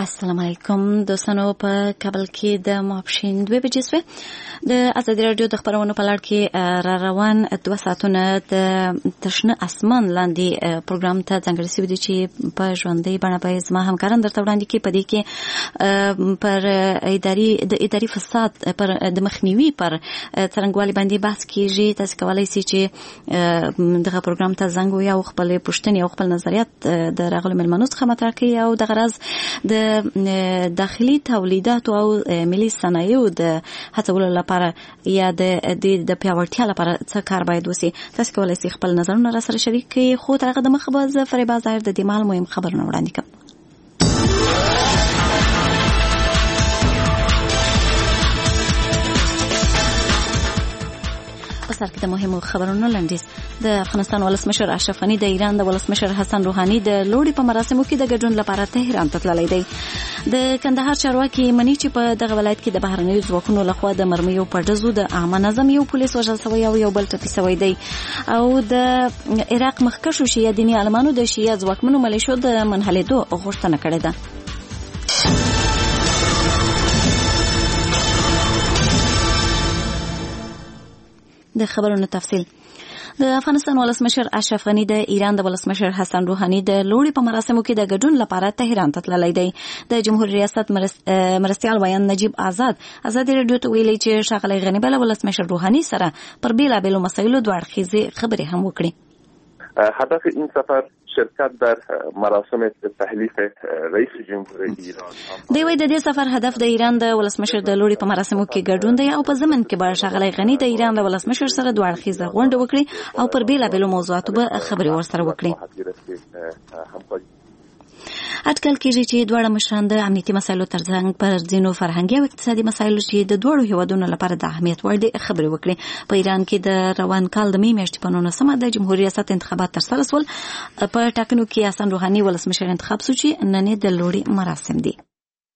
السلام علیکم دوستانو، په کابل کې د ماپښین 2 بجې شوې. د ازادي راډیو د خبرونو په لړ کې را روان 2 ساعتونه د تشنه اسمان لاندې پروګرام ته ځانګړي شوي دي چې په ژوندۍ بڼه به زما همکاران درته وړاندې کړي. په دې کې پر اداري فساد پر د مخنیوي پر څرنګوالي باندې بحث کیږي. تاسو کولای شئ چې دغه پروګرام ته زنګ ووهئ او خپل پوښتنې او خپل نظریات د راغلو مېلمنو څخه مطرح کړئ او د غرض د داخلي تولیداتو او ملي صنایعو د هڅولو لپاره یا د پیاوړتیا لپاره څه کار باید وشي. تاسو کولای شئ خپل نظرونه را سره شریک کړئ. خو تر هغه دمخه به زه فریبا ظاهر د دې مهال مهم خبرونه وړاندې کړم. په سر کې د مهمو خبرونو لنډیز. د افغانستان ولسمشر اشرف غني د ایران د ولسمشر حسن روحاني د لوړي په مراسمو کې د ګډون لپاره تهران ته تللی دی. د کندهار چارواکي مني چې په دغه ولایت کې د بهرنیو ځواکونو لخوا د مرمیو په ډزو د عامه نظم یو پولیس وژل شوی او یو بل ټپي شوی دی. او د عراق مخکښو شیعه دیني عالمانو د شیعه ځواکمنو ملیشو د منحلېدو غوښتنه کړې ده. د خبرونو تفصیل. د افغانستان ولسمشر اشرف غني د ایران د ولسمشر حسن روحاني د لوړي په مراسمو کې د ګډون لپاره تهران ته تللی دی. د جمهوریت ریاست مرستیال ویان نجیب ازادي راډیو ته ویلي چې ښاغلی غني به له ولسمشر روحاني سره پر بېلابېلو مسایلو دوه اړخیزې خبرې هم وکړي. هدف این سفر شرکت در مراسم تحلیف رئیس جمهور ایران. دوی د دې سفر هدف د ایران د ولسمشر د لوړي په مراسمو کې ګډون دی او په ضمن کې به ښاغلی غني د ایران د ولسمشر سره دوه اړخیزه غونډه وکړي او پر بېلابېلو موضوعاتو به خبرې ورسره وکړي. اټکل کېږي چې دواړه مشران د امنیتي مسایلو ترڅنګ پر ځینو فرهنګي او اقتصادي مسایلو چې د دوړو هیوادونو لپاره د اهمیت وړ دي خبرې وکړي. په ایران کې د روان کال د می میاشتې په 19 د جمهوریت ریاست انتخابات ترسره شول. په ټاکنو کې حسن روحاني ولسمشر انتخاب شو چې نن د لوړي مراسم دي.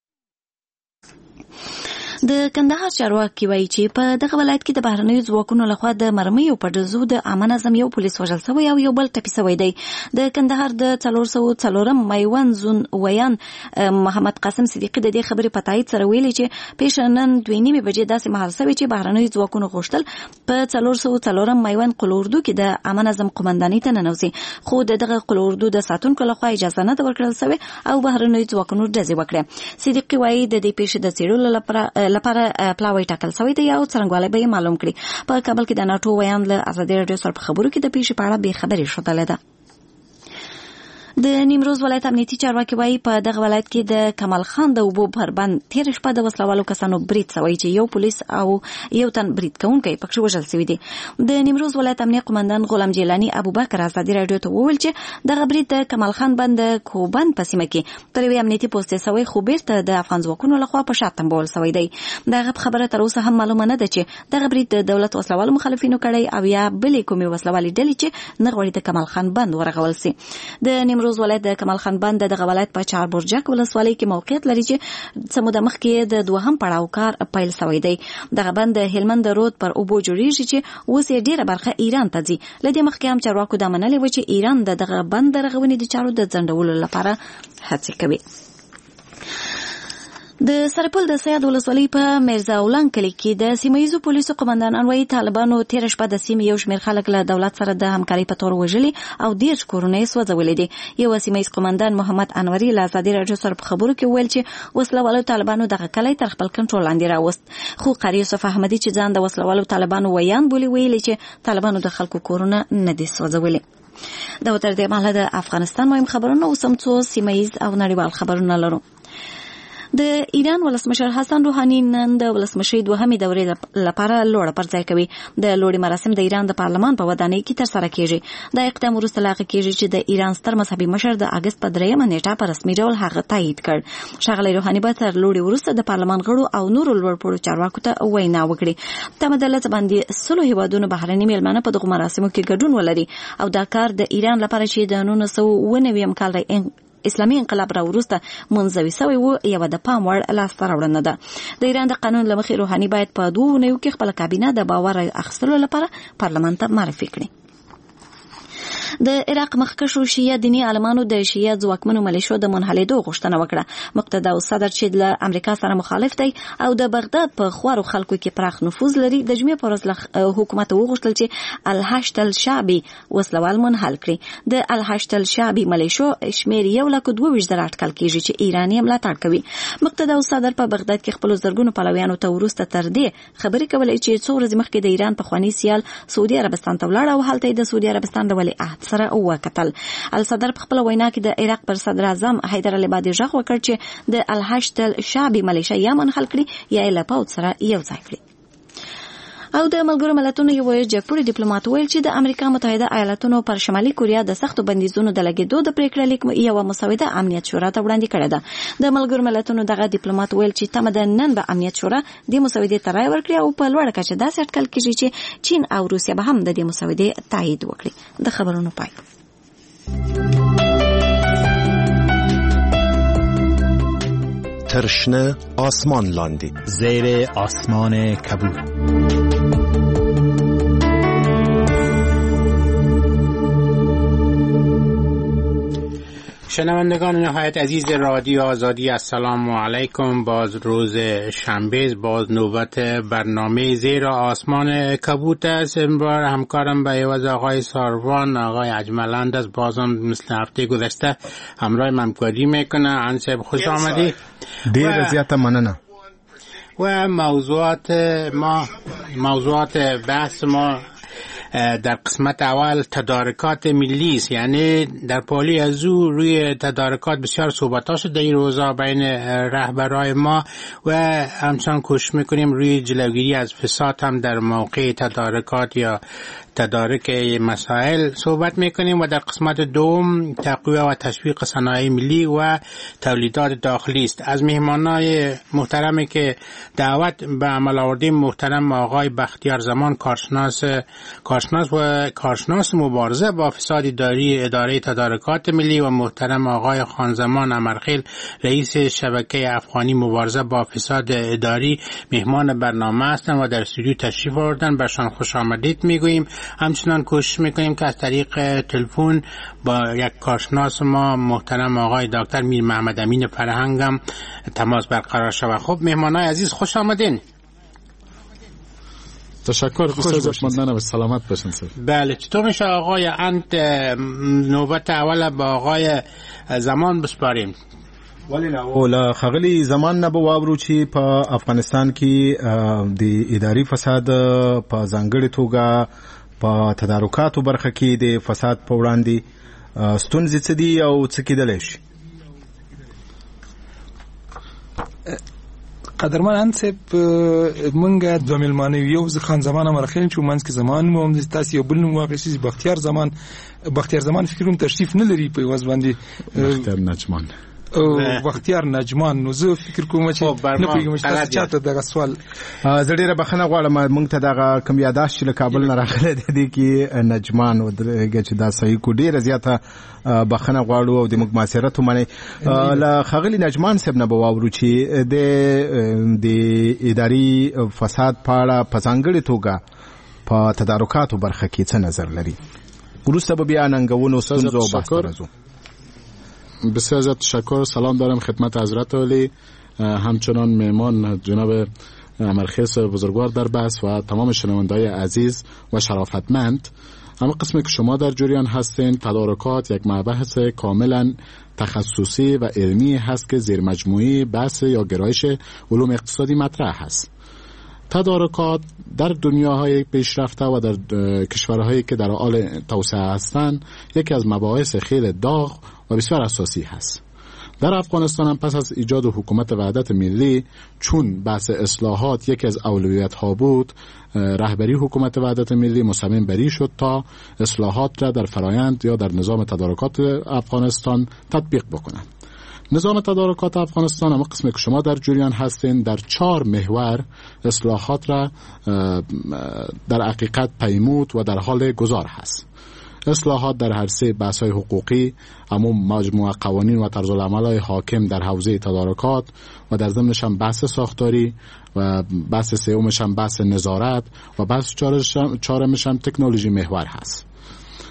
د کندهار چارواکي وایي چې په دغه ولایت کې د بهرنیو ځواکونو لخوا د مرمیو په ډزو د عامه نظم یو پولیس وژل شوی او یو بل ټپي شوی دی. د کندهار د 404 میوند زون ویان محمد قاسم صدیقي د دې خبرې په تایید سره ویلي چې پیش نن 2:30 بجې داسې مهال شوی چې بهرنیو ځواکونو غوښتل په 404 میوند قلوردو کې د عامه نظم قومندانۍ ته ننوځي، خو دغه قلوردو د ساتونکو لخوا اجازه نه ورکړل شوې او بهرنیو ځواکونو ډزې وکړې. صدیقي وایي د دې پیښې د څېړلو لپاره پلاوی ټاکل شوی دی او څرنګوالی به یې معلوم کړي. په کابل کې د ناټو ویان له ازادي راډیو سره په خبرو کې د پیښې په اړه بې خبري ښودلې ده. د نیمروز ولایت امنیتي چارواکي وایي په دغه ولایت کې د کمال خان د اوبو پر بند تېره شپه د وسلوالو کسانو برید شوی چې یو پولیس او یو تن برید کوونکی پکښې وژل شوي دي. د نیمروز ولایت امنیه قومندان غلام جیلاني ابوبکر ازادي راډیو ته وویل چې دغه برید د کمال خان بند د کوبند په سیمه کې پر یوې امنیتي پوستې شوی خو بیرته د افغان ځواکونو لخوا په شا تنبول شوی دی. دغه خبره تر اوسه هم معلومه نه ده چې دغه برید د دولت وسلوالو مخالفینو کړی او یا بلې کومې وسلوالې ډلې چې نه غواړي د کمال خان بند ورغول شي. د نیمروز ولایت د کمال خان بند دغه ولایت په چاربرجک ولسوالۍ کې موقعیت لري چې څه موده مخکې د دوهم پړاو کار پیل شوی دی. دغه بند د هلمند رود پر اوبو جوړیږي چې اوس یې ډیره برخه ایران ته ځي. له دې مخکې هم چارواکو دا منلې وه چې ایران د دغه بند د رغونې د چارو د ځنډولو لپاره هڅې کوي. د سرپل د سیاد ولسوالۍ په میرزا اولان کلي کې د سیمهیزو پولیسو قومندانان وایي طالبانو تېره شپه د سیمې یو شمېر خلک له دولت سره د همکارۍ په تور وژلي او 10 کورونه یې سوځولي دي. یو سیمهیز قومندان محمد انوري له ازادي راډیو سره په خبرو کې ویل چې وسلوالو طالبانو دغه کلی تر خپل کنټرول لاندې راوست. خو قاری یوسف احمدي چې ځان د وسلوالو طالبانو ویان بولي ویلي چې طالبانو د خلکو کورونه نه دي سوځولي. دا تر دې مهاله د افغانستان مهم خبرونه اوس هم څو سیمهیز او نړیوال خبرونه لرو. د ایران ولسمشر حسن روحاني نن د ولسمشۍ دوهمې دورې لپاره لوړه پر ځای کوي. د لوړې مراسم د ایران د پارلمان په ودانۍ کې ترسره کیږي. دا اقدام وروسته له هغه کیږي چې د ایران ستر مذهبي مشر د اګست په 3 نیټه په رسمي ډول هغه تایید کړ. ښاغلی روحاني به تر لوړې وروسته د پارلمان غړو او نورو لوړپوړو چارواکو ته وینا وکړي. په مدلت باندې 100 هیوادونو بهرني میلمانه په دغو مراسمو کې ګډون ولري او دا کار د ایران لپاره چې د 1990 کال اسلامي انقلاب را وروسته منځوي شوی و یوه د پام وړ لاسته راوړنه ده. د ایران د قانون له مخې روحاني باید په 2 اونیو کې خپله کابینه د باور اخیستلو لپاره پارلمان ته معرفي کړي. د عراق مخکښو شیعه دیني عالمانو د شیعه ځواکمنو ملیشو د منحلېدو غوښتنه وکړه. مقتدا صدر چې له امریکا سره مخالف دی او د بغداد په خوارو خلکو کې پراخ نفوذ لري، د جمعې پر ورځ حکومت وغوښتل چې الحشد الشعبي وسلوال منحل کړي. د الحشد الشعبي ملیشو شمیر 122,000 اټکل کیږي چې ایرانی ملاتړ کوي. مقتدا صدر په بغداد کې خپل زرګونو پلویانو ته وروسته تر دې خبرې کولې چې څو ورځې مخکې د ایران پخوانی سیال سعودي عربستان ته ولاړ او هلته د سعودي عربستان د ولیعهد سره وکتل. الصدر په خپل وینا کې د عراق پر صدر اعظم حیدر العبادي ژغ وکړ چې د الحشد الشعبي ملیشا یا منحل کړي یا له پوځ سره یو ځای کړي. او د ملګرو ملتونو یو جګپوړي ډیپلوماټ ویل چې د امریکا متحده ایالاتونو پر شمالي کوریا د سختو بندیزونو د لګیدو د پریکړې لیک یو مسوده امنیت شورا ته وړاندې کړې ده. د ملګرو ملتونو دغه ډیپلوماټ ویل چې تمه ده نن به امنیت شورا د مسودې ته رائے ورکړي او په لوړه کچه داسې اټکل کیږي چې چین او روسیه به هم د دې مسودې تایید وکړي. د خبرونو پای. ترشنه آسمان لاندی زیر آسمان کبود. شنوندگان نهایت عزیز رادیو آزادی، السلام علیکم. باز روز شنبه، باز نوبت برنامه زیر آسمان کبوت است. امروز همکارم به عوض آقای ساروان آقای اجملند است. بازم مثل هفته گذشته همراه همکاری میکنه. انصب خوش آمدی. دیر زیاده مننه. و موضوعات بحث ما در قسمت اول تدارکات ملی است. یعنی در پالی از او روی تدارکات بسیار صحبت ها شده این روزا بین رهبرای ما و همچنان کوشش میکنیم روی جلوگیری از فساد هم در موقع تدارکات یا تدارک مسائل صحبت میکنیم. و در قسمت دوم تقویت و تشویق صنایع ملی و تولیدات داخلی است. از مهمانای محترمی که دعوت به عمل آوردیم محترم آقای بختیار زمان کارشناس مبارزه با فساد اداره تدارکات ملی و محترم آقای خانزمان امرخیل رئیس شبکه افغانی مبارزه با فساد اداری مهمان برنامه هستند و در استودیو تشریف آوردن. برشان خوش آمدید میگوییم. همچنان کوشش میکنیم که از طریق تلفن با یک کارشناس ما محترم آقای دکتر میر محمد امین فرهنگم تماس برقرار شود. خب مهمانای عزیز خوش آمدین. تشکر. خوشحال و سلامت باشین سر. بله، چطور میشه آقای انت نوبت اول با آقای زمان بسپاریم؟ ولا خغلی زمان نه بواورو چې په افغانستان کې د اداري فساد په ځانګړي توګه په تدارکاتو برخه کې د فساد په وړاندې ستونزې څه دي او څه کېدلی شي؟ قدرمن انصب منګه دوه ملمانه یو خان زمان امرخیل چې منځ کې زمان مو هم تاسو یو بل نوم واقعي بختیار زمان فکروم تشریف نه لري په واز باندې بختیار نجمان بختیار نجمان. نو زه فکر کوم چې نه پیږم چې تاسو چاته دغه سوال زه ډیره بخښنه غواړم. موږ ته دغه کوم یاداښت چې له کابل نه راغلی دی کې نجمان ودرېږي چې دا صحیح کو ډیره زیاته بخښنه غواړو او د موږ معاشرت ومني. له خغلی نجمان صاحب نه به واورو چې د اداري فساد په اړه په ځانګړې توګه په تدارکاتو برخه کې څه نظر لري. وروسته به بیا ننګونو ستونزو او بحث راځو. بسیار زیاد تشکر. سلام دارم خدمت حضرت عالی، همچنان مهمان جناب امرخیس بزرگوار در بحث و تمام شنونده‌های عزیز و شرافتمند. اما قسمی که شما در جریان هستین، تدارکات یک مبحث کاملا تخصصی و علمی هست که زیر مجموعه بحث یا گرایش علوم اقتصادی مطرح هست. تدارکات در دنیاهای پیشرفته و در کشورهایی که در حال توسعه هستند یکی از مباحث خیلی داغ و بسیار اساسی هست. در افغانستان هم پس از ایجاد حکومت وحدت ملی، چون بحث اصلاحات یکی از اولویت ها بود، رهبری حکومت وحدت ملی مصمم بری شد تا اصلاحات را در فرایند یا در نظام تدارکات افغانستان تطبیق بکنند. نظام تدارکات افغانستان، اما قسمی که شما در جریان هستین، در 4 محور اصلاحات را در حقیقت پیمود و در حال گذار هست. اصلاحات در عرصه بحث‌های حقوقی، عموم مجموعه قوانین و طرز العمل‌های حاکم در حوزه تدارکات و در ضمنش هم بحث ساختاری و بحث سومش هم بحث نظارت و بحث چهارمش هم تکنولوژی محور هست.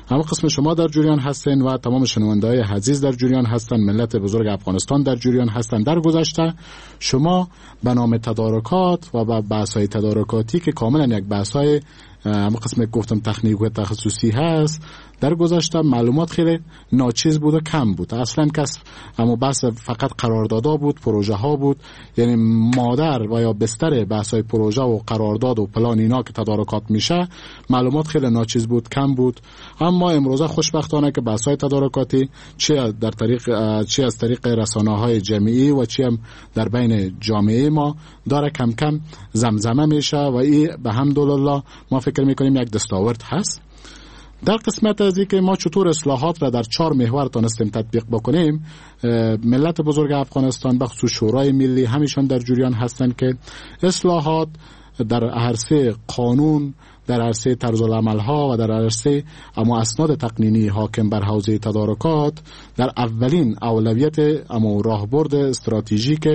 همه قسم شما در جریان هستین و تمام شنونده‌های عزیز در جریان هستن، ملت بزرگ افغانستان در جریان هستن. در گذشته شما به نام تدارکات و بحث‌های تدارکاتی که کاملا یک بحث‌های همه قسم گفتم تکنیک و تخصصی هست، در گذشته معلومات خیلی ناچیز بود و کم بود. اصلا کس اما بحث فقط قراردادها بود، پروژه ها بود، یعنی مادر و یا بستر بحث های پروژه و قرارداد و پلان اینا که تدارکات میشه معلومات خیلی ناچیز بود، کم بود. اما امروزه خوشبختانه که بحث های تدارکاتی چه از طریق رسانه های جمعی و چه هم در بین جامعه ما داره کم کم زمزمه میشه و این به حمدالله ما فکر میکنیم یک دستاورد هست. در قسمت از این که ما چطور اصلاحات را در 4 محور تانستیم تطبیق بکنیم، ملت بزرگ افغانستان به خصوص شورای ملی همیشون در جریان هستند که اصلاحات در عرصه قانون، در عرصه طرز العمل ها و در عرصه اما اسناد تقنینی حاکم بر حوزه تدارکات در اولین اولویت اما راهبرد استراتژیک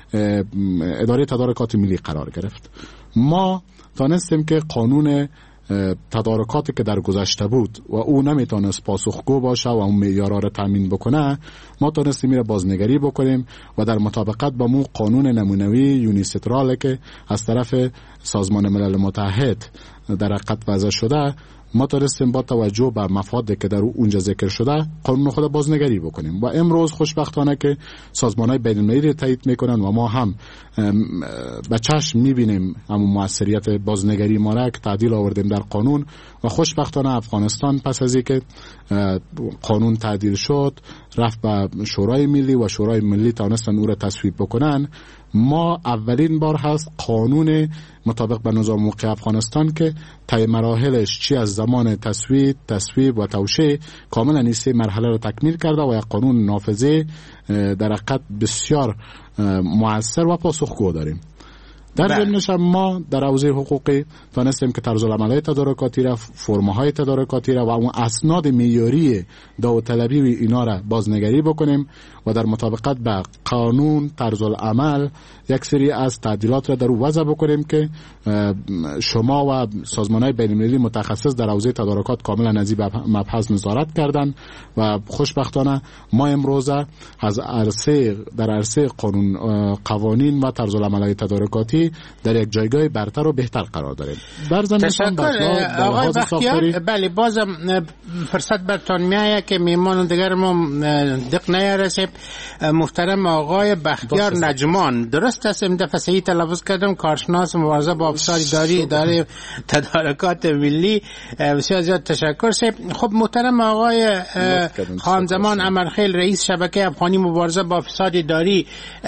اداره تدارکات ملی قرار گرفت. ما تانستیم که قانون تدارکاتی که در گذشته بود و او نمیتونست پاسخگو باشه و اون معیارها را تامین بکنه، ما تونستیم میره بازنگری بکنیم و در مطابقت با مو قانون نمونوی یونیسترال که از طرف سازمان ملل متحد در حقیقت وضع شده، ما تونستیم با توجه به مفادی که در اونجا ذکر شده قانون خود بازنگری بکنیم و امروز خوشبختانه که سازمان‌های بین‌المللی تایید میکنن و ما هم به چشم میبینیم اما موثریت بازنگری ما را که تعدیل آوردیم در قانون و خوشبختانه افغانستان پس از اینکه قانون تعدیل شد رفت به شورای ملی و شورای ملی تونستن او را تصویب بکنن. ما اولین بار هست قانون مطابق به نظام موقع افغانستان که طی مراحلش چی از زمان تصویب و توشیح کاملا این 3 مرحله رو تکمیل کرده و یک قانون نافذه در حقیقت بسیار مؤثر و پاسخگو داریم. در ضمنش ما در حوزه حقوقی تونستیم که طرز العمل‌های تدارکاتی را، فرم‌های تدارکاتی را و اون اسناد معیاری داوطلبی و اینا را بازنگری بکنیم و در مطابقت به قانون طرز العمل یک سری از تعدیلات را در او وضع بکنیم که شما و سازمان‌های بین‌المللی متخصص در حوزه تدارکات کاملا از این مبحث نظارت کردند و خوشبختانه ما امروز از در عرصه قوانین و طرز العمل‌های تدارکاتی در یک جایگاه برتر و بهتر قرار داریم. در ضمن آقای بختیار، بله بازم فرصت برتان میایه که میمان دیگر ما دق نیارسیم. محترم آقای بختیار نجمان، درست است این دفعه صحیح تلفظ کردم، کارشناس مبارزه با افساد اداری اداره تدارکات ملی، بسیار زیاد تشکر سید. خب محترم آقای خان زمان امرخیل، رئیس شبکه افغانی مبارزه با افساد اداری،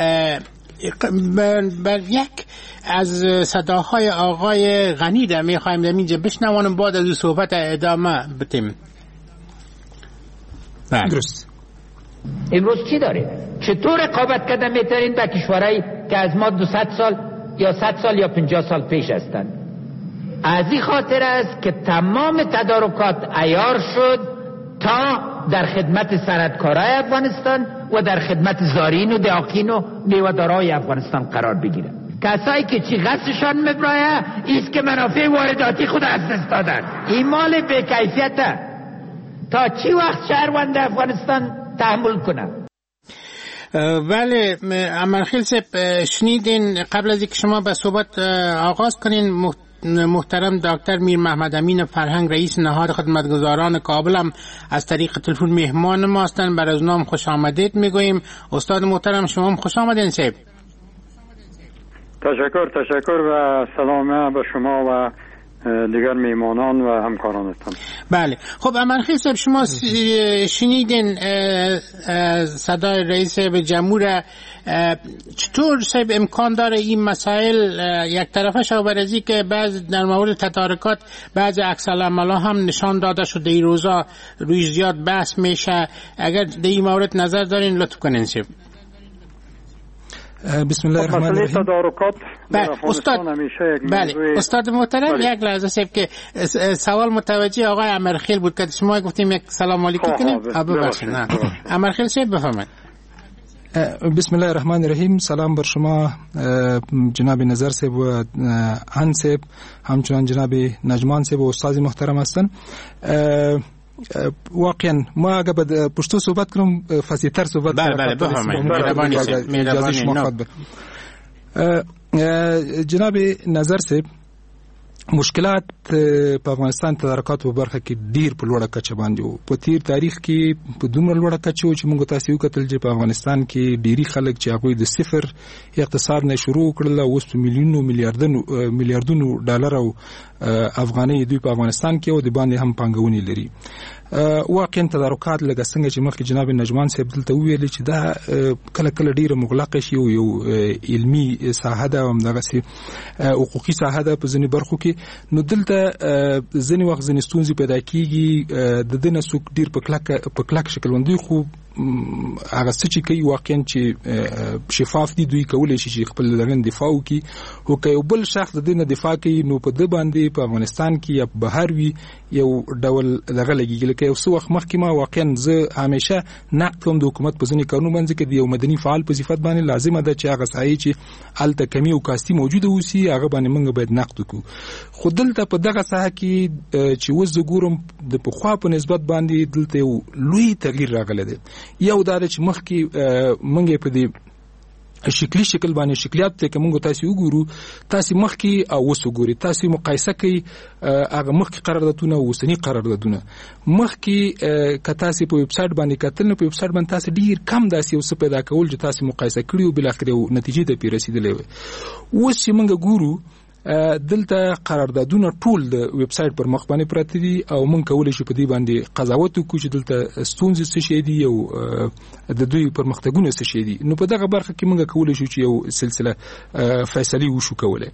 بر یک از صداهای آقای غنی را میخوایم در اینجا بشنوانم، بعد از صحبت ادامه بدیم. درست. امروز چی داره؟ چطور رقابت کردن میتونین با کشورهایی که از ما 200 سال یا 100 سال یا 50 سال پیش هستند؟ از این خاطر است که تمام تدارکات عیار شد تا در خدمت صنعتکارای افغانستان و در خدمت زارین و دهاقین و میوه‌دارای افغانستان قرار بگیرن. کسایی که چی غصشان میبرایه ایست که منافع وارداتی خود از دست دادن. این مال به کیفیته. تا چی وقت شهروند افغانستان تحمل کنه؟ بله امرخیل صاحب، شنیدین قبل از اینکه شما به صحبت آغاز کنین محترم دکتر میر محمد امین فرهنگ، رئیس نهاد خدمتگزاران کابل هم از طریق تلفن مهمان ما هستند. بر از نام خوش آمدید میگوییم. استاد محترم شما هم خوش آمدین صاحب. تشکر و سلام به شما و دیگر میمانان و همکارانتان. بله خب امرخیل صاحب، شما شنیدین صدای رئیس جمهور. چطور صاحب امکان داره این مسائل یک طرفه شاورزی که بعض در مورد تدارکات بعض عکس العمل‌ها هم نشان داده شده این روزا روی زیاد بحث میشه، اگر در این مورد نظر دارین لطف کنین صاحب. بسم الله الرحمن الرحیم. تدارکات بله استاد محترم یک لحظه صاحب که سوال متوجه آقای امرخیل بود که شما گفتیم یک سلام علیکم کنیم. ببخشید نه امرخیل صاحب بفرمایید. بسم الله الرحمن الرحیم. سلام بر شما جناب نظر صاحب و هند صاحب، همچنان جناب نجمان صاحب و استاد محترم هستن. واقعا ما اگه به پشتو صحبت کنم فصیح‌تر صحبت کنم. بله بفرمایید. جناب نظر صاحب مشکلات په افغانستان تدارکات په برخه کې ډیر په لوړه کچه باندې وو. په تیر تاریخ کې په دومره لوړه کچه چې موږ تاسو یو کتل چې په افغانستان کې ډیری خلک چې هغه د صفر اقتصاد نه شروع کړل او اوس په میلیارډونو ډالر او افغانۍ دوی په افغانستان کې او د باندې هم پانګونې لري. واقعا تدارکات لکه څنګه چې مخکې جناب نجمان صاحب دلته ویل چې دا کله کله ډیره مغلقه شي او یو علمي ساحه ده او دغه سي حقوقي ساحه ده په ځینې برخو کې، نو دلته ځینې وخت ځینې ستونزې پیدا کیږي. د دنه څوک ډیر په کلک شکل باندې خو هغه څه چې کوي واقعا چې شفاف دي دوی کولای شي چې خپل لرن دفاع وکړي او که یو بل شخص د دې نه دفاع کوي نو په د باندې په افغانستان کې یا بهر وي یو ډول دغه لګیږي. لکه یو څه وخت مخکې ما واقعا زه همیشه نقد کوم د حکومت په ځینې کارونو باندې کې د یو مدني فعال په صفت باندې لازمه ده چې هغه سایه چې هلته کمی او کاستی موجوده اوسي هغه باندې موږ باید نقد وکړو. خو دلته په دغه ساحه کې چې اوس زه ګورم د پخوا په نسبت باندې دلته یو لوی تغییر راغلی دی. یو دا چې مخکې موږ په دې شکلی شکل باندې شکلیات ته کومه تاسو وګورو، تاسو مخکې او اوس وګورئ، تاسو مقایسه کوي هغه مخکې قراردادونه او اوسنی قراردادونه. مخکې که تاسو په ویب سټ باندې کتل، په ویب سټ باندې تاسو ډیر کم داسې یو څه پیدا کول چې تاسو مقایسه کړی او بل اخر یو نتیجې ته پیرسیدلې وي. اوس چې موږ ګورو دلته قراردادونه ټول د ویب سټ پر مخ باندې پراته دي او مونږ کولای شو په دې باندې قضاوت وکړو چې دلته ستونزې څه شي دي او د دوی پرمختګونه څه شي دي. نو په دغه برخه کې مونږ کولای شو چې یو سلسله فیصله وشو کولای.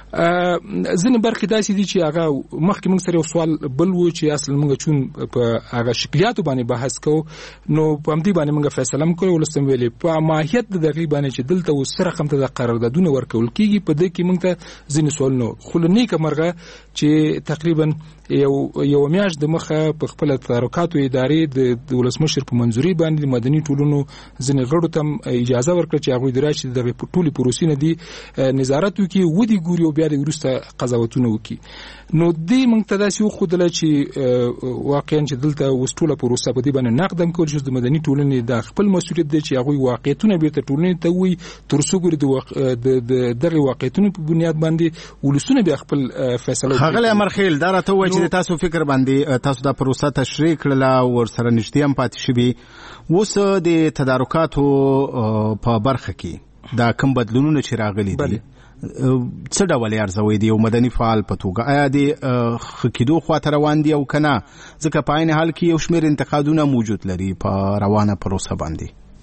ځینې برخې داسې دي چې هغه مخکې مونږ سره یو سوال بل و چې اصل مونږ چون په هغه شکلیاتو باندې بحث کوو، نو په همدې باندې مونږ فیصله وکړو ولستم ویلې په ماهیت د دغه باندې چې دلته وسره رقم ته د قراردادونه ورکول کیږي. په دې کې مونږ ته ځینې سوالونه خو نیکه مرغه چې تقریبا یو میاشت د مخه په خپل تدارکاتو ادارې د ولسمشر په منځوري باندې مدني ټولنو ځینې غړو ته اجازه ورکړه چې هغوی دراشي د ټولې پروسې نه دي نظارت وکړي، ودی ګوري او بیا د وروسته قضاوتونه وکړي. نو دې موږ ته داسې وښودله چې واقعا چې دلته اوس ټوله پروسه په دې باندې نقد هم کول شي د مدني ټولنې د خپل مسؤلیت دی چې هغوی واقعیتونه بیرته ټولنې ته ووایي، تر څو ګوري د دغه واقعیتونو په بنیاد باندې ولسونه بیا خپل فیصله وکړي. ښاغلی امرخیل دا راته ووایي چې د تاسو فکر باندې تاسو دا پروسه تشریح کړله او ورسره نږدې هم پاتې شوي. اوس د تدارکاتو په برخه کې دا کوم بدلونونه چې راغلي دي څه ډول یې ارزوئ د یو مدني فعال په توګه؟ آیا د ښه کېدو خواته روان دي او که نه؟ ځکه په عین حال کې یو شمېر انتقادونه موجود لري په روانه پروسه باندې.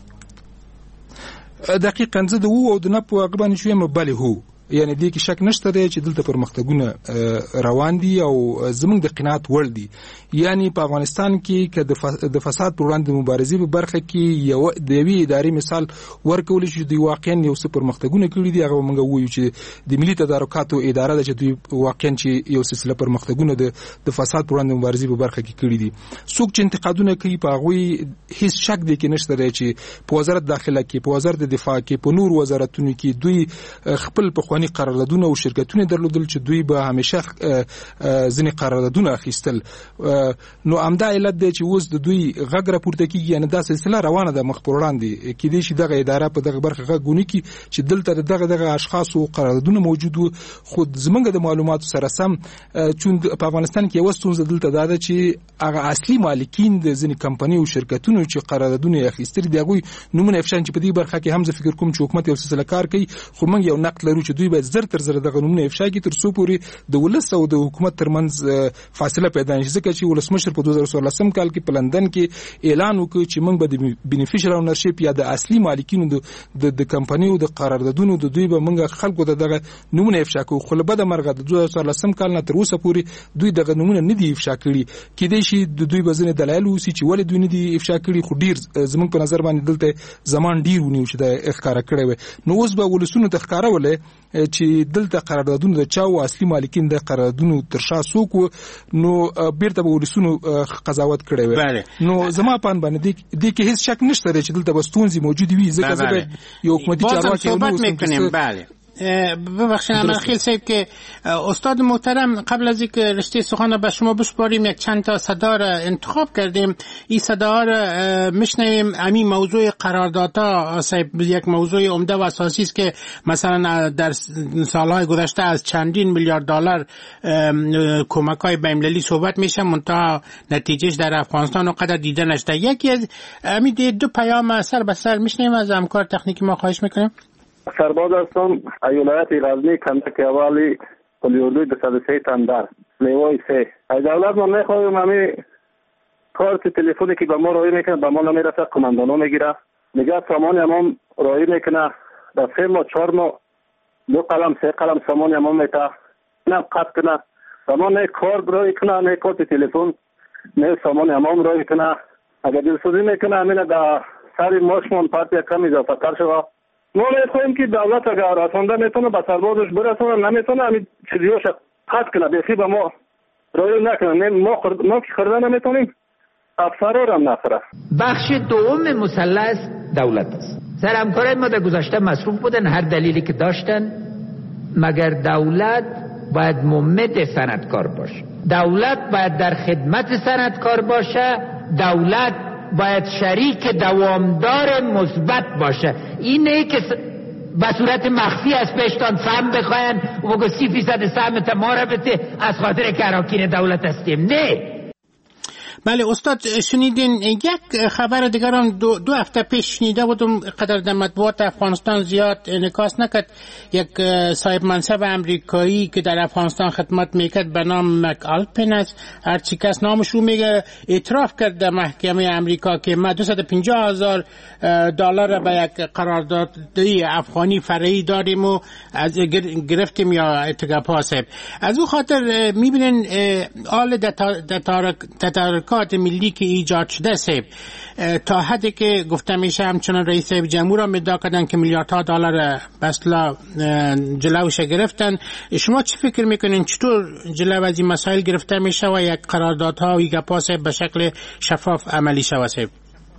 دقیقاً زه د او د نه په هغه باندې شویم بلې هو، یعنی دې کې شک نشته دی چې دلته پرمختګونه روان دي او زموږ د قناعت وړ دي. یعنی په افغانستان کې که د فساد پر وړاندې مبارزې په برخه کې یو د یوې ادارې مثال ورکول شي دوی واقعا یو څه پرمختګونه کړي دي، هغه موږ وایو چې د ملي تدارکاتو اداره ده چې دوی واقعا چې یو سلسله پرمختګونه د فساد پر وړاندې مبارزې په برخه کې کړي دي. څوک چې انتقادونه کوي په هغوی هیڅ شک دی کې نشته دی چې په وزارت داخله کې، په وزارت دفاع کې، په نور وزارتونو کې دوی خپل پخواني قراردادونه او شرکتونه درلودل چې دوی به همیشه ځینې قراردادونه اخیستل. نو همدا علت دی چې اوس د دوی غږ راپورته کېږي، یعنې دا سلسله روانه ده مخ پر وړاندې. کېدای شي دغه اداره په دغه برخه غږ ونه کړي چې دلته دغه اشخاصو قراردادونه موجود وو. خو زموږ د معلوماتو سره سم چون په افغانستان کې یوه ستونزه دلته دا ده چې هغه اصلي مالکین د ځینې کمپنۍ او شرکتونو چې قراردادونه یې اخیستلي دي هغوی نومونه افشا چې په دې برخه کې هم زه فکر کوم چې حکومت یو سلسله کار کوي، خو موږ یو نقد لرو چې دوی باید زر تر زر دغه نومونه افشا کړي تر څو پورې د ولس او د حکومت ترمنځ فاصله پیدا نشي. ځکه چې ولسمشر په 2014 کال کې په لندن کې اعلان وکړ چې موږ به د بینیفیشل اونرشپ یا د اصلي مالکینو د کمپنیو د قراردادونو د دوی به موږ خلکو ته دغه نومونه افشا کوو. خو له بده مرغه د 2014 کال نه تر اوسه پورې دوی دغه نومونه نه دي افشا کړي. کېدای شي د دوی به ځینې دلایل اوسي چې ولې دوی نه دي افشا کړي، خو ډیر زموږ په نظر باندې دلته زمان ډیر ونیو چې دا ښکاره کړی وي. نو اوس به ولسونو ته ښکارولې چې دلته قراردادونه د چا او اصلي مالکین د قراردادونو تر شا څوک وو، نو بیرته به ولسونو قضاوت کړی وي. نو زما پان باندې دې کې هیڅ شک نشته چې دلته به ستونزې موجودې وي. ځکه یو حکومتي چارواکي ببخشید امرخیل صاحب که استاد محترم قبل از اینکه رشته سخن به شما بسپاریم یک چند تا صدا را انتخاب کردیم. این صدا را میشنویم. همین موضوع قراردادها صاحب یک موضوع عمده و اساسی است که مثلا در سالهای گذشته از چندین میلیارد دلار کمک‌های بین‌المللی صحبت میشه، منتها نتیجهش در افغانستان اونقدر دیده نشده. یکی از همین دو پیام سر به سر میشنویم از همکار تکنیکی ما خواهش میکنیم. سرباز هستم ایالت غزنی کندک اوالی پلیوردوی 203 تندر لیوای 3. از دولت ما میخواهیم همین کارت تلفنی که به ما رای میکنه به ما نمیرسه، کماندانو میگیره میگه سامان امام رای میکنه در 3 ماه 4 ماه 2 قلم 3 قلم سامان امام میته نه قط کنه به ما نه کار رای کنه نه کارت تلفن نه سامان امام رای کنه. اگر دلسوزی میکنه همین در سر ماشمون پارتی کم اضافه تر شده. ما میخوایم که دولت اگر رسانده میتونه به سربازش برسونه، نمیتونه همین چیزیاش قطع کنه، بیخی به ما رای نکنه. ما که خرده نمیتونیم، افسرها را هم نخره. بخش دوم مثلث دولت است. همکارای ما در گذشته مصروف بودن هر دلیلی که داشتن، مگر دولت باید ممد صنعتکار باشه، دولت باید در خدمت صنعتکار باشه، دولت باید شریک دوامدار مثبت باشه. اینه که به صورت مخفی از پیشتان سهم بخواین و بگو 30% سهم ما را بده از خاطر که اراکین دولت هستیم. نه. بله استاد شنیدین. یک خبر دیگر هم دو هفته پیش شنیده بودم، قدر در مطبوعات افغانستان زیاد انعکاس نکرد. یک صاحب منصب امریکایی که در افغانستان خدمت میکرد به نام مک آلپین است، هرچی کس نامش رو میگه، اعتراف کرد در محکمه امریکا که ما $250,000 به یک قراردادی افغانی فرعی داریم و از گرفتیم یا اتقاپا صاحب. از اون خاطر میبینین آل تدارکات ملی که ایجاد شده صاحب تا حدی که گفته میشه همچنان رئیس جمهور هم ادعا کردن که میلیاردها دلار به اصطلاح جلوش گرفتن. شما چی فکر میکنین چطور جلو از این مسائل گرفته میشه و یک قراردادها و یک گپا صاحب به شکل شفاف عملی شود صاحب؟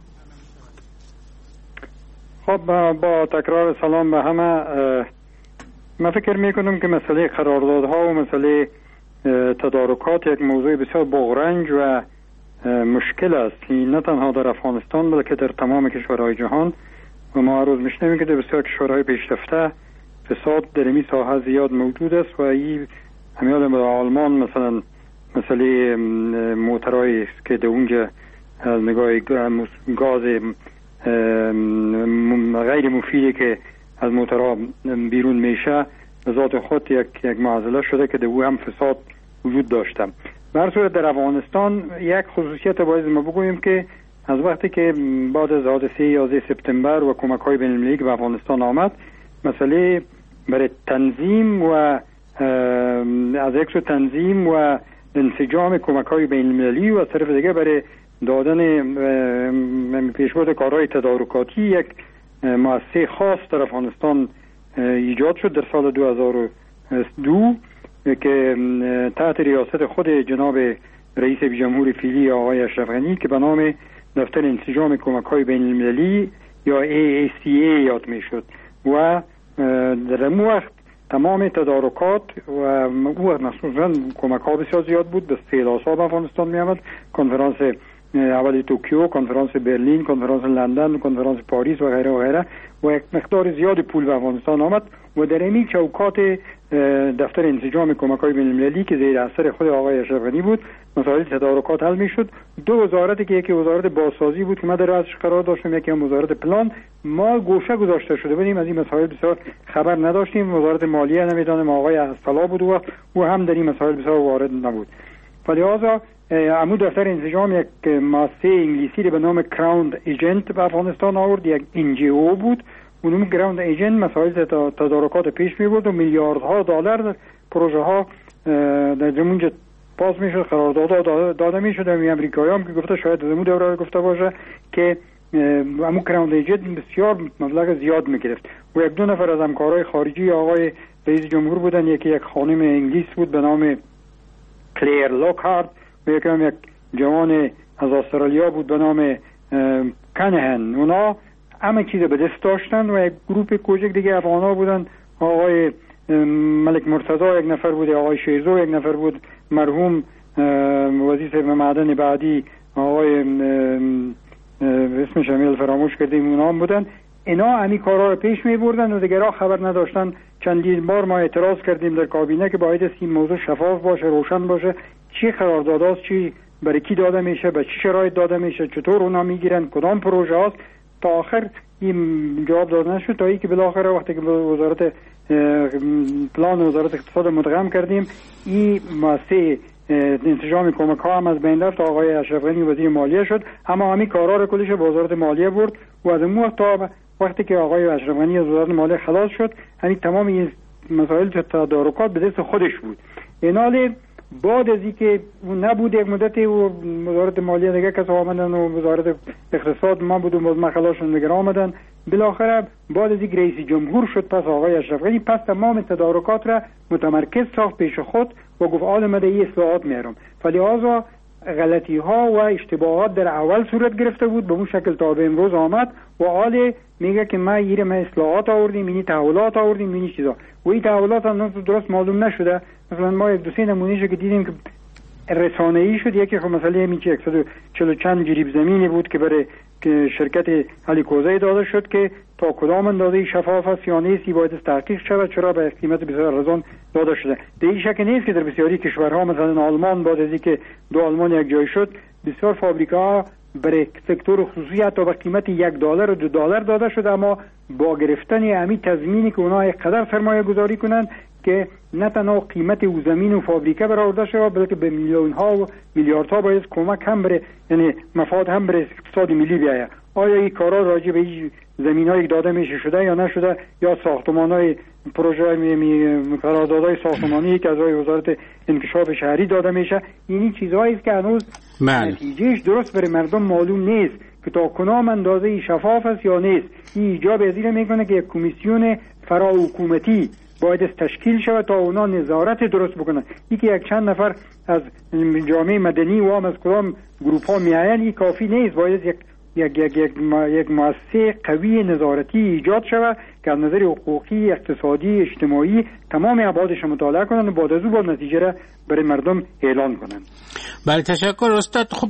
خب با تکرار سلام به همه. من فکر میکنم که مسئله قراردادها و مسئله تدارکات یک موضوع بسیار بغرنج و مشکل است، نه تنها در افغانستان بلکه در تمام کشورهای جهان. و ما روز میشنویم که در بسیار کشورهای پیشرفته فساد در این ساحه زیاد موجود است و این همیال به آلمان مثلا مسئله موترهایی است که در اونجا از نگاه گاز غیر مفیدی که از موترها بیرون میشه به ذات خود یک معضله شده که در او هم فساد وجود داشته. به هر صورت در افغانستان یک خصوصیت باید ما بگوییم که از وقتی که بعد از حادثه 11 سپتامبر و کمک‌های بین‌المللی به افغانستان آمد، مسئله برای تنظیم و از یک سو تنظیم و انسجام کمک‌های بین‌المللی و از طرف دیگه برای دادن پیشبرد کارهای تدارکاتی یک مؤسسه خاص در افغانستان ایجاد شد در سال 2002 که تحت ریاست خود جناب رئیس جمهور فعلی آقای اشرف غنی که به نام دفتر انسجام کمک‌های بین‌المللی یا AACA یاد می‌شد و در اون وقت تمام تدارکات و او مخصوصا کمک‌ها بسیار زیاد بود، به سیلاس‌ها به افغانستان می‌آمد، کنفرانس اول توکیو، کنفرانس برلین، کنفرانس لندن، کنفرانس پاریس و غیره و غیره و یک مقدار زیاد پول به افغانستان آمد و در این چوکات دفتر انسجام کمک‌های بین‌المللی که زیر اثر خود آقای اشرف غنی بود مسائل تدارکات حل می‌شد. دو وزارتی که یکی وزارت بازسازی بود که ما در رأسش قرار داشتیم، یکی هم وزارت پلان، ما گوشه گذاشته شده بودیم، از این مسائل بسیار خبر نداشتیم. وزارت مالیه نمیدانم آقای اصطلاح بود و او هم در این مسائل بسیار وارد نبود. لذا عمود دفتر انسجام یک مؤسسه انگلیسی به نام کراوند ایجنت به افغانستان آورد، یک NGO بود. اونم کراوند ایجنت مسائل تدارکات پیش می برد و میلیاردها دلار پروژه ها در زمونجا پاس می شد، قراردادها داده می شد. امریکایی هم که گفته شاید زمون دوره گفته باشه که همون کراوند ایجنت بسیار مبلغ زیاد می گرفت و یک دو نفر از همکارای خارجی آقای رئیس جمهور بودن، یکی یک خانم انگلیس بود به نام کلیر لاکهارت و یکی هم یک جوان از استرالیا بود به نام کنهن. اونا همه چیز به دست داشتن و یک گروپ کوچک دیگه افغانا بودن آقای ملک مرتضی یک نفر بود، آقای شیزو یک نفر بود، مرحوم وزیر معدن بعدی آقای اسمش همیل فراموش کردیم اونا هم بودن. اینا همی کارا رو پیش می بردن و دیگرها خبر نداشتن. چندین بار ما اعتراض کردیم در کابینه که باید این موضوع شفاف باشه، روشن باشه، چی قرارداداست، چی برای کی داده میشه، به چه شرایط داده میشه، چطور اونا میگیرن، کدام پروژه هاست. تا آخر این جواب داده نشد تا اینکه بالاخره وقتی که وزارت پلان وزارت اقتصاد مدغم کردیم، این مؤسسه انسجام کمک ها هم از بین رفت. آقای اشرف غنی وزیر مالیه شد، اما همین کارا رو کلش به وزارت مالیه برد و از اون تا وقتی که آقای اشرف غنی از وزارت مالیه خلاص شد، همین تمام این مسائل تدارکات به دست خودش بود. ایناله بعد از اینکه نبود یک مدتی و وزارت مالیه دیگه کس آمدن و وزارت اقتصاد ما بود و ما خلاص شدن دیگه آمدن، بالاخره بعد از اینکه رئیس جمهور شد پس آقای اشرف غنی پس تمام تدارکات را متمرکز ساخت پیش خود و گفت آمده این اصلاحات میارم. فلذا غلطی ها و اشتباهات در اول صورت گرفته بود، به اون شکل تا به امروز آمد و حال میگه که ما اصلاحات آوردیم، اینی تحولات آوردیم، اینی چیزا و این تحولات هم درست معلوم نشده. مثلا ما یک دو سه نمونه‌ای که دیدیم که رسانه‌ای شد. یکی خب مثلا همین 140 چند جریب زمینی بود که برای شرکت هلیکوزه داده شد که تا کدام اندازه شفاف است یا نیست باید تحقیق شود، چرا به قیمت بسیار ارزان داده شده. در این شک نیست که در بسیاری کشورها مثلا آلمان بعد از اینکه دو آلمان یک جای شد، بسیار فابریکاها برای سکتور خصوصی حتی به قیمت $1 و $2 داده شده، اما با گرفتن همین تضمینی که اونا قدر سرمایه گذاری کنند که نه تنها قیمت او زمین و فابریکه برآورده شود بلکه به میلیون ها و میلیاردها باید کمک هم بره، یعنی مفاد هم بره اقتصاد ملی بیاید. آیا این کارا راجع به این زمینایی داده میشه شده یا نشده، یا ساختمان‌های پروژه قراردادهای ساختمانی که از وزارت انکشاف شهری داده میشه؟ این چیزهایی است که هنوز نتیجهش درست برای مردم معلوم نیست که تا کدام اندازه شفاف است یا نیست. این ایجاب از این میکنه که یک کمیسیون فراحکومتی باید تشکیل شود تا اونا نظارت درست بکنن. یکی یک چند نفر از جامعه مدنی و هم از کدام گروپ ها میاین این کافی نیست، باید یک مؤسسه قوی نظارتی ایجاد شود که از نظر حقوقی، اقتصادی، اجتماعی تمام ابعادش مطالعه کنن و بعد از اون با نتیجه را برای مردم اعلان کنن. بله تشکر استاد. خب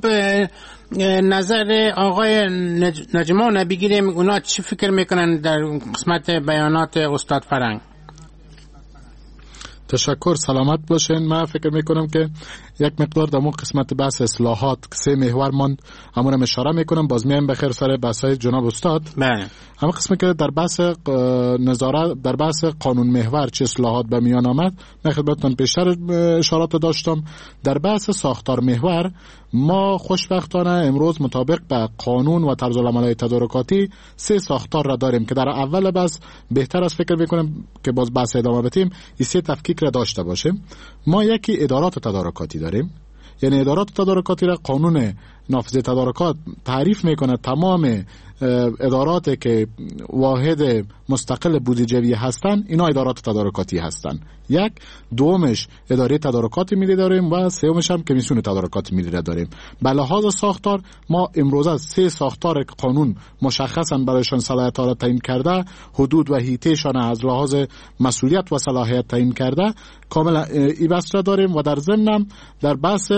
نظر آقای نجمان بگیریم، اونا چی فکر میکنن در قسمت بیانات استاد فرنگ؟ تشکر، سلامت باشین. من فکر میکنم که یک مقدار در مون قسمت بحث اصلاحات 3 محور ماند، همون اشاره میکنم، باز میایم بخیر سر بحث‌های جناب استاد. بله. اما قسمی که در بحث نظارت، در بحث قانون محور چه اصلاحات به میان آمد، من خدمتتون پیشتر اشارات داشتم. در بحث ساختار محور ما خوشبختانه امروز مطابق به قانون و طرز العمل تدارکاتی 3 ساختار را داریم که در اول بحث بهتر است فکر میکنم که باز بحث ادامه بدیم این 3 تفکیک را داشته باشیم. ما یکی ادارات تدارکاتی داریم، یعنی ادارات تدارکاتی را قانون نافذ تدارکات تعریف میکنه تمام ادارات که واحد مستقل بودجه‌ای هستن اینا ادارات تدارکاتی هستن. یک، دومش اداره تدارکات ملی داریم و سومش هم کمیسیون تدارکات ملی را داریم. به لحاظ ساختار ما امروز از 3 ساختار قانون مشخصا برایشان صلاحیت را تعیین کرده، حدود و حیطه‌شان از لحاظ مسئولیت و صلاحیت تعیین کرده، کاملا این بحث را داریم. و در ضمن در بحث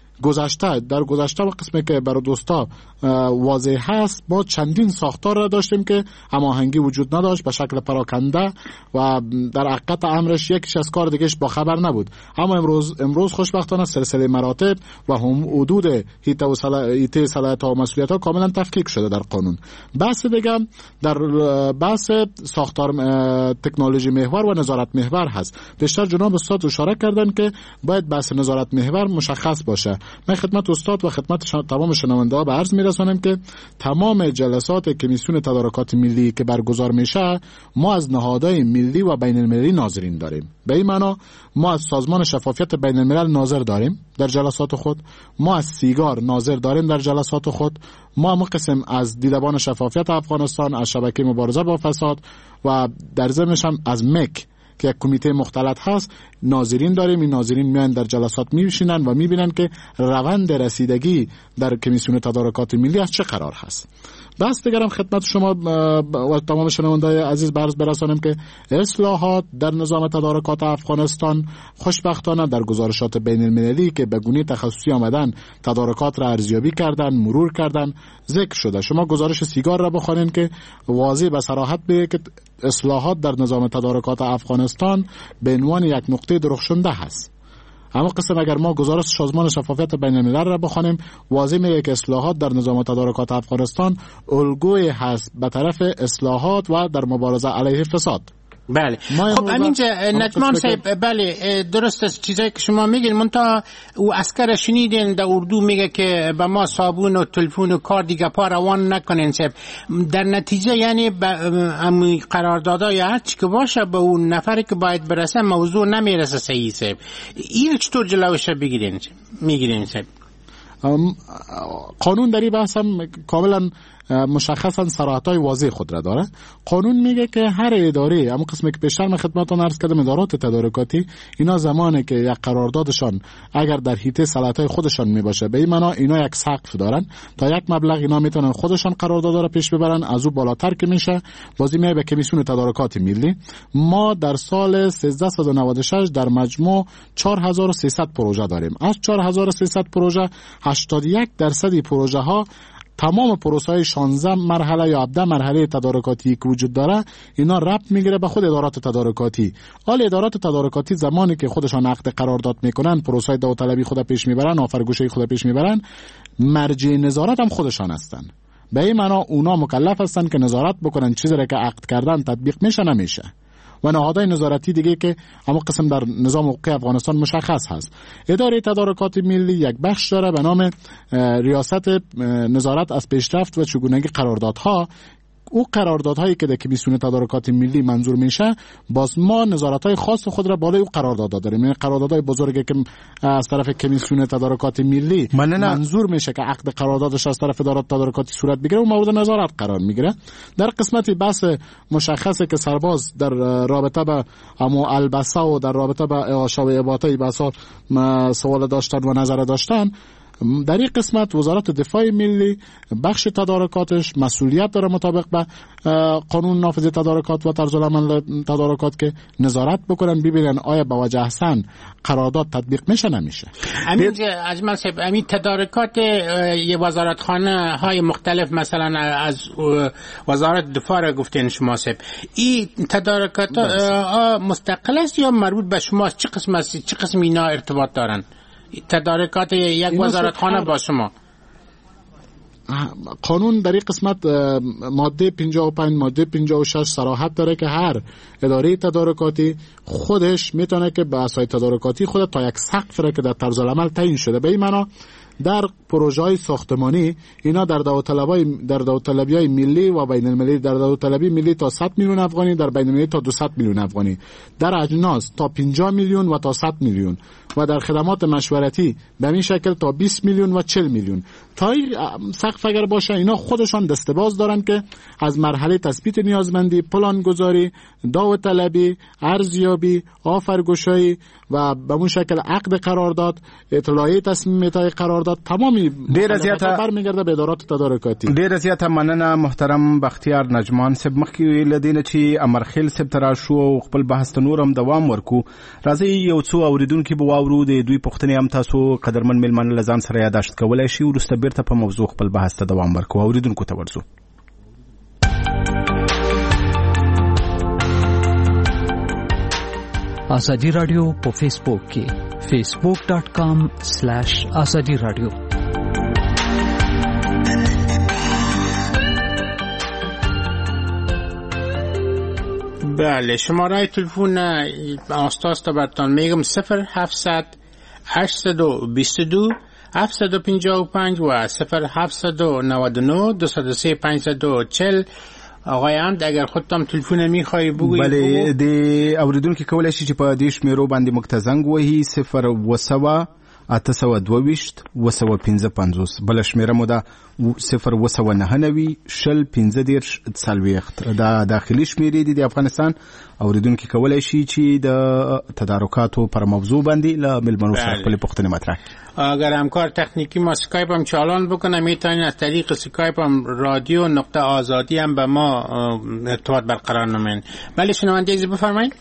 در گذشته و قسمی که برای دوستا واضح هست، ما چندین ساختار را داشتیم که هماهنگی وجود نداشت به شکل پراکنده و در حقیقت امرش یکیش از کار دیگهش با خبر نبود. اما امروز خوشبختانه سلسله مراتب و هم حدود حیطه صلاحیت و مسئولیت ها کاملا تفکیک شده در قانون. بحث دیگه در بحث ساختار تکنولوژی محور و نظارت محور هست. بیشتر جناب استاد اشاره کردن که باید بحث نظارت محور مشخص باشه. من خدمت استاد و خدمت تمام شنونده‌ها به عرض میرسانم که تمام جلسات کمیسیون تدارکات ملی که برگزار میشه ما از نهادهای ملی و بین المللی ناظرین داریم. به این معنا ما از سازمان شفافیت بین الملل ناظر داریم در جلسات خود، ما از سیگار ناظر داریم در جلسات خود، ما هم قسم از دیدبان شفافیت افغانستان، از شبکه مبارزه با فساد و در ضمنش هم از مک که یک کمیته مختلط هست ناظرین داریم. این ناظرین میان در جلسات میشینن و میبینن که روند رسیدگی در کمیسیون تدارکات ملی از چه قرار هست. بس دیگرم خدمت شما و تمام شنوندای عزیز برز برسانم که اصلاحات در نظام تدارکات افغانستان خوشبختانه در گزارشات بین المللی که به گونه تخصصی آمدن تدارکات را ارزیابی کردن، مرور کردن، ذکر شده. شما گزارش سیگار را بخوانین که واضح به صراحت بگه که اصلاحات در نظام تدارکات افغانستان به عنوان یک نقطه درخشنده هست. اما قسم اگر ما گزارش سازمان شفافیت بین الملل را بخوانیم واضح میگه که اصلاحات در نظام تدارکات افغانستان الگوی هست به طرف اصلاحات و در مبارزه علیه فساد. بله خب همینجا نجمان صاحب بله درست است چیزایی که شما میگین منتها او عسکر شنیدین در اردو میگه که به ما صابون و تلفن و کار دیگه پا روان نکنین صاحب. در نتیجه یعنی به قراردادها یا هر چی که باشه به اون نفری که باید برسه موضوع نمیرسه صحیح صاحب. این چطور جلوش بگیرین میگیرین صاحب؟ قانون در این بحث هم کاملا مشخصا صراحت‌های واضح خود را داره. قانون میگه که هر اداره، اما قسمی که پیشتر من خدمتتون عرض کردم، ادارات تدارکاتی اینا زمانی که یک قراردادشان اگر در حیطه صلاحیت‌های خودشان میباشه به این معنا اینا یک سقف دارن تا یک مبلغ اینا میتونن خودشان قرارداد را پیش ببرن. از او بالاتر که میشه بازی میای به کمیسیون تدارکات ملی. ما در سال 1396 در مجموع 4300 پروژه داریم. از 4300 پروژه 81% پروژه ها تمام پروسه‌های 16 مرحله یا 17 مرحله تدارکاتی که وجود داره اینا ربط میگیره به خود ادارات تدارکاتی. حال ادارات تدارکاتی زمانی که خودشان عقد قرارداد میکنن، پروسه داوطلبی خود پیش میبرن، آفرگوشی خود پیش میبرن، مرجع نظارت هم خودشان هستن. به این معنا اونا مکلف هستن که نظارت بکنن چیزی را که عقد کردن تطبیق میشه نمیشه. و نهادهای نظارتی دیگه که اما قسم در نظام حقوقی افغانستان مشخص هست. اداره تدارکات ملی یک بخش داره به نام ریاست نظارت از پیشرفت و چگونگی قراردادها. او قراردادهایی که در کمیسیون تدارکات ملی منظور میشه باز ما نظارت‌های خاص خود را بالای او قراردادها داریم. یعنی قراردادهای بزرگی که از طرف کمیسیون تدارکات ملی منظور میشه که عقد قراردادش از طرف ادارات تدارکاتی صورت بگیره و مورد نظارت قرار میگیره. در قسمتی بحث مشخصه که سرباز در رابطه با البسه و در رابطه با اعاشه و اباطه بسا سوال داشتن و نظر داشتن، در این قسمت وزارت دفاع ملی بخش تدارکاتش مسئولیت داره مطابق به قانون نافذ تدارکات و طرز العمل تدارکات که نظارت بکنن ببینن آیا با وجه احسن قرارداد تطبیق میشه نمیشه. همین اجمل صاحب همین تدارکات یه وزارتخانه های مختلف مثلا از وزارت دفاع را گفتین شما صاحب، این تدارکات مستقل است یا مربوط به شما؟ چه قسم است؟ چه قسم اینا ارتباط دارن؟ تدارکات یک وزارتخانه با شما؟ قانون در این قسمت ماده 55 ماده 56 صراحت داره که هر اداره تدارکاتی خودش میتونه که به اساس تدارکاتی خود تا یک سقف را که در طرز العمل تعیین شده. به این معنا در پروژه‌های ساختمانی اینا در داوطلبی‌های ملی و بین المللی، در داوطلبی ملی تا 100 میلیون افغانی، در بین المللی تا 200 میلیون افغانی، در اجناس تا 50 میلیون و تا 100 میلیون و در خدمات مشورتی به این شکل تا 20 میلیون و 40 میلیون. تا این سقف اگر باشه اینا خودشان دسته‌باز دارن که از مرحله تثبیت نیازمندی، پلانگذاری، داوطلبی، ارزیابی، آفرگوشایی و به اون شکل عقد قرارداد، اطلاعیه تصمیم‌های قرارداد تمامی ډیر زیاته برمیگرده به ادارات تدارکاتی. ډیر زیاته مننه محترم بختیار نجمان صاحب. مخکې لدینه چې امرخیل صاحب تر شو او خپل بحث نورم دوام ورکو. راځي یو څو اوریدونکو به واورو د دوی پوښتنې هم تاسو قدرمن ملمن لزان سره یاداشت کولای شي ورسته بیرته په موضوع خپل بحث ته دوام ورکو. اوریدونکو ته ورسو. آزادی رادیو په فیسبوک کې facebook.com/azadi radio. بله شماره تلفن استاد تا براتون میگم 0700 822 755 و 0799 203 540. آقایان اگر خودتان تلفن میخوای بگویید. بله د اوریدونکو کولای شي چې په دې شمیرو باندې مکتزنګ وهي 0 و 7 822 255 بل شمیره مو ده 02990 دا داخلي شمیرې دي د افغانستان اوریدونکو کولای شي چې د تدارکاتو پر موضوع باندې له ملمنو سره خپل پوښتنې مطرح کړي. اگر همکار تکنیکی ما اسکایپ هم چالان بکنه میتونید از طریق اسکایپ هم رادیو نقطه آزادی هم به ما ارتباط برقرار نمایید. بله شنونده عزیز بفرمایید.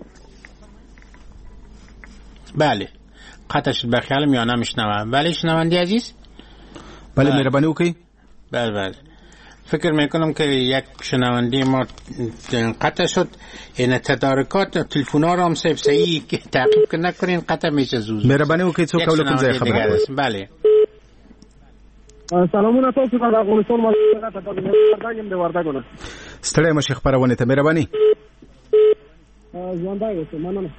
بله قطع شد بخیالم یا نمیشنوم. بله شنونده عزیز. بله مهربانی وکړئ. بله فکر میکنم که یک شنونده ما قطع شد. این تدارکات تلفونا را هم صحیح تعقیب نکنین قطع میشه زود. مهربانی وکړئ څوک ولکم ځای خبره. بله سلامونه تاسو ته د افغانستان ملګرو ته د ورداګم د ورداګونه ستړی مشه خبرونه ته مهرباني. ژوندای اوسه مننه.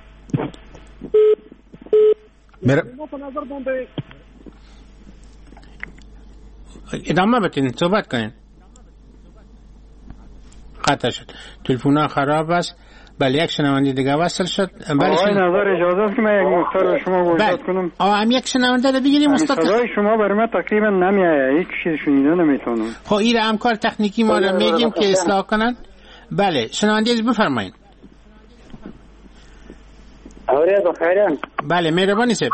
په نظر باندې ادامه بدین صحبت کنین. قطع شد تلفن خراب است. بله یک شنونده دیگه وصل شد. بله نظر اجازه است که من یک مختار به شما گوشت کنم. هم یک شنونده رو بگیریم استاد. صدای شما برای من تقریبا نمیآید. هیچ چیز شنیده نمیتونم. خب این همکار تکنیکی ما رو میگیم که اصلاح کنن. بله شنونده از بفرمایید. اوریه بخیرن. بله مهربانی صاحب.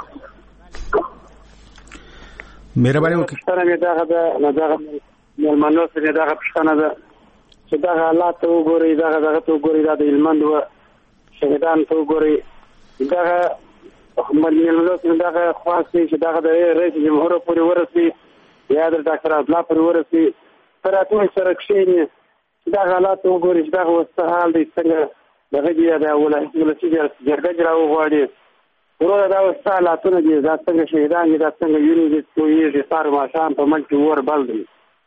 مهربانی وکړئ. پښتنه مې دغه ملمنو سره دغه پښتنه ده چې دغه حالات وګوري دغه ته وګوري د هلمند و شهیدان ته وګوري دغه ملمنو سره دغه خاصه چې دغه د رئیس جمهور پورې ورسي یا د ډاکټر اصلاح پورې ورسي تراتو سره کښیني دغه حالات وګوري دغه وسحال دي څنګه دغه دی د ولسی جرګه جوړ غواړي ورته دا وسحالاتونه دي دا څنګه شهیدان دي دا څنګه یونی دي تویږي سار ماشام په ملک ور بل دي.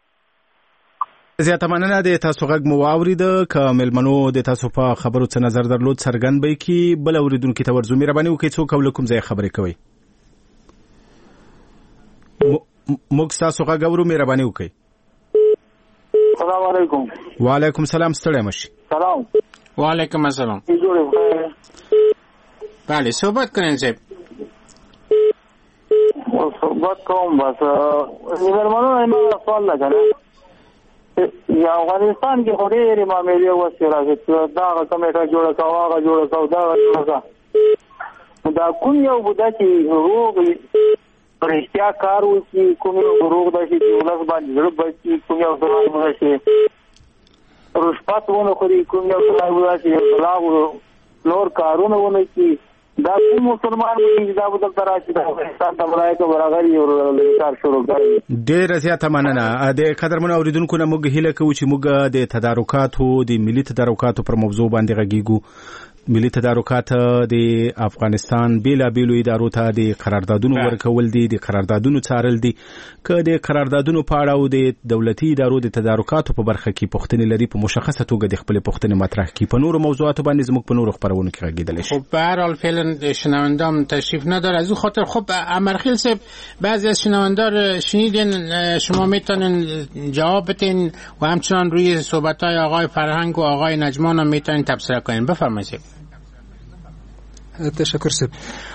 زیاته مننه د تاسو غږ مو واورید که ملمنو د تاسو په خبرو څه نظر درلود څرګند به کی بل اوریدونکو ته ورزو مهرباني وکړئ څوک ولکم ځای خبرې کوي. موږ تاسو غږ اورو مهرباني وکړئ. السلام علیکم. وعلیکم السلام ستړی مشي. سلام. وعلیکم السلام. بله صحبت کنین صاحب. صحبت کوم بس ملمنو اینا سوال لګره یا افغانستان کې خوري معاملې وسه راځي دا کمیټه جوړه کاوه جوړه دا کوم یو بودا چې روغ پرېشتیا کار وکړي کوم یو روغ د چې ولس باندې ضرورت بچي کوم یو ضرورت شي رشوت ونه کوي کوم یو ضرورت شي بلاغ نور کارونه ونه کوي دا کوم مسلمان دی دا بدل تراشي دا افغانستان ته ولایت ورغلی او کار شروع کړي. ډېر زیاته مننه. د قدرمن اوریدونکو نه موږ هیله کوو چې موږ د تدارکاتو د ملي تدارکاتو پر موضوع باندې غږیږو. ملي تدارکات د افغانستان بیلابیلو ادارو ته د قراردادونو ورکول دي د قراردادونو څارل دي که د قراردادونو په اړه او د دولتي ادارو د تدارکاتو په برخه کې پوښتنې لري په مشخصه توګه د خپل پوښتنې مطرح کړي په نورو موضوعاتو باندې زموږ په نورو خبرونو کې غږیدل شي. خب به هر حال فعلا شنوندام تشریف نداره از اون خاطر خب امرخیل صاحب بعضی از شنوندار شنیدین شما میتونین جواب بدین و همچنان روی صحبت‌های آقای فرهنگ و آقای نجمان هم میتونین تبصره کنین. بفرمایید. تشکر صاحب.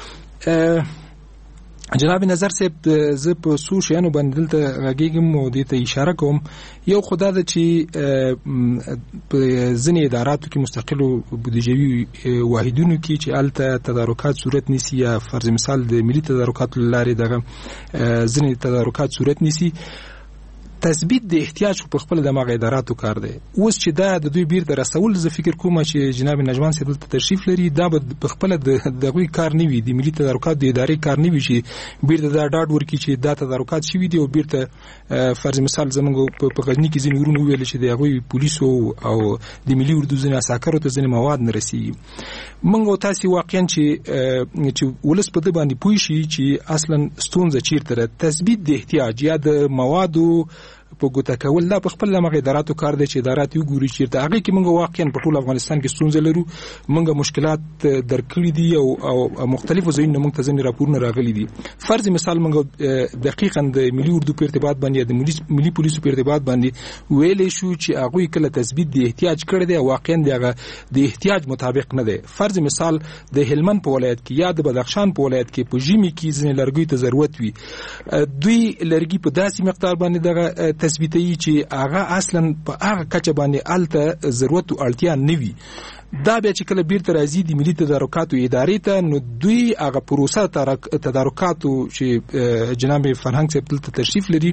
جناب نظر صاحب زه په څو شیانو باندې دلته غږیږم او دې ته اشاره کوم. یو خدا ده چې په ځینې اداراتو کې مستقلو بودیجوي واحدونو کې چې الته تدارکات صورت نیسي یا فرض مثال د ملي تدارکاتو لارې دغه ځینې تدارکات صورت نیسي تثبیت د احتیاج په خپل د مغه اداراتو کار دی. اوس چې دا د دوی بیرته رسول زه فکر کوم چې جناب نجمان صاحب ته تشریف لري دا په خپل د دغوی کار نه وي د ملي تدارکات د ادارې کار نه وي چې بیرته دا ډاډ ورکړي چې دا تدارکات شوي دي او بیرته فرض مثال زموږ په غزنی کې ځینې ورونه ویل چې د هغوی پولیسو او د ملي اردو ځینې عساکرو ته ځینې مواد نه رسیږي. موږ او تاسې واقعا چې ولس په دې باندې پوه شي چې اصلا ستونزه چیرته ده. تثبیت د احتیاج یا د موادو په ګوته کول دا په خپل لمغه اداراتو کار دی چې ادارات یو ګوري چې هغه کې موږ واقعا په ټول افغانستان کې ستونزې لرو موږ مشکلات درکړي دي او مختلفو ځایونو موږ ته ځینې راپورونه راغلي دي فرض مثال موږ دقیقاً د ملي اردو په ارتباط باندې د ملي پولیسو په ارتباط باندې ویلې شو چې هغه کله تثبیت دی احتیاج کړی دی واقعا د احتیاج مطابق نه دی فرض مثال د هلمند په ولایت کې یا د بدخشان په ولایت کې په ژمي کې ځینې لرګي ته ضرورت وي دوی لرګي په داسې مقدار باندې دغه تثبیتي چې هغه اصلا په هغه کچه باندې الته ضرورت او اړتیا نه وي دا بیا چې کله بیرته راځي د ملي تدارکاتو ادارې ته نو دوی هغه پروسه تدارکاتو چې جناب فرهنګ صاحب دلته تشریف لري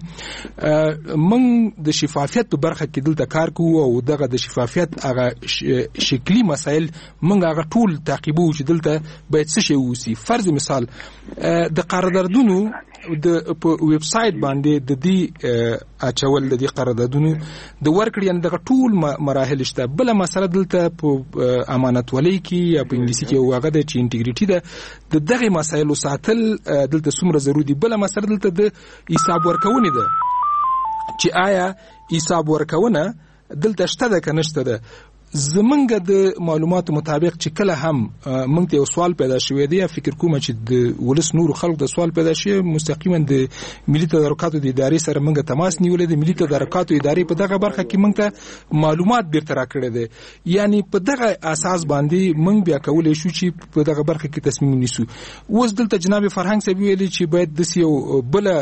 موږ د شفافیت په برخه کې دلته کار کوو او دغه د شفافیت هغه شکلی مسایل موږ هغه ټول تعقیبو چې دلته باید څه شی وسی فرض مثال د قراردادونو د ویب سټ باندې د دې اچول د دې قراردادونو د ورکړې ان د ټول مراحل شته بل مسله دلته په امانت ولي کې یا په انګلیسي کې واغه د چې انټیګریټي ده د دغه مسایلو ساتل دلته څومره ضروري دي بل مسله دلته د حساب ورکونې ده چې آیا حساب ورکونه دلته شته ده که نشته ده زمونږ د معلوماتو مطابق چې کله هم موږ ته یو سوال پیدا شوی دی فکر کوم چې د ولس نور خلک د سوال پیدا شي مستقیما د ملي تدارکاتو د ادارې سره موږ تماس نیولې د ملي تدارکاتو ادارې په دغه برخه کې موږ ته معلومات بیرته راکړي دي یعنی په دغه اساس باندې موږ بیا کولای شو چې په دغه برخه کې تصمیم ونیسو اوس دلته جناب فرهنګ صاحب ویلي چې باید د یو بل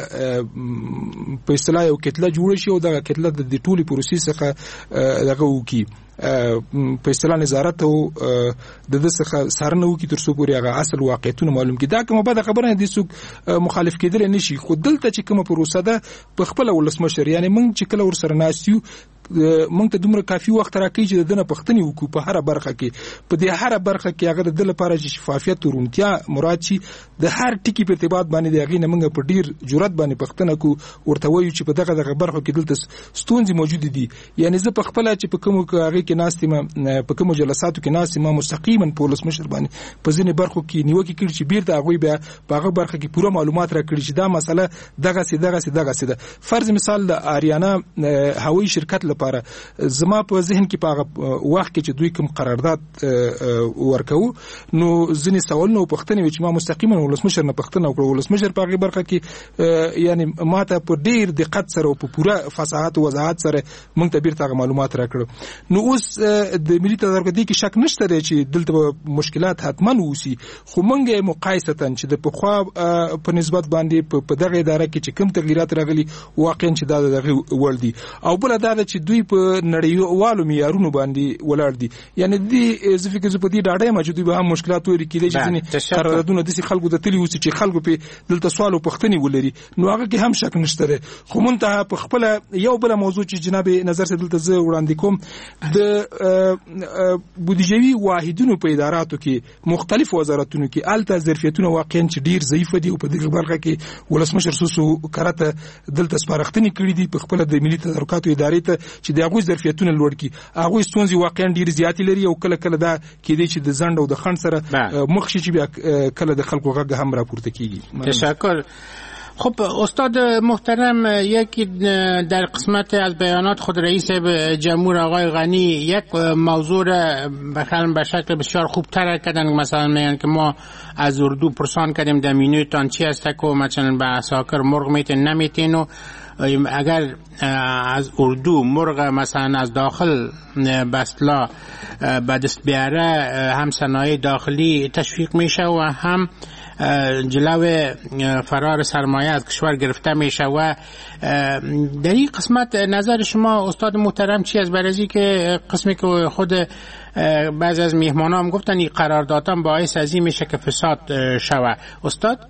په اصطلاح یو کتله جوړ شي او دغه کتله د ټولي پروسې څخه دغه وکي په اصطلاح نظارت او د څخه سرنه وکي تر څو پورې هغه اصل واقعیتونه معلوم کړي دا کومه بده خبره نه دي څوک مخالف کېدل نشي خو دلته چې کومه پروسه ده په خپل ولسمشر یعنی موږ چې کله ور سره ناسیو موږ ته دومره کافي وخت راکړي چې دنه پښتني وکړو په هر برخه کې په دې هر برخه کې هغه د لپاره چې شفافیت او رونتیا مراد شي د هر ټکی په ارتباط باندې د هغې نه موږ په ډیر جرأت باندې پښتنه کو ورته وایو چې په دغه برخه کې دلته ستونزې موجود دي یعنی زه په خپل چې په کوم هغه کې ناستم په کوم جلساتو کې ناستم مستقیما په ولسمشر باندې په ځینې برخو کې نیوکه کړي چې بیرته هغه بیا په هغه برخه کې پوره معلومات راکړي چې دا مسله دغه سي فرض مثال د آریانا هوایي شرکت لپاره زما په ذهن کې په وخت کې چې دوی کوم قرارداد ورکو نو ځینې سوالونه پوښتنې چې ما مستقیما ولسمشر نه پوښتنه وکړه ولسمشر په هغه برخه کې یعنی ماته په ډیر دقت سره او په پوره فصاحت او وضاحت سره موږ ته بیرته معلومات راکړو نو اوس د ملي تدارکات کې شک نشته چې دلته مشکلات حتما وسی خو موږ مقایسه چې د پخوا په نسبت باندې په دغه اداره کې چې کوم تغیرات راغلي واقعا چې دا دغه ور دي او بل دا چې دوی په نړیوالو معیارونو باندې ولاړ دي یعنی د فکر په دې ډاډه ما چې دوی به هم مشکلات وري کېدای چې قراردادونه د خلکو د تلی وسی چې خلکو په دلته سوال او پښتني ولري نو هغه کې هم شک نشته خو منتها په خپل یو بل موضوع چې جناب نظر څخه دلته زه وړاندې کوم د بودیجوي واحدونو په اداراتو کې مختلف وزارتونو کې الته ظرفیتونه واقعا چې ډیر ضعیف دي او په دغه برخه کې ولسمشر سوسو کرته دلته سپارښتنه کړې دي په خپل د ملي تدارکاتو ادارې ته چې د هغه ظرفیتونه لوړ کی هغه ستونزې واقعا ډیر زیات لري او کله کله دا کېدای چې د زند او د خند سره مخ شي چې بیا کله د خلکو غږ هم راپورته کیږي تشکر خب استاد محترم یکی در قسمت از بیانات خود رئیس جمهور آقای غنی یک موضوع را به شکل بسیار خوب تر کردن مثلا میگن که ما از اردو پرسان کردیم در مینوتان چی است که مثلا به اساکر مرغ میتین نمیتین و اگر از اردو مرغ مثلا از داخل بسلا به دست بیاره هم صنایع داخلی تشویق میشه و هم جلو فرار سرمایه از کشور گرفته میشه و در این قسمت نظر شما استاد محترم چی است؟ برای که قسمی که خود بعضی از میهمانان هم گفتن این قراردادها باعث از این میشه که فساد شوه استاد؟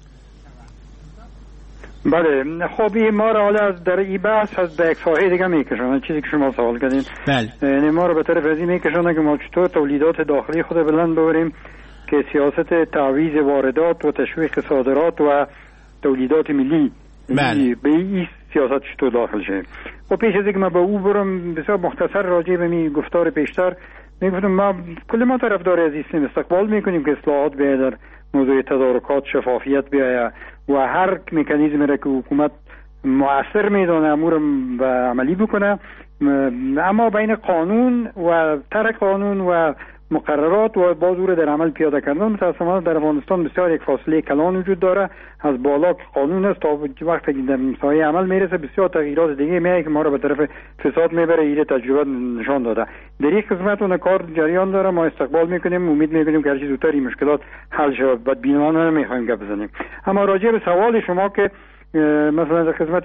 بله خب این ما را حالا از در این بحث از به یک ساحه دیگه میکشونه چیزی که شما سوال کردین یعنی ما را به طرف از این میکشونه که ما چطور تولیدات داخلی خود بلند ببریم که سیاست تعویض واردات و تشویق صادرات و تولیدات ملی به این سیاست چطور داخل شه و پیش از اینکه ما به او برم بسیار مختصر راجع به می گفتار پیشتر میگفتم ما کل ما طرفدار از این استقبال میکنیم که اصلاحات بیاید در موضوع تدارکات شفافیت بیاید و هر مکانیزمی را که حکومت مؤثر میدونه امور و عملی بکنه، اما بین قانون و ترک قانون و مقررات و بازور در عمل پیاده کردن متاسفانه در افغانستان بسیار یک فاصله کلان وجود داره. از بالا قانون است تا وقتی که در سایه عمل میرسه بسیار تغییرات دیگه میاد که ما رو به طرف فساد میبره. این تجربه نشان داده. در این قسمت اون کار جریان داره، ما استقبال میکنیم، امید میکنیم که هر چه زودتر این مشکلات حل شود. بدبینانه نمیخوایم گپ بزنیم. اما راجع به سوال شما که مثلا در خدمت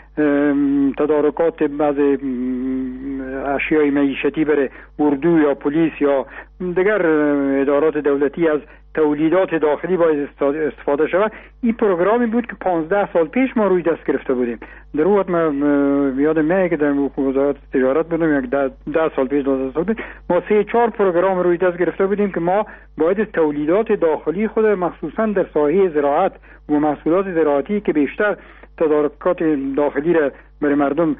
تدارکات بعض اشیای معیشتی بره اردو یا پلیس یا دیگر ادارات دولتی از تولیدات داخلی باید استفاده شود، این پروگرامی بود که 15 سال پیش ما روی دست گرفته بودیم. در وقت ما یادم میاد که در وزارت تجارت بودم، یک 10 سال پیش 12 سال پیش ما 3-4 پروگرام روی دست گرفته بودیم که ما باید تولیدات داخلی خود مخصوصا در ساحه زراعت و محصولات زراعتی که بیشتر تدارکات داخلی را برای مردم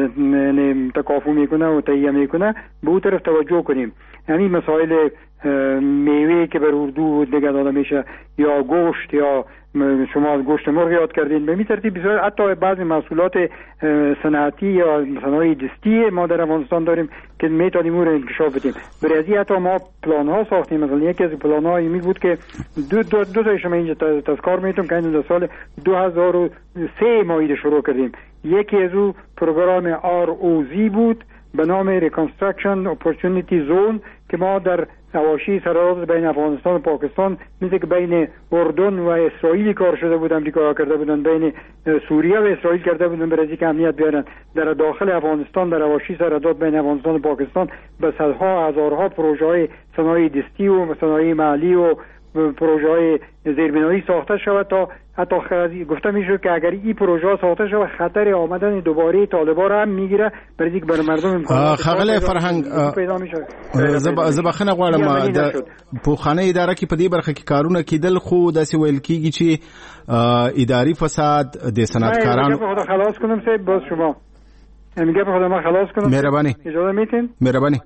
تکافو میکنه و تهیه میکنه به اون طرف توجه کنیم. یعنی مسائل میوه که بر اردو دیگه داده میشه یا گوشت یا شما گوشت مرغ یاد کردین، به می ترتیب بسیار حتی بعضی محصولات صنعتی یا صنایع دستی ما در افغانستان داریم که میتونیم اون رو انکشاف بدیم. برای از حتی ما پلان ها ساختیم. مثلا یکی از پلان ها این بود که دو تایش ما اینجا تذکر میتونم که این در سال 2003 ما ایده شروع کردیم. یکی از او پروگرام ROZ بود به نام Reconstruction Opportunity Zone که ما در حواشی سرحد بین افغانستان و پاکستان مثل که بین اردن و اسرائیل کار شده بود، امریکا کرده بودن، بین سوریه و اسرائیل کرده بودن برای اینکه امنیت بیارن. در داخل افغانستان در حواشی سرحد بین افغانستان و پاکستان به صدها هزارها پروژه های صنایع دستی و صنایع محلی و پروژه های زیربنایی ساخته شود تا حتی گفته میشه که اگر این پروژه ساخته شود خطر آمدن دوباره طالبان را هم میگیره برای اینکه بر مردم امکانات خغل فرهنگ پیدا میشه. زبخنه غواړم د پوخانه اداره کې په دې برخه کې کارونه کېدل خو داسې ویل کېږي چې اداري فساد د صنعتکارانو خلاص کنم سه باز شما میگه خدا ما خلاص کنم مهربانی اجازه میتین مهربانی.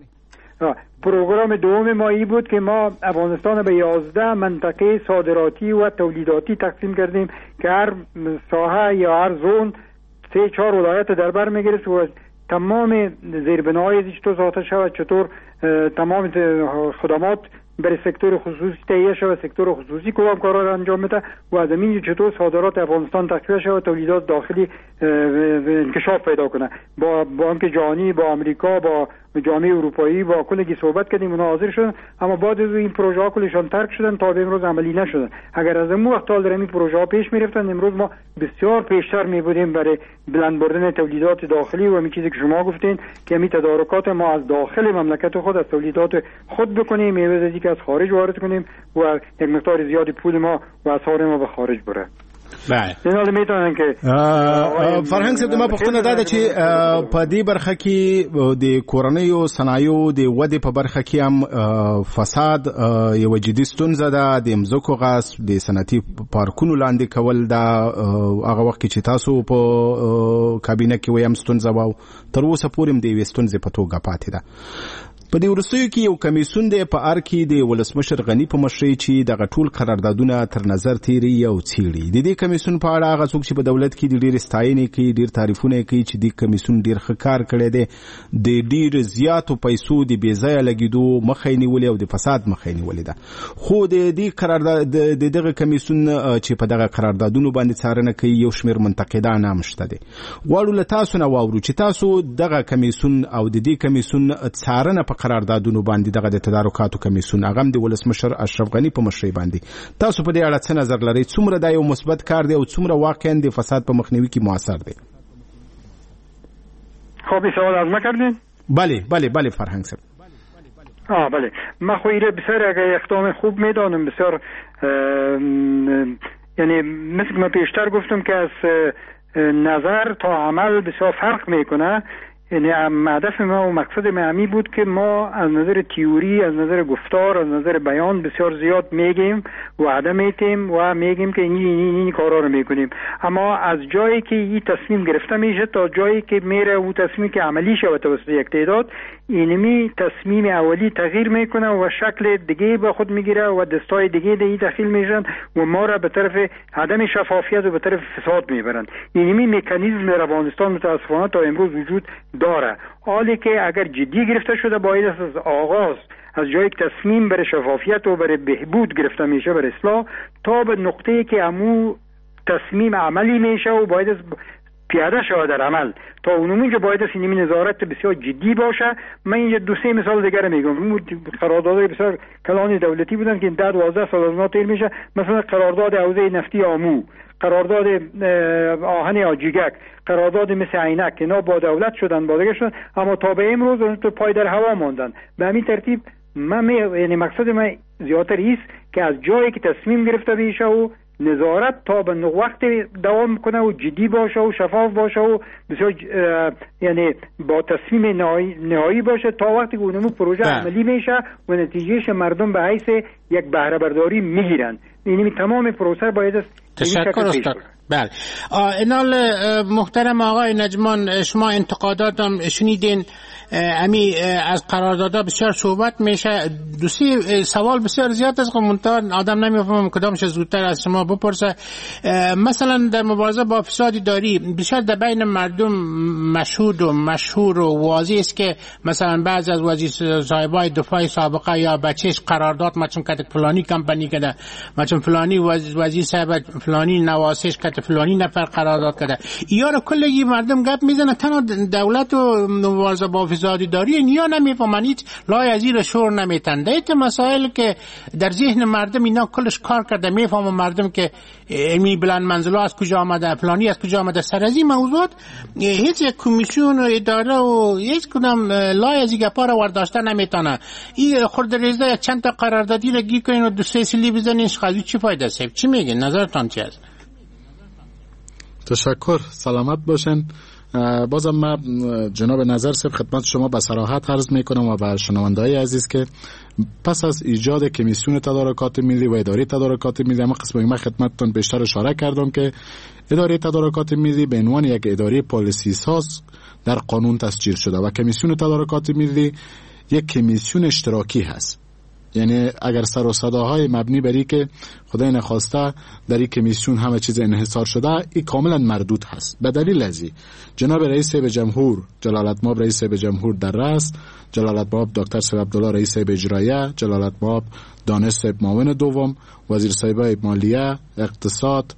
پروگرام دوم ما ای بود که ما افغانستان به 11 منطقه صادراتی و تولیداتی تقسیم کردیم که هر ساحه یا هر زون 3-4 ولایت در بر میگرفت و تمام زیربناهای چطور ساخته شود، چطور تمام خدمات برای سکتور خصوصی تهیه شود، سکتور خصوصی کدام کارا را انجام میده و از این چطور صادرات افغانستان تقویت شود، تولیدات داخلی انکشاف پیدا کنه. با بانک جهانی، با امریکا، با جامعه اروپایی، با کلی صحبت کردیم، اونا حاضر شدن، اما بعد از این پروژه ها کلشان ترک شدن تا به امروز عملی نشدن. اگر از اون وقت تا در این پروژه ها پیش میرفتن امروز ما بسیار پیشتر می بودیم برای بلند بردن تولیدات داخلی و همین چیزی که شما گفتین که همین تدارکات ما از داخل مملکت خود از تولیدات خود بکنیم، عوض از اینکه از خارج وارد کنیم و یک مقدار زیادی پول ما و اسعار ما به خارج بره. بله نه میتونن که فرهنګ صاحب ما پښتنه دا چې په دې برخه کې د کورنیو صنایعو د ودې په برخه کې هم فساد یو جدي ستونزه ده. د مځکو غصب، د صنعتي پارکونو لاندې کول دا هغه وخت چې تاسو په کابینه کې ویم ستونزه واو تر اوسه پورې هم د یوې ستونزې په توګه پاتې ده. په دې وروستیو کې یو کمیسیون دی په ار کې د ولسمشر غنی په مشرۍ چې دغه ټول قراردادونه تر نظر تیری او څیړي. د دې کمیسیون په اړه هغه څوک چې په دولت کې د ډېر ستاینې کوي، ډېر تعریفونه کوي چې د کمیسیون ډېر ښه کار کړی دی، د ډېر زیاتو پیسو د بې ځایه لګېدو مخه یې نیولې او د فساد مخه یې نیولې ده. خو د دې قرارداد د دغه کمیسیون چې په دغه قراردادونو باندې څارنه کوي یو شمېر منتقدان هم شته دي. غواړو له تاسو نه واورو چې تاسو دغه کمیسیون او د دې کمیسیون څارنه په قراردادونو باندې دغه د تدارکاتو کمیسیون هغه د ولسمشر اشرف غنی په مشرۍ باندې تاسو په دې اړه څه نظر لرئ؟ څومره دا یو مثبت کار دی او څومره واقعا د فساد په مخنیوي کې موثر دی؟ خب این سوال از ما کردین؟ بله فرهنگ صاحب. بله من خویره بسیار اگه اقدام خوب میدانم، بسیار یعنی مثل که من پیشتر گفتم که از نظر تا عمل بسیار فرق میکنه. یعنی هدف ما و مقصد ما بود که ما از نظر تئوری، از نظر گفتار، از نظر بیان بسیار زیاد میگیم و وعده میتیم و میگیم که این کارا رو میکنیم، اما از جایی که این تصمیم گرفته میشه تا جایی که میره و تصمیمی که عملی شود توسط یک تعداد، اینمی تصمیم اولی تغییر میکنه و شکل دیگه به خود میگیره و دستای دیگه داخل میشن و ما را به طرف عدم شفافیت و به طرف فساد میبرن. اینمی مکانیزم در افغانستان متاسفانه تا امروز وجود داره، حالی که اگر جدی گرفته شده باید از آغاز از جایی که تصمیم برای شفافیت و برای بهبود گرفته میشه، برای اصلاح، تا به نقطه‌ای که امو تصمیم عملی میشه و باید پیاده شود در عمل، تا اونمی که باید اینمی نظارت بسیار جدی باشه. من اینجا 2-3 مثال دیگر میگم. قراردادهای بسیار کلان دولتی بودن که 10-12 سال از ما طیر میشه، مثلا قرارداد حوزه نفتی آمو، قرارداد آهن آجیگک، قرارداد مثل عینک، اینا با دولت شدن، با دیگه شدن، اما تا به امروز تو پای در هوا ماندن. به همین ترتیب یعنی مقصد من زیادتر ایست که از جایی که تصمیم گرفته بشه و نظارت تا به وقت دوام کنه و جدی باشه و شفاف باشه و بسیار یعنی با تصمیم نهایی باشه تا وقتی که اونمو پروژه عملی میشه و نتیجهش مردم به حیث یک بهره برداری میگیرن. یعنی تمام پروسه باید تشکر استاد. بله. اینال محترم آقای نجمان، شما انتقاداتم شنیدین، امی از قراردادها بسیار صحبت میشه. 2-3 سوال بسیار زیاد است که منتها آدم نمیفهمم کدامش زودتر از شما بپرسه. مثلا در مبارزه با فساد اداری بسیار در بین مردم مشهود و مشهور و واضح است که مثلا بعض از وزیر صاحبای دفاع سابقه یا بچهش قرارداد مچون که فلانی کمپانی کده، مچون فلانی وزیر صاحب فلانی نواسش که فلانی نفر قرارداد کرده. یا کلی مردم گپ میزنه، تنها دولت و مبارزه با فساد اداری نیا نمیفهمن، هیچ لای از این شور نمیتن. دیت مسائل که در ذهن مردم اینا کلش کار کرده، میفهمن مردم که علمی بلند منزلا از کجا آمده، فلانی از کجا آمده. سر از این موضوعات هیچ کمیسیون و اداره و هیچ کدام لای از این گپا را ورداشته نمیتونه. این خرد ریزه چند تا قراردادی را گیر کنین و 2-3 سیلی بزنین، خالی چی فایده است؟ چی میگین؟ نظرتان چی است؟ تشکر، سلامت باشین. بازم من جناب نظر صاحب خدمت شما به صراحت عرض میکنم و به شنونده‌های عزیز که پس از ایجاد کمیسیون تدارکات ملی و اداره تدارکات ملی، اما قسمی من خدمتتون بیشتر اشاره کردم که اداره تدارکات ملی به عنوان یک اداره پالیسی ساز در قانون تسجیل شده و کمیسیون تدارکات ملی یک کمیسیون اشتراکی هست. یعنی اگر سر و صداهای مبنی بری که خدای نخواسته در این کمیسیون همه چیز انحصار شده، این کاملا مردود هست. به دلیل ازی جناب رئیس به جمهور جلالتمآب رئیس به جمهور در رأس، جلالتمآب دکتر صاحب عبدالله رئیس به اجرایه، جلالتمآب دانش صاحب معاون دوم، وزیر صاحبای مالیه، اقتصاد،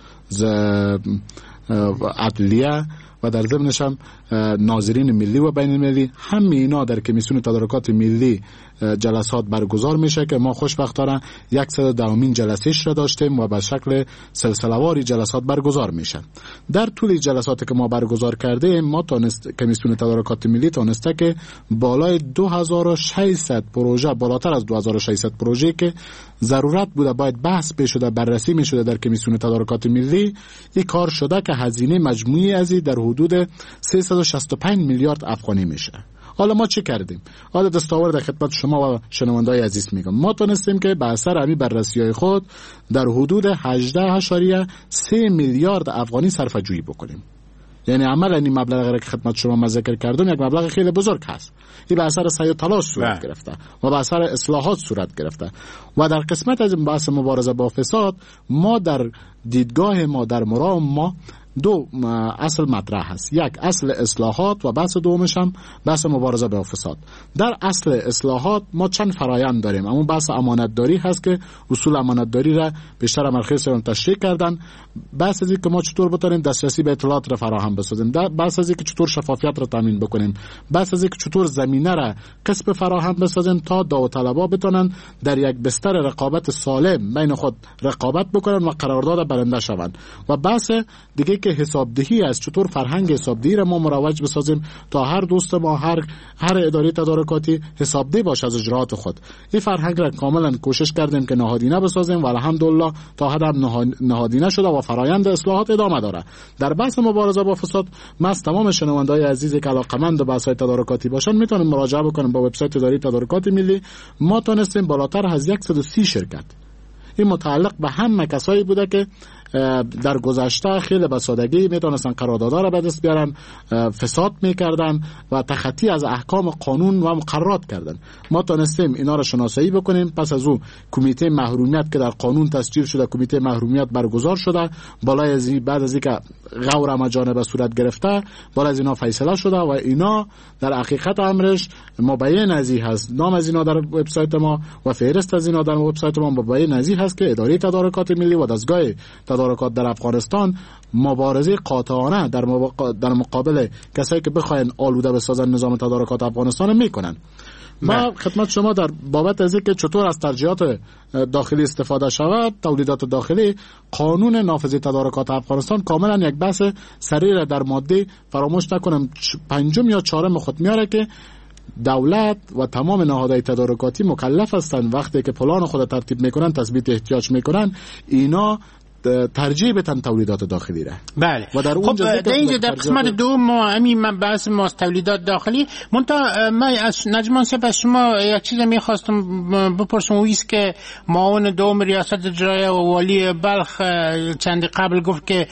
عدلیه و در ضمنش هم ناظرین ملی و بین المللی، همه اینا در کمیسیون تدارکات ملی جلسات برگزار میشه که ما خوشبختانه 110مین جلسهش را داشتیم و به شکل سلسله‌واری جلسات برگزار میشن. در طول جلساتی که ما برگزار کردیم، ما کمیسیون تدارکات ملی تونسته که بالای 2600 پروژه، بالاتر از 2600 پروژه که ضرورت بوده باید بحث بشده، بررسی میشده در کمیسیون تدارکات ملی، این کار شده که هزینه مجموعی ازی در حدود 365 میلیارد افغانی میشه. حالا ما چه کردیم؟ حالا دستاورد خدمت شما و شنونده‌های عزیز میگم. ما تونستیم که به اثر همین بررسی‌های خود در حدود 18.3 میلیارد افغانی صرفه جویی بکنیم. یعنی عملا این مبلغی که خدمت شما ذکر کردم یک مبلغ خیلی بزرگ هست. این به اثر سعی و تلاش صورت گرفته و به اثر اصلاحات صورت گرفته و در قسمت از بحث مبارزه با فساد، ما در دیدگاه ما، در مرام ما، دو اصل مطرح هست. یک اصل اصلاحات و بحث دومش هم بحث مبارزه با فساد. در اصل اصلاحات ما چند فرایند داریم. اما بحث امانتداری هست که اصول امانتداری را بیشتر امرخیز هم تشریح کردن. بحث از این که ما چطور بتونیم دسترسی به اطلاعات را فراهم بسازیم، بحث از این که چطور شفافیت را تامین بکنیم، بحث از این که چطور زمینه را قسم فراهم بسازیم تا داوطلبا بتونن در یک بستر رقابت سالم بین خود رقابت بکنن و قرارداد برنده شوند. و بحث دیگه که که حسابدهی است، چطور فرهنگ حسابدهی را ما مروج بسازیم تا هر دوست ما، هر اداره تدارکاتی حسابده باشه از اجرات خود. این فرهنگ را کاملا کوشش کردیم که نهادینه بسازیم و الحمدلله تا حد نهادینه شده و فرایند اصلاحات ادامه داره. در بحث مبارزه با فساد ما از تمام شنونده‌های عزیزی که علاقه‌مند به بحث‌های تدارکاتی باشن میتونن مراجعه بکنن با وبسایت اداره تدارکات ملی. ما تونستیم بالاتر از 130 شرکت، این متعلق به همه کسایی بوده که در گذشته خیلی به سادگی میتونستن قراردادها را به دست بیارن، فساد میکردن و تخطی از احکام قانون و مقررات کردن. ما تونستیم اینا را شناسایی بکنیم. پس از او کمیته محرومیت که در قانون تسجیل شده، کمیته محرومیت برگزار شده، بالای از بعد از اینکه غور مجانبه صورت گرفته، بالای از اینا فیصله شده و اینا در حقیقت امرش مبین ازی هست. نام از اینا در وبسایت ما و فهرست از اینا در وبسایت ما مبین ازی هست که اداره تدارکات ملی و دستگاه تدارکات در افغانستان مبارزه قاطعانه در مقابل کسایی که بخواین آلوده بسازن نظام تدارکات افغانستان میکنن. ما خدمت شما در بابت از اینکه چطور از ترجیحات داخلی استفاده شود، تولیدات داخلی، قانون نافذ تدارکات افغانستان کاملا یک بحث سریع در ماده فراموش نکنم 5 یا 4 خود میاره که دولت و تمام نهادهای تدارکاتی مکلف هستند وقتی که پلان خود ترتیب میکنن، تثبیت احتیاج میکنن، اینا ترجیح بدن تولیدات داخلی را. بله. و در اونجا در قسمت دوم ما همین بحث ما تولیدات داخلی من از نجمان صاحب از شما یک چیز میخواستم بپرسم، و ایست که معاون دوم ریاست اجرایه و والی بلخ چند قبل گفت که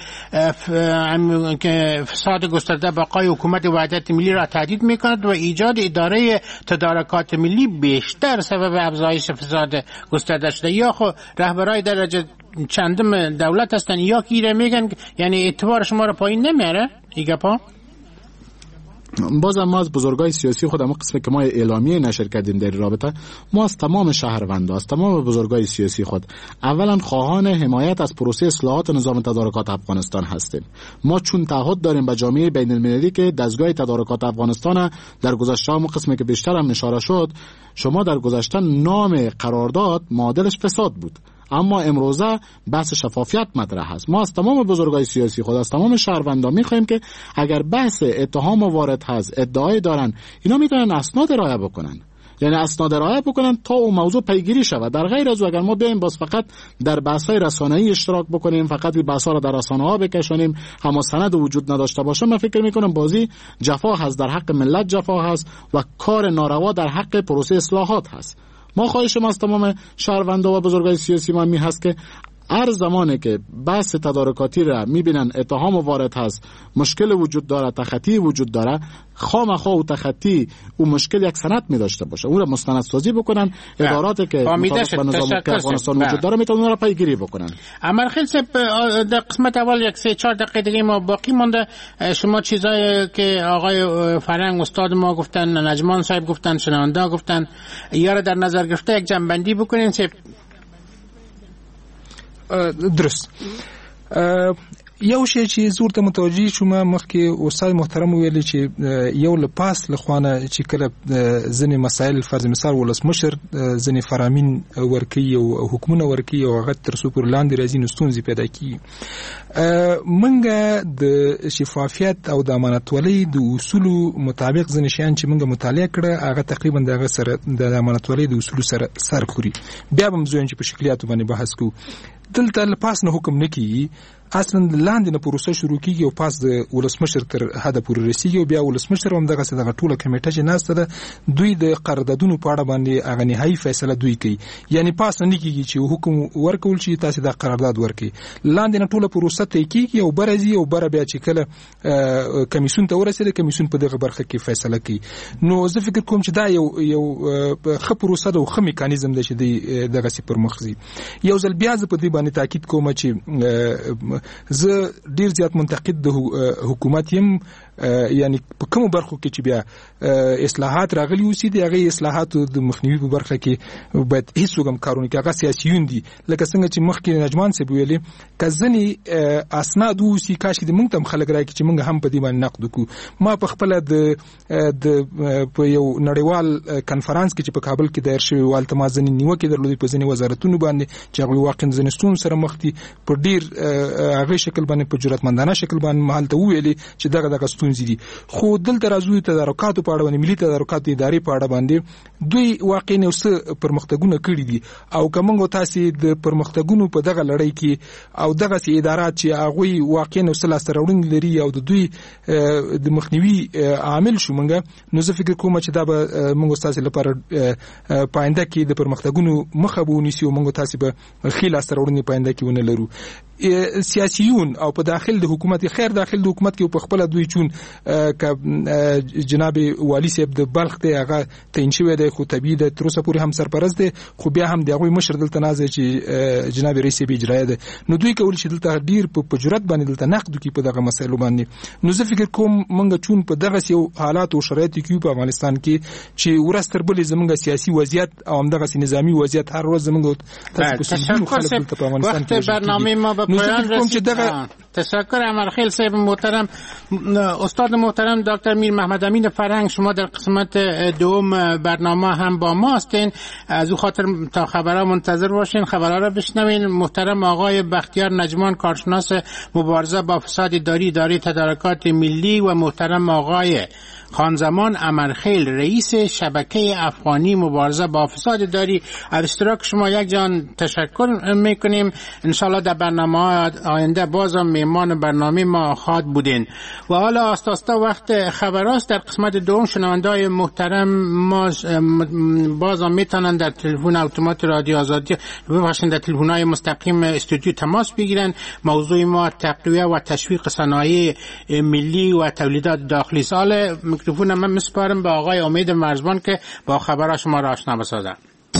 فساد گسترده بقای حکومت وحدت ملی را تهدید میکند و ایجاد اداره تدارکات ملی بیشتر سبب افزایش فساد گسترده شده. یا خب رهبرای درجه چندم دولت هستن یا کی میگن، یعنی اعتبار شما را پایین نمیاره ایگه پا؟ بازم ما از بزرگای سیاسی خود اما قسمی که ما اعلامیه نشر کردیم در رابطه، ما از تمام شهروندان، از تمام بزرگای سیاسی خود اولا خواهان حمایت از پروسه اصلاحات نظام تدارکات افغانستان هستیم. ما چون تعهد داریم به جامعه بین المللی که دستگاه تدارکات افغانستان در گذشته هم قسمی که بیشتر هم اشاره شد، شما در گذشته نام قرارداد معادلش فساد بود، اما امروزه بحث شفافیت مطرح است. ما از تمام بزرگای سیاسی خود، از تمام شهروندان میخوایم که اگر بحث اتهام وارد هست، ادعای دارن، اینا میتونن اسناد ارائه بکنن، یعنی اسناد ارائه بکنن تا اون موضوع پیگیری شود. در غیر از اگر ما بیایم باز فقط در بحث‌های رسانه‌ای اشتراک بکنیم، فقط این بحث‌ها رو در رسانه‌ها بکشونیم، هم سند وجود نداشته باشه، من فکر می‌کنم بازی جفا هست، در حق ملت جفا هست و کار ناروا در حق پروسه اصلاحات هست. ما خواهش ما از تمام شهروندان و بزرگای سیاسی ما می هست که هر زمانی که بحث تدارکاتی را میبینن اتهام وارد هست، مشکل وجود داره، تخطی وجود داره، خامخا و تخطی و مشکل یک سند می داشته باشه، اون را مستندسازی بکنن. اداراتی که مطابق با نظام افغانستان وجود داره میتونن اون را پیگیری بکنن. عمر خیلی در قسمت اول یک 3-4 دقیقه دیگه ما باقی مونده. شما چیزایی که آقای فرنگ استاد ما گفتن، نجمان صاحب گفتن، شنونده گفتن، یا در نظر گرفته یک جنبندی بکنین. درست. یو شی چې زور ته متوجي شوم مخکې استاد محترم ویل چې یو لپاس لخوانه چې کله ځنې مسائل فرض مثال ولسمشر ځنې فرامین ورکی او حکومت ورکی او هغه تر څو پر لاندې راځي نو ستونزې پیدا کیږي. منګه د شفافیت او د امانتولۍ د اصولو مطابق ځنې شیان چې منګه مطالعه کړه هغه تقریبا دغه سره د امانتولۍ د اصولو سره سر خوري. بیا به مزوین چې په شکلیاتو باندې بحث کوو. دلته لپاس نه حکم نکي، اصلا لاندې نه پروسه شروع کیږي او پاس د ولسمشر تر حد پورې رسیږي او بیا ولسمشر هم دغه ټوله کمیټه چې ناسته ده دوی د قراردادونو په اړه باندې هغه نهایي فیصله دوی کوي. یعنی پاس نه کیږي چې حکم ورکول شي تاسو د قرارداد ورکړي، لاندې نه ټوله پروسه ته کیږي او برازي او بر بیا چې کله کمیسیون ته ورسېږي کمیسیون په دغه برخه کې فیصله کوي. نو زه فکر کوم چې دا یو ښه پروسه ده او ښه میکانیزم ده چې دغه سي پر مخ ځي. یو ځل بیا زه په دې باندې تاکید کوم چې زه ډیر زیات منتقد د حکومت یم یعنی په کوم برخو کې چې بیا اصلاحات راغلي اوسي د هغه اصلاحاتو د مخنیوي په برخه کې باید هیڅ وګم کارونه کې هغه سیاسيون دي لکه څنګه چې مخکې نجمان صاحب ویلي کزنی اسناد اوسي کاش کې موږ تم خلک راکې چې موږ هم په دې باندې نقد وکړو ما په خپل د په یو نړیوال کانفرنس کې چې په کابل کې دایر شوی والته ما ځنې نیوکه درلودې په ځنې وزارتونو باندې چې هغه واقعا ځنستون سره مخ دي په ډیر هغه شکل باندې په جرأتمندانه شکل باندې محل ته ویلي چې دغه ستونزې دي خو دلته راځو تدارکاتو په اړه باندې ملي تدارکات ادارې په اړه باندې دوی واقعا نو څه پرمختګونه کړي دي او کومه تاسو د پرمختګونو په دغه لړۍ کې او دغه سي ادارات چې هغه واقعا نو سره سرورنګ لري او د دوی د مخنیوي عامل شو منګه نو زه فکر کوم چې دا به موږ تاسو لپاره پاینده کې د پرمختګونو مخبونی سي او موږ تاسو به خیل سرورنګ پاینده کې ونه لرو سیاسيون او په داخل د حکومت خیر داخل د حکومت کې په خپل دوی چون ک جناب والی صاحب د بلخ ته هغه تنشوي د خو طبيعي د تروسه پورې هم سرپرست دي خو بیا هم دغه مشر دلته نازه چې جناب رئیس به اجرا ده نو دوی کول چې دلته ډیر په جرأت باندې دلته نقد کوي په دغه مسایلو باندې نو زه فکر کوم منګه چون په دغه یو حالات او شرایط کې په افغانستان کې چې ورستر بلې زمونږ سیاسي وضعیت او همدغه نظامی وضعیت هر ورځ زمونږ تاسو په افغانستان کې برنامه ما تشکر امرخیل صاحب محترم. استاد محترم دکتر میر محمد امین فرهنگ شما در قسمت دوم برنامه هم با ما هستین از او خاطر تا خبرها منتظر باشین خبرها را بشنوین. محترم آقای بختیار نجمان کارشناس مبارزه با فساد اداره تدارکات ملی و محترم آقای خانزمان امرخیل رئیس شبکه افغانی مبارزه با فساد اداری از اشتراک شما یک جان تشکر میکنیم. انشالله در برنامه آینده بازم میهمان برنامه ما خواهد بودین و حالا آسته وقت خبراست. در قسمت دوم شنونده‌های محترم ما بازم میتونن در تلفن اتومات رادیو آزادی ببخشید در تلفن‌های مستقیم استودیو تماس بگیرن. موضوع ما تقویه و تشویق صنایع ملی و تولیدات داخلی. سال میکروفون من میسپارم به آقای امید مرزبان که با خبرها شما را آشنا بسازد.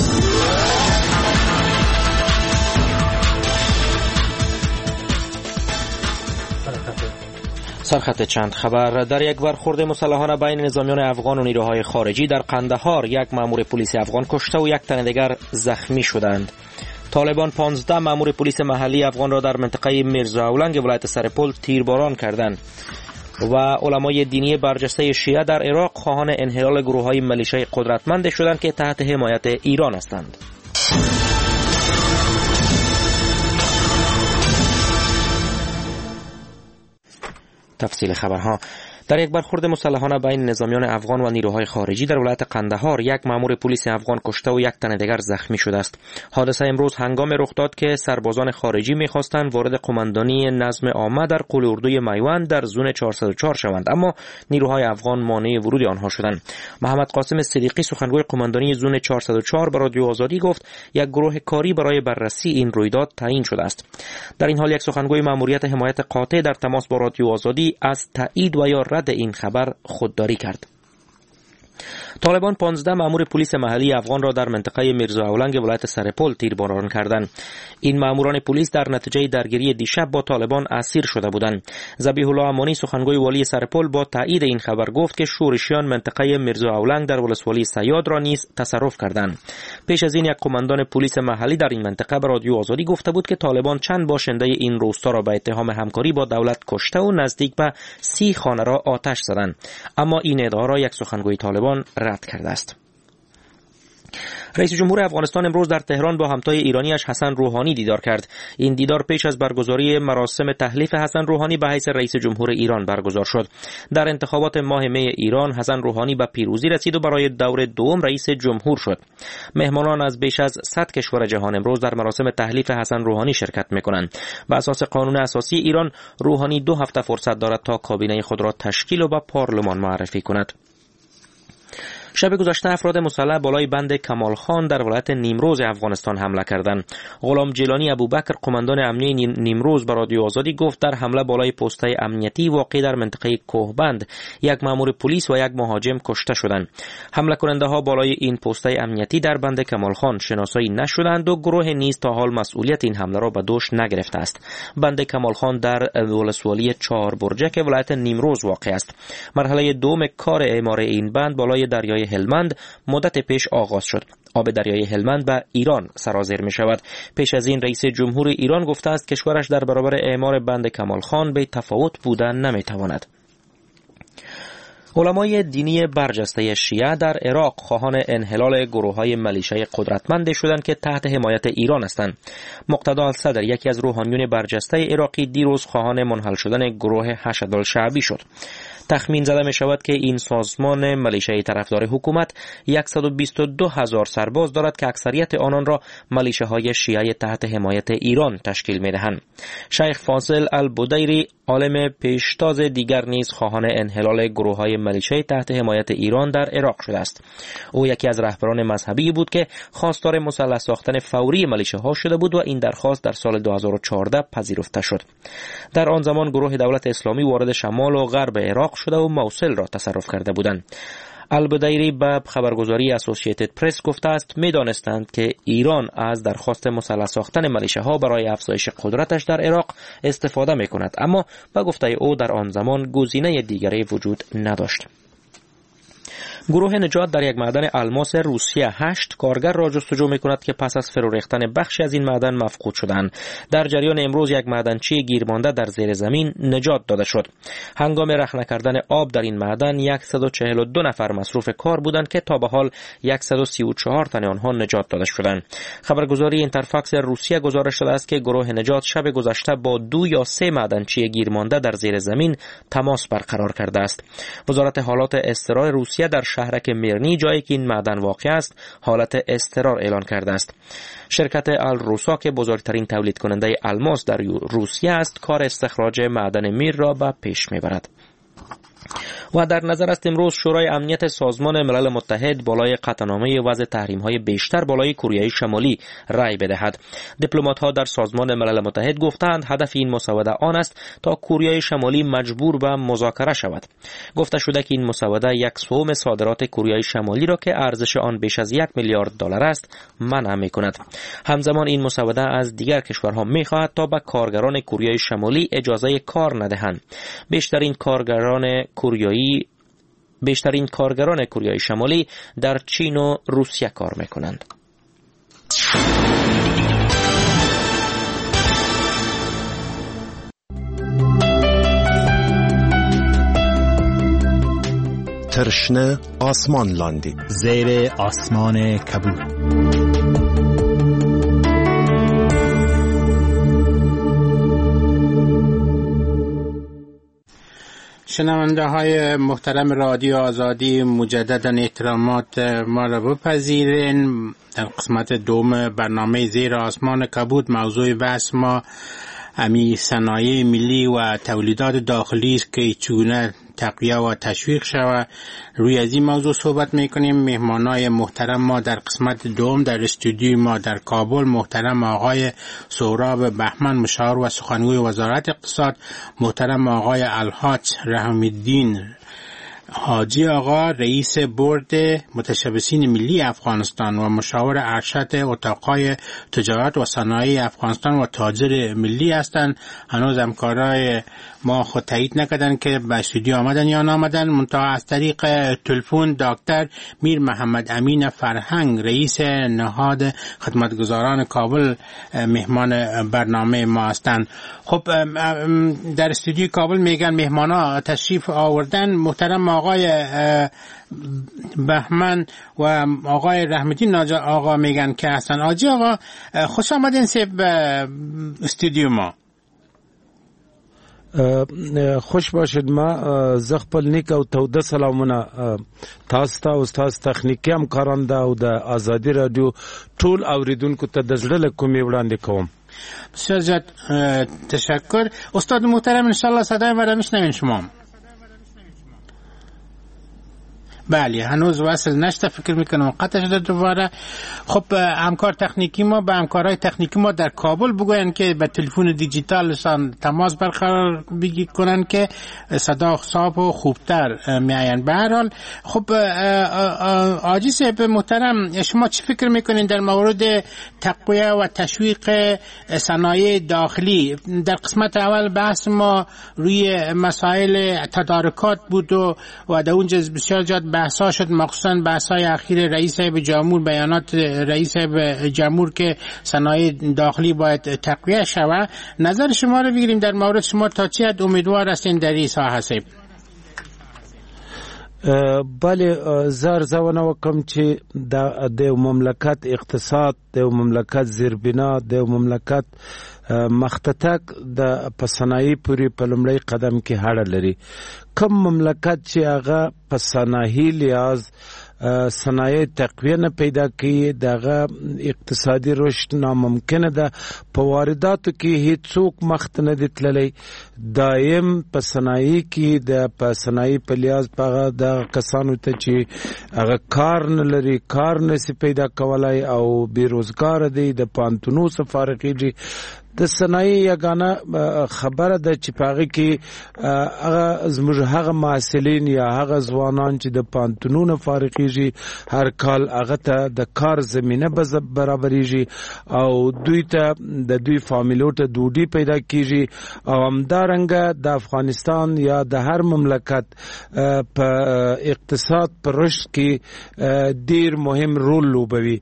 سرخط چند خبر. در یک برخورد مسلحانه بین نظامیان افغان و نیروهای خارجی در قندهار یک مأمور پلیس افغان کشته و یک تن دیگر زخمی شدند. طالبان 15 مأمور پلیس محلی افغان را در منطقه میرزاولنگ ولایت سرپل تیرباران کردند. و علمای دینی برجسته شیعه در عراق خواهان انحلال گروه‌های ملیشه‌ای قدرتمند شدند که تحت حمایت ایران هستند. تفصیل خبرها. در یک برخورد مسلحانه بین نظامیان افغان و نیروهای خارجی در ولایت قندهار یک مأمور پلیس افغان کشته و یک تن دیگر زخمی شده است. حادثه امروز هنگام رخ داد که سربازان خارجی می‌خواستند وارد قماندانی نظم عامه در قلعه‌اردوی میوند در زون 404 شوند، اما نیروهای افغان مانع ورود آنها شدند. محمد قاسم صدیقی سخنگوی قماندانی زون 404 به رادیو آزادی گفت یک گروه کاری برای بررسی این رویداد تعیین شده است. در این حال یک سخنگوی مأموریت حمایت قاطع در تماس با رادیو آزادی از تایید و یا رد این خبر خودداری کرد. طالبان 15 مأمور پلیس محلی افغان را در منطقه میرزاولنگ ولایت سرپل تیرباران کردند. این مأموران پلیس در نتیجه درگیری دیشب با طالبان اسیر شده بودند. ذبیح الله امانی سخنگوی والی سرپل با تایید این خبر گفت که شورشیان منطقه میرزاولنگ در ولسوالی سیاد را نیز تصرف کردند. پیش از این یک قماندان پلیس محلی در این منطقه به رادیو آزادی گفته بود که طالبان چند باشنده این روستا را به اتهام همکاری با دولت کشته و نزدیک به 30 خانه را آتش زدند، اما این ادعا را یک سخنگوی طالبان رد کرده است. رئیس جمهور افغانستان امروز در تهران با همتای ایرانیش حسن روحانی دیدار کرد. این دیدار پیش از برگزاری مراسم تحلیف حسن روحانی به حیث رئیس جمهور ایران برگزار شد. در انتخابات ماه می ایران حسن روحانی به پیروزی رسید و برای دور دوم رئیس جمهور شد. مهمانان از بیش از 100 کشور جهان امروز در مراسم تحلیف حسن روحانی شرکت می‌کنند. بر اساس قانون اساسی ایران روحانی 2 هفته فرصت دارد تا کابینه خود را تشکیل و به پارلمان معرفی کند. شب گذشته افراد مسلح بالای بند کمال خان در ولایت نیمروز افغانستان حمله کردند. غلام جیلانی ابوبکر قماندان امنیه نیمروز به رادیو آزادی گفت در حمله بالای پست‌های امنیتی واقع در منطقه کوهبند یک مأمور پلیس و یک مهاجم کشته شدند. حمله کننده ها بالای این پست‌های امنیتی در بند کمال خان شناسایی نشدند و گروه نیز تا حال مسئولیت این حمله را به دوش نگرفته است. بند کمال خان در ولسوالی 4 برجک ولایت نیمروز واقع است. مرحله دوم کار اعمار این بند بالای دریای هلمند مدت پیش آغاز شد. آب دریای هلمند به ایران سرازیر می شود. پیش از این رئیس جمهور ایران گفته است کشورش در برابر اعمار بند کمال خان به تفاوت بودن نمی تواند. علمای دینی برجسته شیعه در عراق خواهان انحلال گروه‌های ملیشه‌ای قدرتمند شدند که تحت حمایت ایران هستند. مقتدا الصدر یکی از روحانیون برجسته عراقی دیروز خواهان منحل شدن گروه حشد الشعبی شد. تخمین زده می شود که این سازمان ملیشه‌ای طرفدار حکومت 122,000 سرباز دارد که اکثریت آنان را ملیشه‌های شیعه تحت حمایت ایران تشکیل می دهند. شیخ فاضل البدیری عالم پیشتاز دیگر نیز خواهان انحلال گروه‌های ملیشه‌ای تحت حمایت ایران در عراق شده است. او یکی از رهبران مذهبی بود که خواستار مسلح ساختن فوری ملیشه‌ها شده بود و این درخواست در سال 2014 پذیرفته شد. در آن زمان گروه دولت اسلامی وارد شمال و غرب عراق شده و موصل را تصرف کرده بودند. البدیری به خبرگزاری اسوسییتد پرس گفته است می‌دانستند که ایران از درخواست مسلح ساختن ملیشه‌ها برای افزایش قدرتش در عراق استفاده می‌کند، اما به گفته او در آن زمان گزینه دیگری وجود نداشت. گروه نجات در یک معدن الماس روسیه 8 کارگر را جستجو می‌کند که پس از فرو ریختن بخشی از این معدن مفقود شدند. در جریان امروز یک معدنچی گیرمانده در زیر زمین نجات داده شد. هنگام رخنه کردن آب در این معدن 142 نفر مصروف کار بودند که تا به حال 134 تن آنها نجات داده شدند. خبرگزاری اینترفاکس روسیه گزارش داده است که گروه نجات شب گذشته با 2 یا 3 معدنچی گیرمانده در زیر زمین تماس برقرار کرده است. وزارت حالات اضطرار روسیه در شهرک میرنی جایی که این معدن واقع است حالت اضطرار اعلان کرده است. شرکت الروسا که بزرگترین تولید کننده الماس در روسیه است کار استخراج معدن میر را به پیش میبرد. و در نظر است امروز شورای امنیت سازمان ملل متحد بالای قطعنامه وضع تحریم‌های بیشتر بالای کره شمالی رأی بدهد. دیپلمات‌ها در سازمان ملل متحد گفتند هدف این مسوده آن است تا کره شمالی مجبور به مذاکره شود. گفته شده که این مسوده 1/3 صادرات کره شمالی را که ارزش آن بیش از 1 میلیارد دلار است منع می‌کند. همزمان این مسوده از دیگر کشورها می‌خواهد تا به کارگران کره شمالی اجازه کار ندهند. بیشترین کارگران کره شمالی در چین و روسیه کار میکنند. ترشنه آسمان لاندی زیر آسمان کبود. شنونده های محترم رادیو آزادی مجددا احترامات ما را بپذیرین. در قسمت دوم برنامه زیر آسمان کبود موضوع بحث ما امی صنایع ملی و تولیدات داخلی است که چگونه تقویه و تشویق شود. روی از این موضوع صحبت میکنیم. مهمانای محترم ما در قسمت دوم در استودیوی ما در کابل محترم آقای سهراب بهمن مشاور و سخنگوی وزارت اقتصاد، محترم آقای الحاج رحم الدین حاجی آقا رئیس بورد متشبثین ملی افغانستان و مشاور ارشد اتاقای تجارت و صنایع افغانستان و تاجر ملی هستند. هنوز همکارای ما خود تایید نکردن که به استودیو آمدن یا نامدن. منتها از طریق تلفن دکتر میر محمد امین فرهنگ رئیس نهاد خدمتگزاران کابل مهمان برنامه ما هستند. خب در استودیو کابل میگن مهمانا تشریف آوردن. محترم آقای بهمن و آقای رحمتین آقا میگن که هستن. آجی آقا خوش آمدین سب استودیو ما. خوش باشید. ما زخپل نیک او توده سلامونه تاسو ته او تاسو تخنیکی همکاران ده او د آزادی رادیو ټول اوریدونکو ته د زړه له کومې وړاندې کوم. بسیار زیاد تشکر. استاد محترم انشالله صدای ما را میشنوین شما. بله هنوز وصل نشده، فکر میکنم قطع شده دوباره. خب همکار تکنیکی ما به همکارای تکنیکی ما در کابل بگوین که به تلفن دیجیتالشان تماس برقرار کنن که صدا صاف و خوبتر میاین. به هر حال خب آجی صاحب محترم، شما چی فکر میکنین در مورد تقویه و تشویق صنایع داخلی؟ در قسمت اول بحث ما روی مسائل تدارکات بود و در اونجا بسیار زیاد بحثا شد، مخصوصا بحث‌های اخیر رئیس صاحب جمهور، بیانات رئیس صاحب جمهور که صنایع داخلی باید تقویه شود. نظر شما رو بگیریم در مورد شما تا چه حد امیدوار هستین در این ساحه صاحب؟ بله زار زونه وکم چې د مملکت اقتصاد، د مملکت زیربنا، د مملکت مختتک د پسنایی پوری په لومړی قدم کې هړه لري. کم مملکت چې هغه پسناهی لیاز صنایع تقویه نه پیدا کی، دغه اقتصادي رشد ناممکنه ده. په وارداتو کې هیڅوک مخت نه دی تللی. دایم په صنایع کې د په صنایع په لیاز په د کسانو ته چې هغه کار نه لري، کار نشي پیدا کولای او بیروزګار دي، د پانتونو سفارقېږي. د صنایع یګانه خبره ده چې پاغه کې هغه زموږ هغه محصلین یا هغه ځوانان چې د پانتونونو فارغېږي، هر کال هغه ته د کار زمینه برابرېږي او دوی ته د دوی فامیلو ته ډوډۍ پیدا کیږي. او همدارنګه د افغانستان یا د هر مملکت په اقتصاد پر رشد کې ډیر مهم رول لوبوي.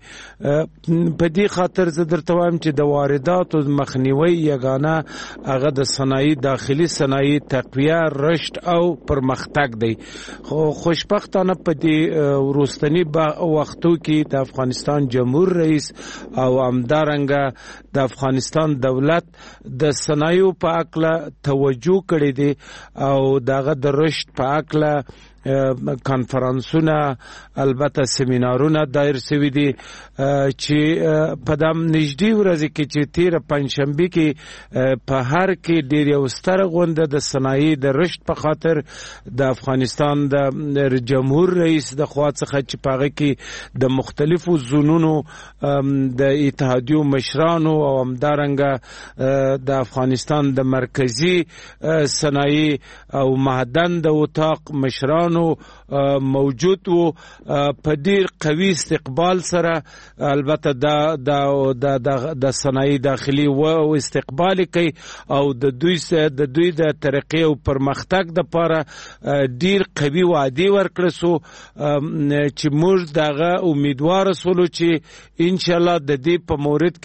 په دې خاطر زه درته وایم چې د وارداتو مخنیوی یګانه هغه د صنایع داخلي صنایع تقویه، رشد او پرمختګ دی. خو خوشبختانه په دې وروستنی وختو کې د افغانستان جمهور رئیس او همدارنګه د افغانستان دولت د صنایعو په اړه توجه کړې دي او دغه د رشد په اړه کانفرانسونه، البته سیمینارونه دایر شوي دي چې په دام نږدې ورځې کې چې تیر پنځشنبه کې په هر کې ډېر یو ستر غونډه د صنایع د رشد په خاطر د افغانستان د جمهور رئیس د خوا څخه چې په هغه کې د مختلفو زونونو د اتحادیو مشرانو او همدارنګه د افغانستان د مرکزی صنایع او معدن د اتاق مشرانو موجود وو. په ډیر قوي استقبال سره البته د صنایع داخلي و استقبال کوي او د دوی د ترقی او پرمختګ د لپاره ډیر قوي وعده ورکړل سو چې موږ دغه امیدوار سولو چې ان شاء الله د دې په مورد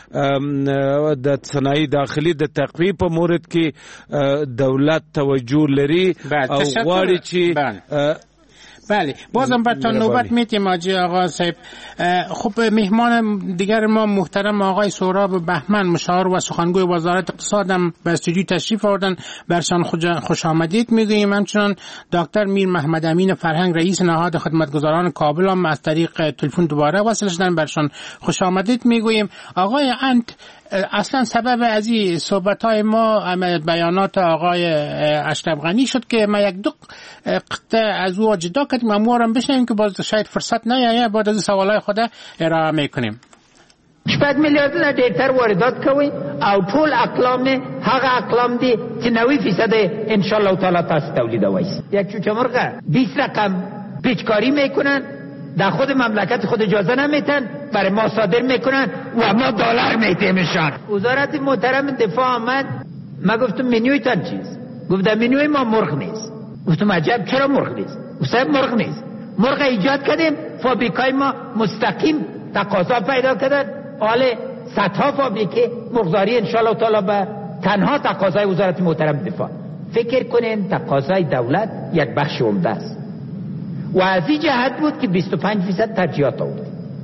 کې د صنایع داخلي د تقویه په مورد کې دولت توجه لري او غواړي چې بله بازم بعد تا نوبت میتیم آجی آقا صاحب. خب مهمان دیگر ما محترم آقای سهراب بهمن، مشاور و سخنگوی وزارت اقتصاد هم به استودیو تشریف آوردن، برشان خوش آمدید میگوییم. همچنان دکتر میر محمد امین فرهنگ، رئیس نهاد خدمتگزاران کابل هم از طریق تلفن دوباره وصل شدن، برشان خوش آمدید میگوییم. آقای انت، اصلا سبب از این صحبت‌های ما بیانات آقای اشرف غنی شد که ما یک دو قطعه از او جدا کردیم، اما هم بشنیم که باز شاید فرصت نیایه، بعد از سوالای خود ارائه میکنیم. 8 میلیارد نه ډیرتر واردات کوي او ټول اقلام هغه اقلام دي چې 90% ان شاء الله تعالی تاسو تولیدوي. یک چوچه مرغ 20 رقم پیچکاری میکنن، در خود مملکت خود اجازه نمیتن، برای ما صادر میکنن و ما دلار میتیمشان. وزارت محترم دفاع آمد، ما گفتم منوی تان چیز؟ گفتم منوی ما مرغ نیست. گفتم عجب چرا مرغ نیست؟ گفتم مرغ نیست. مرغ ایجاد کردیم، فابریکای ما مستقیم تقاضا پیدا کردن، حال صدها فابریکه مرغداری انشالله تعالی به تنها تقاضای وزارت محترم دفاع. فکر کنین تقاضای دولت یک بخش عمده است و از این جهت بود که 25% ترجیحات آورد.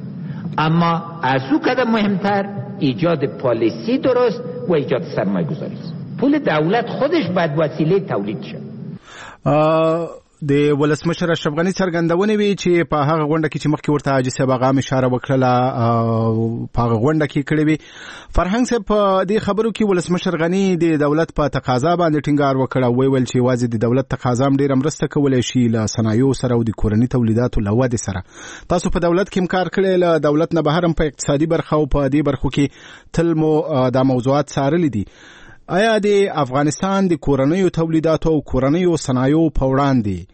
اما از او قدم مهمتر ایجاد پالیسی درست و ایجاد سرمایه گذاری است. پول دولت خودش باید وسیله تولید شد. د ولسمشر اشرف غنی څرګندونې وی چې په هغه غونډه کې چې مخکې ورته حاجي صاحب هغه اشاره وکړه په هغه غونډه کې کړې وی فرهنګ صاحب په دې خبرو کې ولسمشر غنی د دولت په تقاضا باندې ټینګار وکړ او ویل چې واځي د دولت تقاضا هم ډیره مرسته کولای شي له صنایعو سره او د کورنۍ تولیداتو له ودې سره. تاسو په دولت کې کار کړی، له دولت نه بهر هم په اقتصادي برخه او په دې برخو کې تل مو دا موضوعات څارلي دي. آیا د افغانستان د کورنیو تولیداتو او کورنیو صنایعو په وړاندې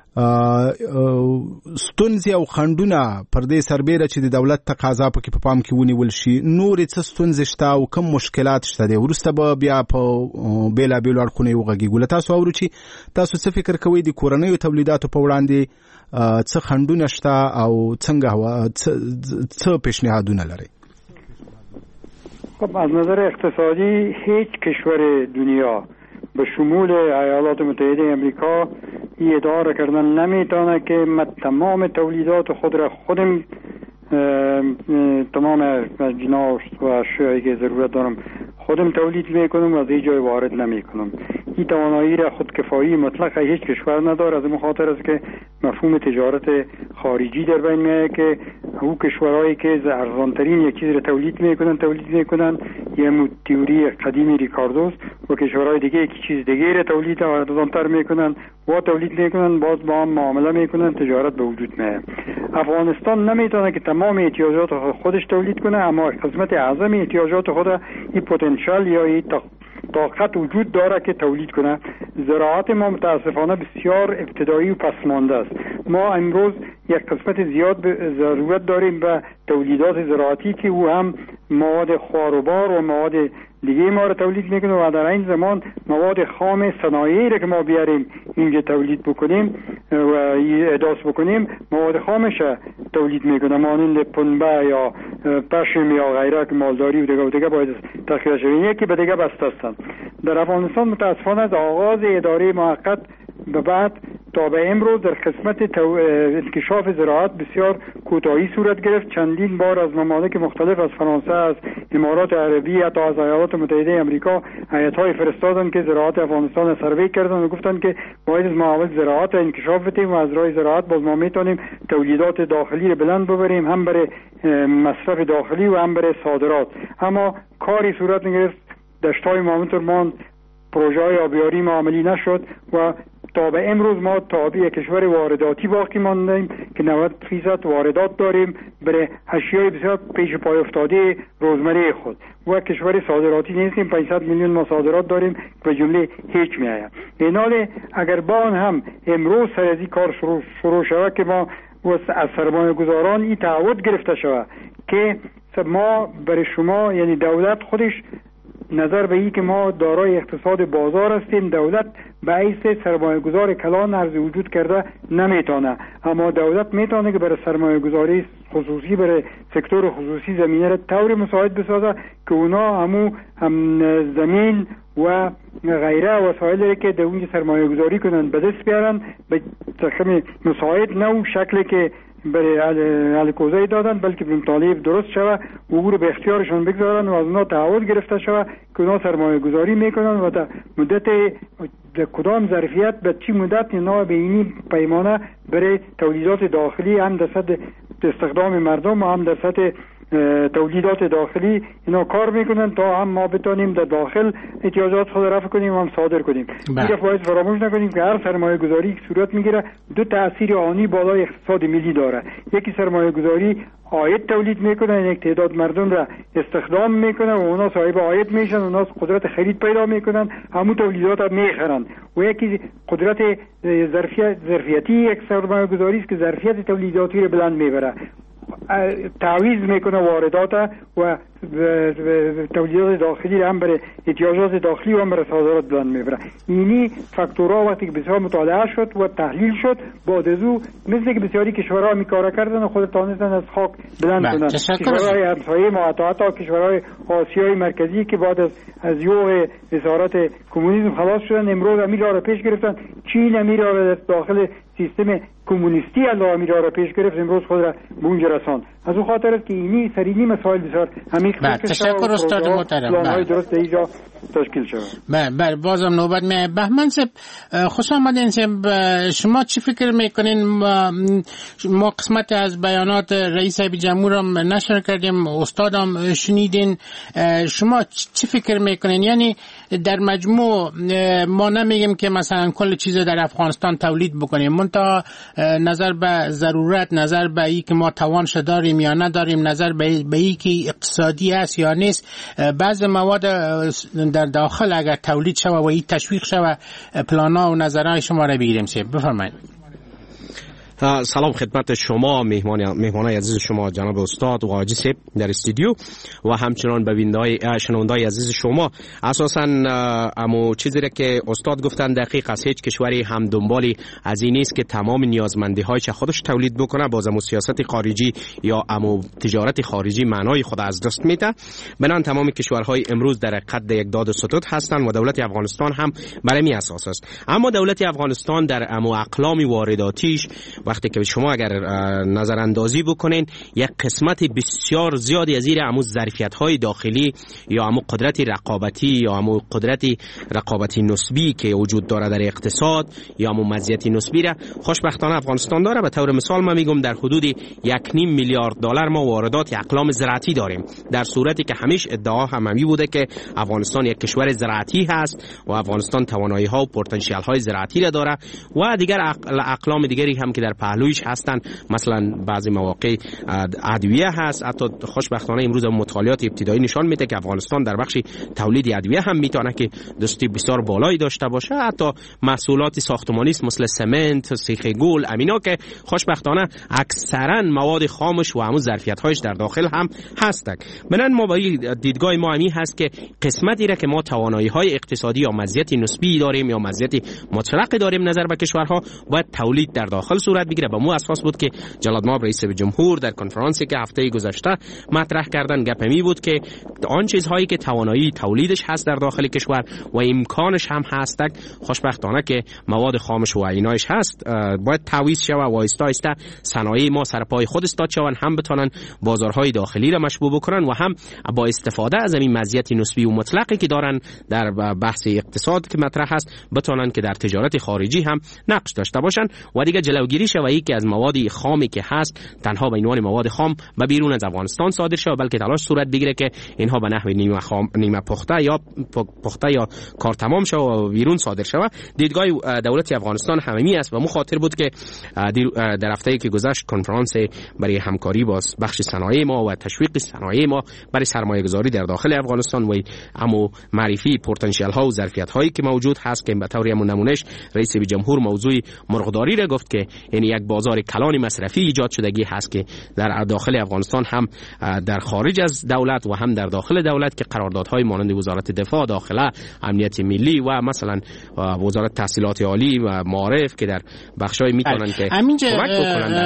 ستونزې او خنډونه پر دې سربېره چې د دولت تقاضا پکې په پام کې ونیول شي، نورې څه ستونزې شته او کوم مشکلات شته دي؟ وروسته به بیا په بېلابېلو اړخونو وغږېږو. له تاسو اورو چې تاسو څه فکر کوئ د کورنیو تولیداتو په وړاندې څه خنډونه شته او څنګه څه پیشنهادونه لرئ؟ خب از نظر اقتصادی هیچ کشور دنیا به شمول ایالات متحده امریکا این ادعا را کردن نمیتونه که من تمام تولیدات خود را خودم تمام جناس و اشیایی که ضرورت دارم خودم تولید میکنم و از این جای وارد نمیکنم. این توانایی را خودکفایی مطلق هیچ کشور نداره. از این خاطر است که مفهوم تجارت خارجی در بین میاد که او کشورهایی که ارزانترین یک چیز را تولید میکنن یه تئوری قدیمی ریکاردوس و کشورهای دیگه یک چیز دیگه را تولید ارزانتر میکنن و تولید میکنن، باز با هم معامله میکنن، تجارت به وجود میاد. افغانستان نمیتونه که تمام احتیاجات خودش تولید کنه، اما قسمت اعظم احتیاجات خود این پتانسیل یا این طاقت وجود داره که تولید کنه. زراعت ما متاسفانه بسیار ابتدایی و پسمانده است. ما امروز یک قسمت زیاد ضرورت داریم به تولیدات زراعتی که او هم مواد خواربار و مواد دیگه ما رو تولید میکنه و در این زمان مواد خام صنایعی رو که ما بیاریم اینجا تولید بکنیم و احداث بکنیم مواد خامش تولید میکنه، مانند پنبه یا پشم یا غیره که مالداری و دیگه باید تخلیه شوید، یکی به دیگه بسته هستند. در افغانستان متاسفانه از آغاز اداره موقت به بعد تا به امروز در قسمت انکشاف زراعت بسیار کوتاهی صورت گرفت. چندین بار از ممالک مختلف، از فرانسه، از امارات عربی، حتی از ایالات متحده امریکا هیئت‌های فرستادن که زراعت افغانستان سروی کردن و گفتن که باید از معاول زراعت انکشاف بدیم و از راه زراعت باز ما میتونیم تولیدات داخلی رو بلند ببریم، هم برای مصرف داخلی و هم برای صادرات. اما کاری صورت نگرفت، دشت‌های مامونترمان، پروژه‌های آبیاری عملی نشد و تا به امروز ما تابع کشور وارداتی باقی ماندیم که 90% واردات داریم برای اشیای بسیار پیش پای افتاده روزمره خود و کشور صادراتی نیستیم. 500 میلیون ما صادرات داریم به جمله هیچ میآید. اینال اگر با آن هم امروز سر از این کار شروع شود که ما از سرمایه گذاران این تعهد گرفته شود که ما برای شما، یعنی دولت خودش نظر به این که ما دارای اقتصاد بازار هستیم، دولت به حیث سرمایه گذار کلان عرض وجود کرده نمیتونه، اما دولت میتونه که برای سرمایه گذاری خصوصی، برای سکتور خصوصی زمینه را طور مساعد بسازه که اونا هم زمین و غیره وسایلی که در اونجا سرمایه گذاری کنن به دست بیارن به تخم مساعد نه شکلی که برای الکوزه دادن، بلکه به مطالب درست شوه و او رو به اختیارشون بگذارن و از اونا تعهد گرفته شوه که اونا سرمایه گذاری میکنن و در مدت کدام ظرفیت به چی مدت اینا به اینی پیمانه برای تولیدات داخلی هم در سطح استخدام مردم و هم در سطح تولیدات داخلی اینا کار میکنن تا هم ما بتونیم در داخل احتیاجات خود رفع کنیم و هم صادر کنیم. دیگه باید فراموش نکنیم که هر سرمایه گذاری که صورت میگیره دو تأثیر آنی بالای اقتصاد ملی داره. یکی سرمایه گذاری عاید تولید میکنه، یک تعداد مردم را استخدام میکنه و اونا صاحب عاید میشن، اونا قدرت خرید پیدا میکنن، همون تولیدات را میخرن. و یکی قدرت ظرفیتی یک سرمایه گذاری است که ظرفیت تولیداتی را بلند میبره، تعویض میکنه واردات و تولیدات داخلی هم برای احتیاجات داخلی و هم برای صادرات بلند میبره. اینی فاکتورها وقتی که بسیار مطالعه شد و تحلیل شد، بعد از او مثل که بسیاری کشورها میکاره کردن و خود تانستن از خاک بلند کنن. کشورهای همسایه ما، حتی کشورهای آسیای مرکزی که بعد از یوغ اسارت کمونیسم خلاص شدن، امروز امیر را پیش گرفتن. چین امیر را داخل سیستم کمونیستی اندامیر را پیش گرفت، امروز خود را به اونجا رساند. از اون خاطر است که اینی سرینی مسائل بسیار عمیق تشکر استاد محترم. درست اینجا تشکیل شود. بله بازم نوبت می بهمن صاحب خوش آمدین صاحب. شما چی فکر میکنین؟ ما قسمت از بیانات رئیس جمهور هم نشر کردیم، استادم شنیدین. شما چی فکر میکنین؟ یعنی در مجموع ما نمیگیم که مثلا کل چیز در افغانستان تولید بکنیم، منتها نظر به ضرورت، نظر به ای که ما توانش داریم یا نداریم، نظر به ای که اقتصادی است یا نیست، بعض مواد در داخل اگر تولید شود و این تشویق شود، پلانا و نظرهای شما را بگیریم. بفرمایید. سلام خدمت شما مهمانای عزیز شما جناب استاد و حاجی صاحب در استودیو و همچنان شنوندای عزیز شما. اساساً امو چیزی را که استاد گفتن دقیق است. هیچ کشوری هم دنبالی از این نیست که تمام نیازمندی هایش خودش تولید بکنه. باز امو سیاست خارجی یا امو تجارت خارجی معنای خود از دست میده. بنان تمام کشورهای امروز در قد یک داد و ستود هستند و دولت افغانستان هم بر این اساس است. اما دولت افغانستان در امو اقلام وارداتیش وقتی که شما اگر نظر اندازی بکنین، یک قسمت بسیار زیادی از این امو ظرفیت‌های داخلی یا امو قدرت رقابتی یا امو قدرت رقابتی نسبی که وجود داره در اقتصاد یا امو مزیت نسبی را خوشبختانه افغانستان داره. به طور مثال من میگم در حدود 1.5 میلیارد دلار ما واردات اقلام زراعتی داریم، در صورتی که همیشه ادعا هممی بوده که افغانستان یک کشور زراعتی هست و افغانستان توانایی‌ها و پتانسیل های زراعتی را داره و دیگر اقلام دیگری هم که در پهلویش هستن، مثلا بعضی مواقع ادویه هست. حتی خوشبختانه امروز مطالعات ابتدایی نشان میده که افغانستان در بخش تولید ادویه هم میتونه که دستی بسیار بالایی داشته باشه. حتی محصولات ساختمانی مثل سمنت، سیخ گل، امینا که خوشبختانه اکثرا مواد خامش و همون ظرفیت‌هایش در داخل هم هستند. بنان ما با دیدگاه ما همین هست که قسمتی را که ما توانایی‌های اقتصادی یا مزیت نسبی داریم یا مزیت مطلق داریم نظر به کشورها، باید تولید در داخل صورت بگیره. به مو اساس بود که جلال مآب رئیس جمهور در کنفرانسی که هفته گذشته مطرح کردن گپ می بود که آن چیزهایی که توانایی تولیدش هست در داخل کشور و امکانش هم هست، خوشبختانه که مواد خامش و عینایش هست، باید تعویض شود و آهسته آهسته صنایع ما سر پای خود استاد شوند، هم بتونن بازارهای داخلی را مشبوع بکنن و هم با استفاده از این مزیت نسبی و مطلقی که دارن در بحث اقتصاد که مطرح هست، بتونن که در تجارت خارجی هم نقش داشته باشن و دیگه جلوگیری شوی که از مواد خامی که هست تنها به عنوان مواد خام به بیرون از افغانستان صادر شود، بلکه تلاش صورت بگیره که اینها به نحو نیمه پخته یا کار تمام شود و بیرون صادر شود. دیدگاه دولت افغانستان همین است و مخاطر بود که در هفته‌ای که گذشت کنفرانس برای همکاری با بخش صنایع ما و تشویق صنایع ما برای سرمایه‌گذاری در داخل افغانستان و اما معرفی پتانسیل ها و ظرفیت هایی که موجود هست که به طور نمونهش رئیس جمهور موضوع مرغداری را گفت که این یک بازار کلان مصرفی ایجاد شدگی هست که در داخل افغانستان هم در خارج از دولت و هم در داخل دولت که قراردادهای مانند وزارت دفاع، داخله، امنیت ملی و مثلا وزارت تحصیلات عالی و معارف که در بخشای میتونن که کمک بکنن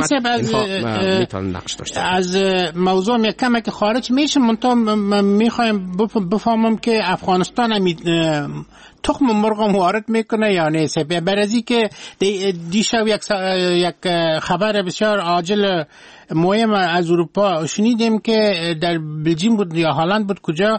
در میتونن نقش داشته. از موضوع کمی که خارج میشه من میخوایم بفهمم که افغانستان تخم مرغ وارد میکنه یا نیست. برای که دیشب یک خبر بسیار عاجل مهم از اروپا شنیدیم که در بلژیم بود یا هلند بود کجا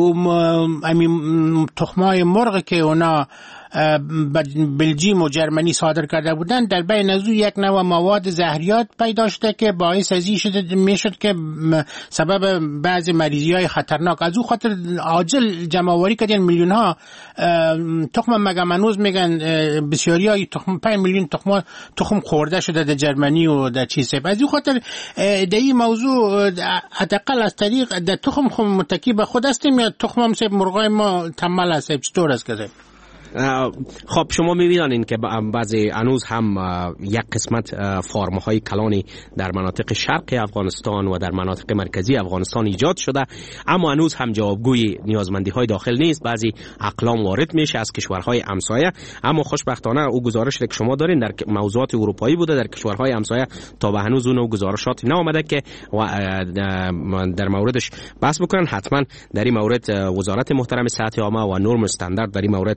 تخمای مرغ که اونا بلژیم و جرمنی صادر کرده بودند در بین از یک نوع مواد زهریات پیدا شده که باعث ازی میشد که سبب بعضی مریضی‌های خطرناک. از او خاطر عاجل جمع‌آوری کردن میلیون ها تخم مگمنوز، میگن بسیاری های تخم 5 میلیون تخم خورده شده در جرمنی و در چیزه. از او خاطر در این موضوع حداقل از طریق در تخم متکی به خود هستیم یا تخم هم مرغای ما تمل است؟ چطور است که خب شما می‌بینید که بعضی هنوز هم یک قسمت فارم‌های کلانی در مناطق شرق افغانستان و در مناطق مرکزی افغانستان ایجاد شده، اما هنوز هم جوابگوی نیازمندی‌های داخل نیست. بعضی اقلام وارد میشه از کشورهای همسایه، اما خوشبختانه او گزارش که شما دارین در موضوعات اروپایی بوده، در کشورهای همسایه تا به هنوز اون گزارشات نامده که در موردش بحث بکنن. حتما در این مورد وزارت محترم صحت عامه و نرم استاندارد در این مورد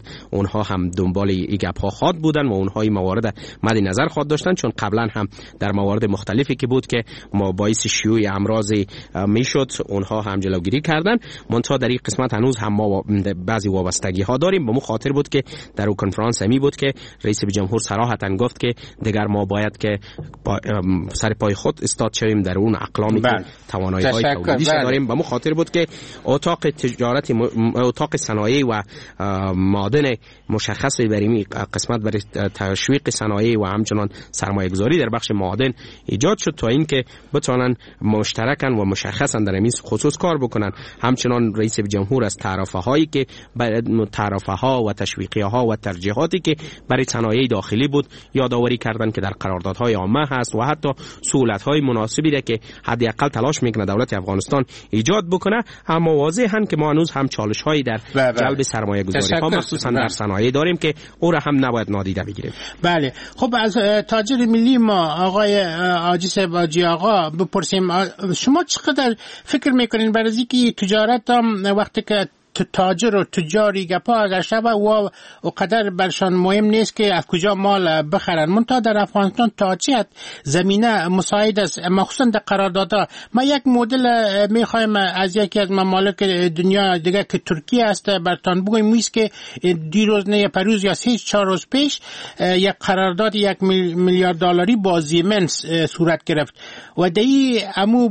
اونها هم دنبال این گپ ها خواد بودن و اونها این موارد مد نظر خواد داشتن، چون قبلا هم در موارد مختلفی که بود که ما باعث شیوع امراض میشد اونها هم جلوگیری کردن. منتها در این قسمت هنوز هم ما بعضی وابستگی ها داریم. به مو خاطر بود که در اون کنفرانس می بود که رئیس جمهور صراحتا گفت که دیگر ما باید که سر پای خود استاد شویم در اون اقلامی که توانایی های تولیدی داریم. به مو خاطر بود که اتاق تجارت اتاق صنایع و معادن مشخص برای قسمت برای تشویق صنایع و همچنان سرمایه گذاری در بخش معادن ایجاد شد تا اینکه بتوانن مشترکاً و مشخصاً در این خصوص کار بکنن. همچنان رئیس جمهور از تعرفه هایی که تعرفه ها و تشویقی ها و ترجیحاتی که برای صنایع داخلی بود یادآوری کردن که در قراردادهای عامه هست و حتی سهولت های مناسبی را که حداقل تلاش میکنه دولت افغانستان ایجاد بکنه. اما واضحاً که ما هنوز هم چالش هایی در جلب سرمایه گذاری ها مخصوصاً در صنایع داریم که او را هم نباید نادیده بگیریم. بله، خب از تاجر ملی ما آقای حاجی صاحب آقا بپرسیم، شما چقدر فکر میکنین برای اینکه تجارت هم وقتی که تاجر و تجاری گپا اگر شبه و قدر برشان مهم نیست که از کجا مال بخرن، منتها در افغانستان تا چه حد زمینه مساعد است، مخصوصا در قراردادها. ما یک مدل میخوایم از یکی از ممالک دنیا دیگه که ترکیه است برتان بگویم میست که دیروز نه پروز یا 3-4 روز پیش یک قرارداد 1 میلیارد دلاری با زیمنس صورت گرفت و دی امو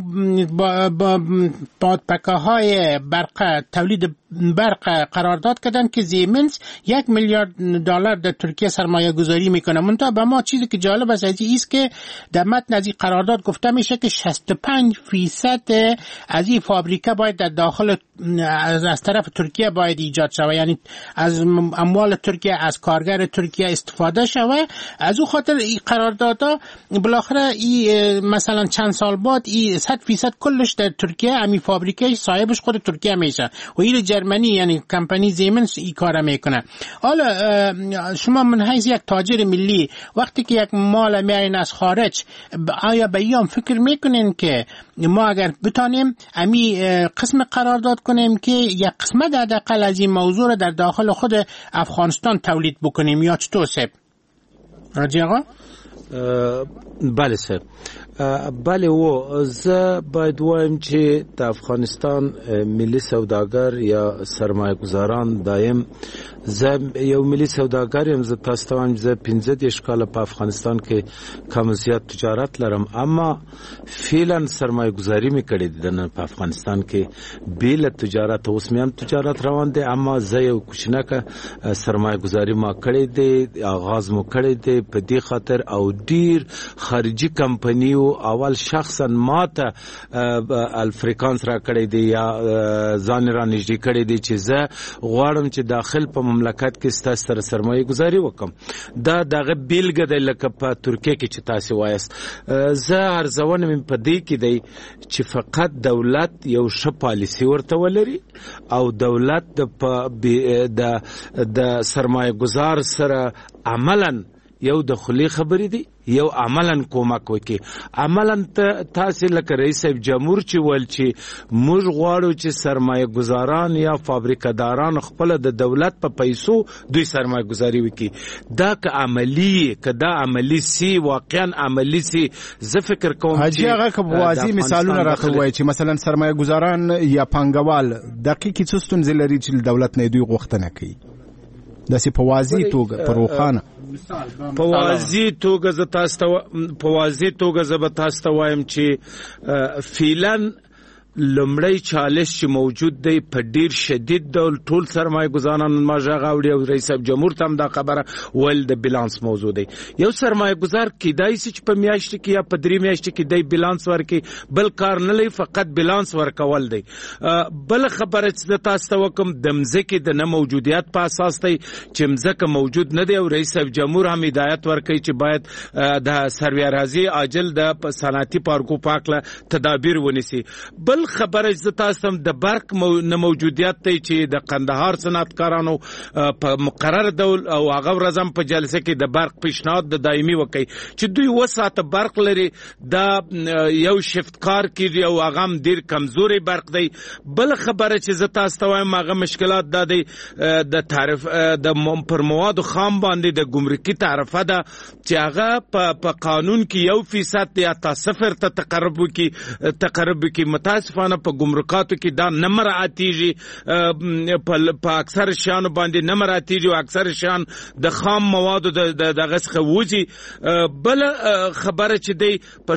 با پکاهای برق تولید برق قرارداد کردن که زیمنس 1 میلیارد دلار در ترکیه سرمایه گذاری میکنه. منتها به ما چیزی که جالب است از این است که در متن از این قرارداد گفته میشه که 65% از این فابریکه باید در داخل از طرف ترکیه باید ایجاد شود، یعنی از اموال ترکیه از کارگر ترکیه استفاده شود. از او خاطر این قراردادها بالاخره این مثلا چند سال بعد این 100% کلش در ترکیه همین فابریکه صاحبش خود ترکیه میشه و این جرمنی یعنی کمپانی زیمنس این کار میکنه. حالا شما من حیث یک تاجر ملی وقتی که یک مال میارین از خارج، آیا به ایام فکر میکنین که ما اگر بتانیم امی قسم قرارداد کنیم که یک قسمت حداقل از این موضوع را در داخل خود افغانستان تولید بکنیم یا چطور سب؟ راجی آقا؟ بله سب. بله و زه باید وایم چې د افغانستان ملي سوداګر یا سرمایه گذاران دایم زه یو ملي سوداګر یم. زه تاسو ته وایم زه 15 کاله په افغانستان کې کم زیات تجارت لرم، اما فعلا سرمایه گذاری می کړې ده په افغانستان کې بیل تجارت. اوس مې هم تجارت روان دی، اما زه یو کوچنکه سرمایه گذاری ما کړې دی، آغاز مو کړی دی په دې خاطر او ډیر خارجي کمپنیو اول شخصا ماته الفریکانس را کړی دی یا ځان را نږدې کړی دی چې زه غواړم چې داخل په مملکت کې ستاسو سره سرمایه گذاری وکم. دا دغه بیلګه دی لکه په ترکیه کې چې تاسو وایست. زه ارزونه مې په دې کې دی چې فقط دولت یو ښه پالیسی ورته ولري او دولت د سرمایه گذار سره عملاً یو د خلی خبرې دي یو عملاً کومک وکي. عملاً تاسو لکه رئیس جمهور چې ول چې موږ غواړو چې سرمایه گذاران یا فابریکاداران خپل د دولت په پیسو دوی سرمایه گذاری وکي. دا که عملی که دا عملی سی واقعا عملی سی زه فکر کوم حاجی هغه که واضح مثالونه راته وایي چې مثلا سرمایه گذاران یا پانګوال دقیقي څه ستونزې لري چې دولت نه دوی غوښتنه کوي. داسې په واضح توګه په روښانه په واضح توګه زه به تاسو ته وایم چې فعلا لمړی چالش چې موجود دی په ډیر شدید ډول ټول سرمایه گذاران ما ژغاوړي او رئیس جمهور ته هم دا خبره ول د بیلانس موضوع دی. یو سرمایه گذار کیدای شي چې په میاشت کې یا په 3 میاشت کې دی بیلانس ورکړي، بل کار نه لري فقط بیلانس ورکول دی. بل خبره چې تاسو ته وکم د مځکې د نه موجودیت په اساس دی چې مځکه موجود نه دی او رئیس جمهور هم هدایت ورکړي چې باید د سروې اراضي عاجل د صنعتي پارکو پاکله تدابیر ونیسي. بل بل خبره ز تاسو د برق موجودیت ته چې د قندهار صنعتکارانو په مقرر ډول او هغه ورځم په جلسه کې د برق پیشنهاد د دایمي وکي چې دوی وساته برق لري دا یو شفت کار کیږي او هغه ډیر کمزوري برق دی. بل خبره چې ز تاسو ته وایم هغه مشکلات د تعرف د پر مواد خام باندې د ګمرکي تعرفه ده چې هغه په قانون کې 1% یا 0 ته تقرب کی متاسفانه په ګمرکاتو کې دا نه مراعاتیږي په اکثر شیانو باندې نه مراعاتیږي او اکثر شیان د خام موادو دغه څخه وځي. بل خبره چې دی په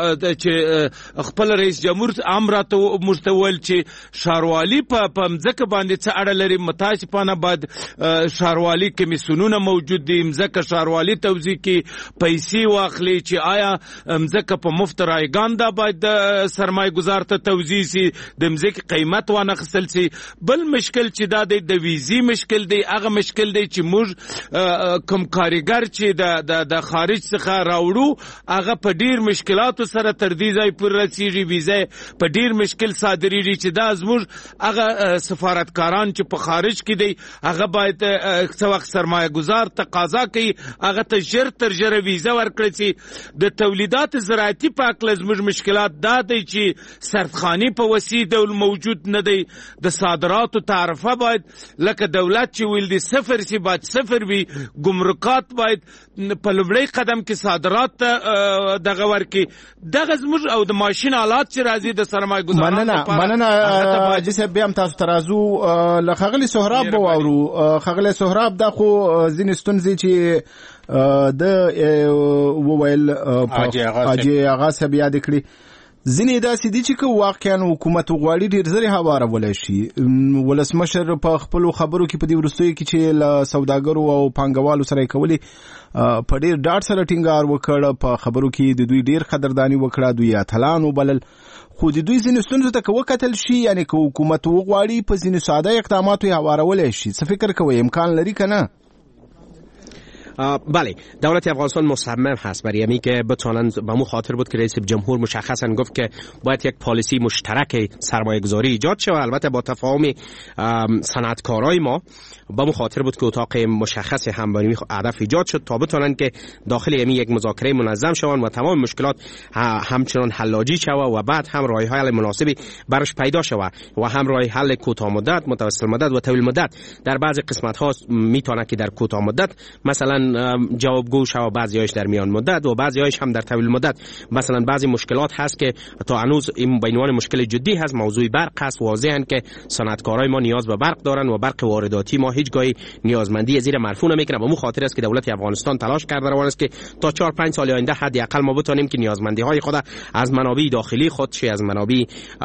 چې خپل رئیس جمهور امراته مستول چې شاروالي په مځکه باندې څه اړه لري. متاسفانه بعد شاروالي کمیسیونونه موجود دي مځکه شاروالي توزیع کې پیسې واخلي چې آیا مځکه په مفت رایگان دا باید سرمایه گذار ته توزیع سي د مځکه قیمت وانه خصل سي. بل مشکل چې دا د ویزي مشکل دی هغه مشکل دی چې موږ کوم کارګر چې د خارج څخه راوړو هغه په ډیر مشکلاتو سره تر دې ځای پورې رسیږي ویزه په ډیر مشکل صادریږي چې دا زموږ هغه سفارتکاران چې په خارج کې دی هغه باید څو وخت سرمایه گذار تقاضا کوي هغه ته ژر تر ژره ویزه ورکړي چې د تولیدات زراعتي په اړه زموږ مشکلات دا دی چې سردخاني په وسیع ډول موجود نه دی. د صادراتو تعرفه باید لکه دولت چې ویل دي 0 سي باید 0 وي. ګمرکات باید په لومړی قدم کې صادرات دغه ورکي دغه زموږ او د ماشين آلات چې راځي د سرمایه گذارانو لپاره. مننه جسه بیا هم تاسو ترازو لخغلی سهراب بوورو خغلی سهراب دا خو زینستون چې د وویل حاجی آغا صاحب یاد کړی ځینې داسې دي چې واقعا حکومت غواړي ډیر زری هوارول شي. ولسمشر په خپل خبرو کې په دې ورستوي کې چې له سوداګرو او پانګوالو سره کوي په ډیر ډاټ سره ټینګار وکړ. په خبرو کې د دوی ډیر قدردانی وکړه دوی اتلان وبلل خو د دوی ځینې ستونزو ته وکتل شي یعنی که حکومت وغواړي په ځینې ساده اقداماتو هوارول شي څه فکر کوي امکان لري کنه؟ بله دولت افغانستان مصمم هست برای اینکه که بتونن به مو خاطر بود که رئیس جمهور مشخصا گفت که باید یک پالیسی مشترک سرمایه گذاری ایجاد شود البته با تفاهم صنعتکارای ما. به مو خاطر بود که اتاق مشخص همبانی هدف ایجاد شد تا بتونن که داخل یک مذاکره منظم شوند و تمام مشکلات همچنان حلاجی شود و بعد هم راه حل مناسبی برش پیدا شود و هم راه حل کوتاه مدت متوسط مدت و طویل مدت. در بعضی قسمت ها میتونه که در کوتاه مدت مثلا جوابگو شود بعضیاش در میان مدت و بعضیاش هم در طویل مدت. مثلا بعضی مشکلات هست که تا هنوز این به عنوان مشکل جدی هست موضوع برق هست. واضحه که صنعتکارای ما نیاز به برق دارن و برق وارداتی ما هیچگاهی نیازمندی زیر مرفوع نمیکنه. به مو خاطر است که دولت افغانستان تلاش کرده روان است که تا 4-5 سال آینده حداقل ما بتونیم که نیازمندی های خود از منابع داخلی خود چه از منابع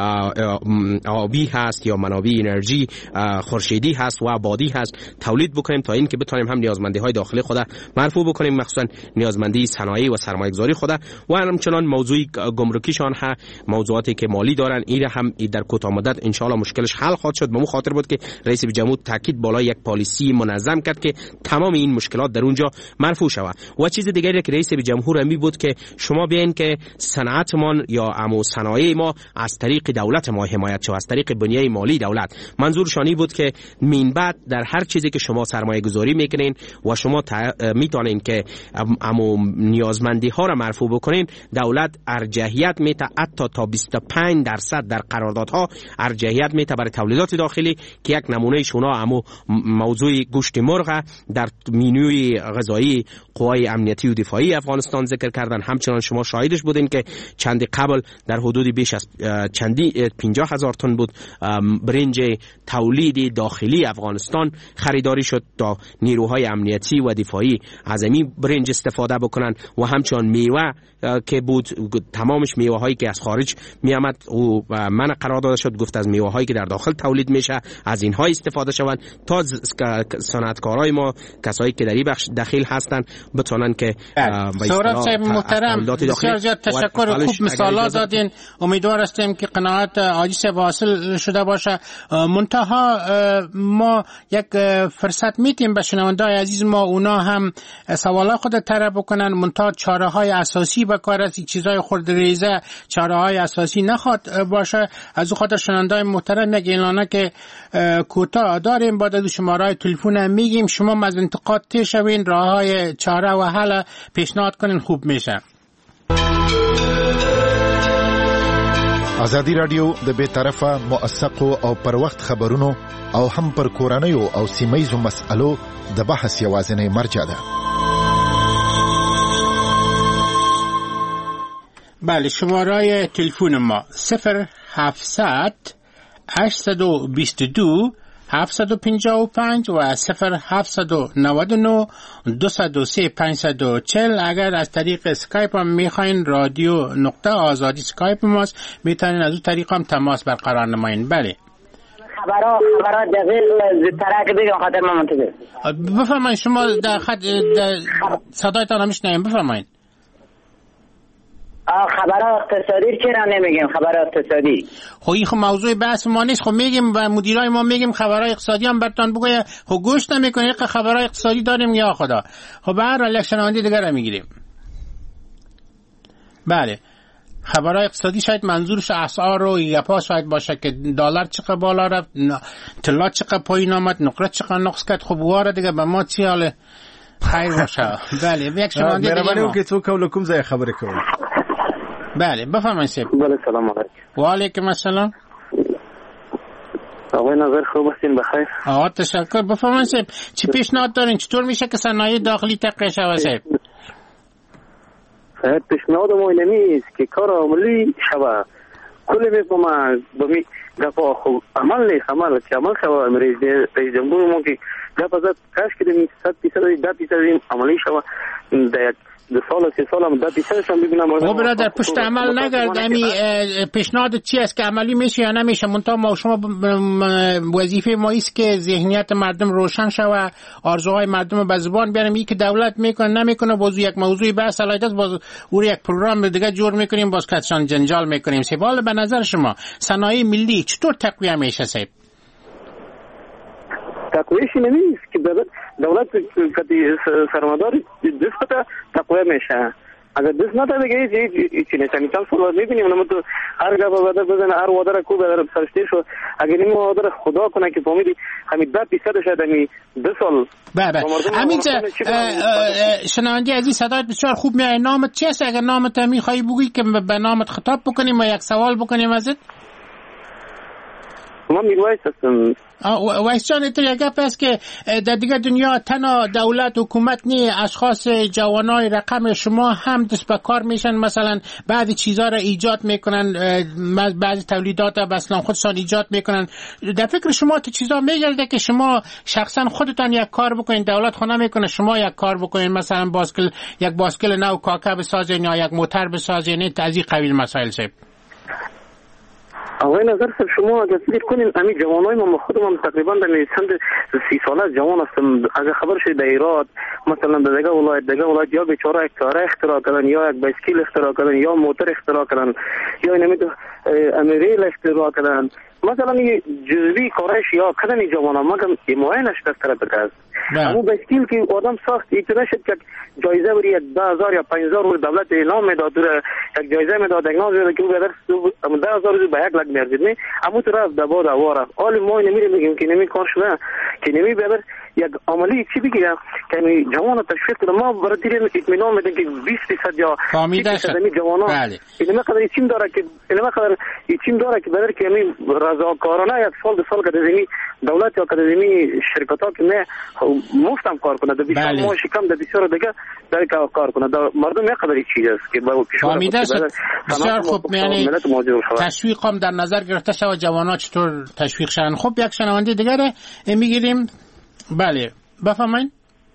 آبی هست یا منابع انرژی خورشیدی هست و بادی هست تولید بکنیم تا اینکه بتونیم هم نیازمندی های داخلی خود مرفوع بکنیم مخصوصا نیازمندی صنایع و سرمایه گذاری خود و همچنان موضوع گمرکیشان ها موضوعاتی که مالی دارن این هم در کوتاه مدت ان شاء الله مشکلش حل خواهد شد. به مو خاطر بود که رئیس جمهور تاکید بالای یک پالیسی منظم کرد که تمام این مشکلات در اونجا مرفوع شود. و چیز دیگری که رئیس جمهور می بود که شما بیاین که صنعتمان یا امو صنایع ما از طریق دولت ما حمایت شود از طریق بنیه مالی دولت. منظورشانی بود که من بعد در هر چیزی که شما سرمایه گذاری میکنین و شما میتونین که امو نیازمندی ها را مرفوع بکنین دولت ارجحیت میته حتی تا 25% در قراردادها ارجحیت میته برای تولیدات داخلی که یک نمونه شونا امو موضوع گوشت مرغ در مینوی غذایی قوای امنیتی و دفاعی افغانستان ذکر کردن. همچنان شما شاهدش بودین که چندی قبل در حدود بیش از 50,000 تن بود برنج تولیدی داخلی افغانستان خریداری شد تا نیروهای امنیتی و دفاعی از این برنج استفاده بکنن و همچنان میوه که بود تمامش میوه هایی که از خارج می آمد و من قرار داده شد گفت از میوه هایی که در داخل تولید میشه از اینها استفاده شوند تا صنعتکارای ما کسایی که در این بخش داخل هستن بتونن که سهراب صاحب محترم بسیار زیاد تشکر خوب مثالا دادین. امیدوار هستیم که قناعت حاجی صاحب حاصل شده باشه. منتها ما یک فرصت میتیم به شنوندای عزیز ما اونا هم سوالات خود طرح بکنن، منتها چاره های اساسی به کار است. چیزای خرد ریزه چاره های اساسی نخواد باشه. از او خاطر شنوندای محترم یک اعلانه که کوتاه داریم، بعد از شماره تلفن هم میگیم، شما از انتقاد شوین، راه های چاره و حل پیشنهاد کنین، خوب میشه. ازادي رادیو د بے طرفه موثقو او پر وخت خبرونو او هم پر کورنیو او سیمایزو مسألو د بحث یوازینی مرجع ده. بله، شماره تلفن ما 0700 822 755 و 0799 203 540. اگر از طریق اسکایپ هم میخواین، رادیو نقطه آزادی اسکایپ ماست، میتونین از اون طریق هم تماس برقرار نمایین. بله، خبرها دقیق زودتر که بگم خاطر ما منتظر. بفرمایید، شما در خط صدایتان هم میشنویم، بفرمایید. خبرها اقتصادی چرا نمیگیم خبرها اقتصادی؟ خب این موضوع بحث ما نیست. خب میگیم و مدیرای ما میگیم خبرهای اقتصادی هم براتون بگویه. خب گوش نمیکنید که خبرهای اقتصادی داریم یا خدا. خب به هر حال یک شنونده دیگر میگیریم. بله، خبرهای اقتصادی شاید منظورش اسعار و یپا شاید باشه که دلار چقدر بالا رفت، طلا چقدر پایین آمد، نقره چقدر نقص کرد. خب واره دیگه به ما چی حاله؟ خیر باشه. بله، یک شنونده دیگه مهربانی وکړئ څوک او کوم ځای خبرې کوي؟ بله، بفرمایید سیب. بله، سلام علیکم. و علیکم السلام. آقای نظر خوب هستین؟ بخیر. آقا تشکر. بفرمایید سیب، چی پیشنهاد دارین؟ چطور میشه که صنایع داخلی تقویت شود سیب؟ پیشنهاد ما اینمیست که کار عملی شود. کلی میفهمم بمی گپا خوب عمل نیست، عمل که عمل شود. رئیس جمهور ما که گپ ازت کش کردیم 100% عملی شود. در 2 سال 3 سال هم 10% هم ببینم. خب برادر، پشت عمل نگرد. امی پیشنهاد چی است که عملی میشه یا نمیشه؟ منتها ما شما وظیفه ما است که ذهنیت مردم روشن شود، آرزوهای مردم به زبان بیاریم. این که دولت میکنه نمیکنه باز یک موضوع بحث علایت است، باز او یک پروگرام دیگه جور میکنیم، باز کاتشان جنجال میکنیم. سوال به نظر شما صنایع ملی چطور تقویت میشه سیب؟ تقویتش نمیست که دولت کتی سرمایه‌داری دست بده تقویت میشه. اگر دست نده بگه چی نیست. مثال سوال میبینیم نمو تو هر گپ وعده بزنه، هر وعده را کو بداره سرشته شو. اگر این وعده را خدا کنه که فهمیدی همین 10% شاید همین 2 سال. بله، همینجا شنوندی عزیز صدایت بسیار خوب میاد. نامت چیست؟ اگر نامت میخوایی بگی که به نامت خطاب بکنیم و یک سوال بکنیم ازت. ما میروایس هستم. وایس جان، تو یک گپ است که در دیگه دنیا تنها دولت حکومت نی، اشخاص جوانای رقم شما هم دست به کار میشن، مثلا بعضی چیزا را ایجاد میکنن، بعضی تولیدات را مثلا خودشان ایجاد میکنن. در فکر شما تو چیزا میگرده که شما شخصا خودتان یک کار بکنین، دولت خود نمیکنه، شما یک کار بکنین، مثلا یک باسکل نو کاکا بسازین یا یک موتر بسازین، از این قبیل مسائل سیب. آقای نظر صاحب، شما اگر فکر کنین همین جوانای ما خودم تقریبا در چند 30 ساله جوان هستم. اگر خبر شد در ایران مثلا در دیگه ولایت یا بیچاره یک تاره اختراع کردن، یا یک بایسکل اختراع کردن، یا موتر اختراع کردن، یا نمیدونم امیریل اختراع کردن، مثلا این جزوی کارش یا کدن جوانا مگم معاینش در طرف است. اما بایسکل که آدم ساخت ایتونه شد که جایزه بری 10,000 یا 5,000 دولت اعلام میداد، یک جایزه میداد، یک نام میداد که او بدر 10,000 به 1 لک میارزید. نه اما تو رفت دبا دواره. حال ما نمیگیم که نمی کار شده که نمی بدر یک عملی چی بگیره که جوان تشویق کنه. ما برای دیر اطمینان میدیم که 20% یا 30% جوانا این مقدار ایچیم داره که بدر که همین رضاکارانه 1 سال 2 سال که دزمی دولت یا که دزمی شرکت ها که نه مفت هم کار کنه، در بیشتر ما شکم در بسیار دیگه در کار کنه. در مردم مقدار چیز است که با فهمیده بسیار خوب. یعنی تشویق هم در نظر گرفته شود جوانا چطور تشویق شدن. خب یک شنونده دیگه میگیریم. بله، بفرمایید.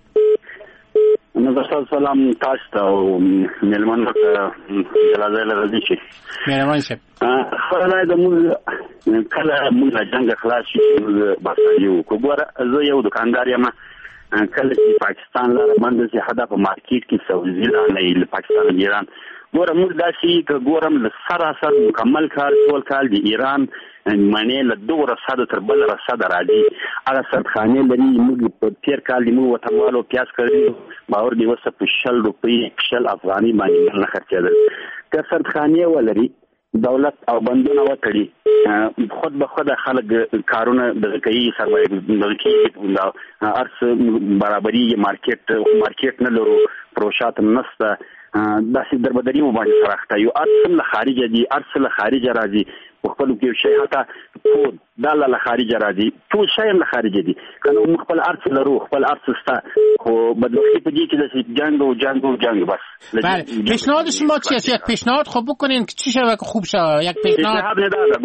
نظر سلام تاسو او ملمن جلال رضی شي مهرباني شه. خلای د موږ کله موږ جنگ خلاص شي باسایو کو ګوره زه یو دکاندار یم. کله چې پاکستان لاره باندې هدف مارکیټ کې سعودي نه پاکستان ایران ګوره موږ داسې که ګورم له سراسر مکمل کال ټول کال د ایران معنی له 200 تر بل رسد راځي هغه سردخانه لري موږ په تیر کال د موږ وطنوالو پیاس کړی باور دی وسه په 100 روپۍ 100 افغاني باندې نه خرڅېدل که سردخانه ولري دولت او بندونه وتړي خود به خود خلک کارونه د کوي سرمایه د کوي ارس برابرۍ مارکیټ نه لرو پروشات نسته داسې دربدري مو باندې سراخته یو ارس له خارج دي ارس له خارج راځي په خپل کې شي حتی دا له خارج راځي ټول شی له خارج دي کنه خپل ارس لرو خپل ارس ستا خو بدلوخي په دې کې د جنگ بس بله پیشنهاد شما چیه یک پیشنهاد خب بکنین که چی شوه که خوب شوه یک پیشنهاد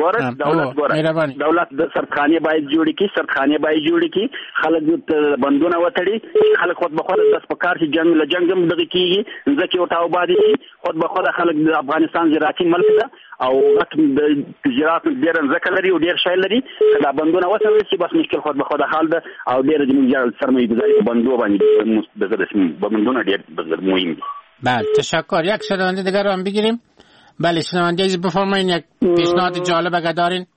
دولت د سردخانه باید جوړ کی خلک بندونه وتړي خلک خود به خود د سپکار چې جنگ له جنگ هم دغه کیږي ځکه او تاوبادي خود به خود خلک د افغانستان زراعتي ملک ده او وخت د زراعت ډیر ځکه لري او ډیر شای لري دا بندونه وسوي چې بس مشکل خود به خود حال ده او ډیر د موږ سرمایه گذاری بندو باندې د رسمي بندونه ډیر مهم دي. بله تشکر. یک شنونده دیگر رو هم بگیریم. بله شنونده عزیز بفرمایید یک پیشنهاد جالب اگر دارین.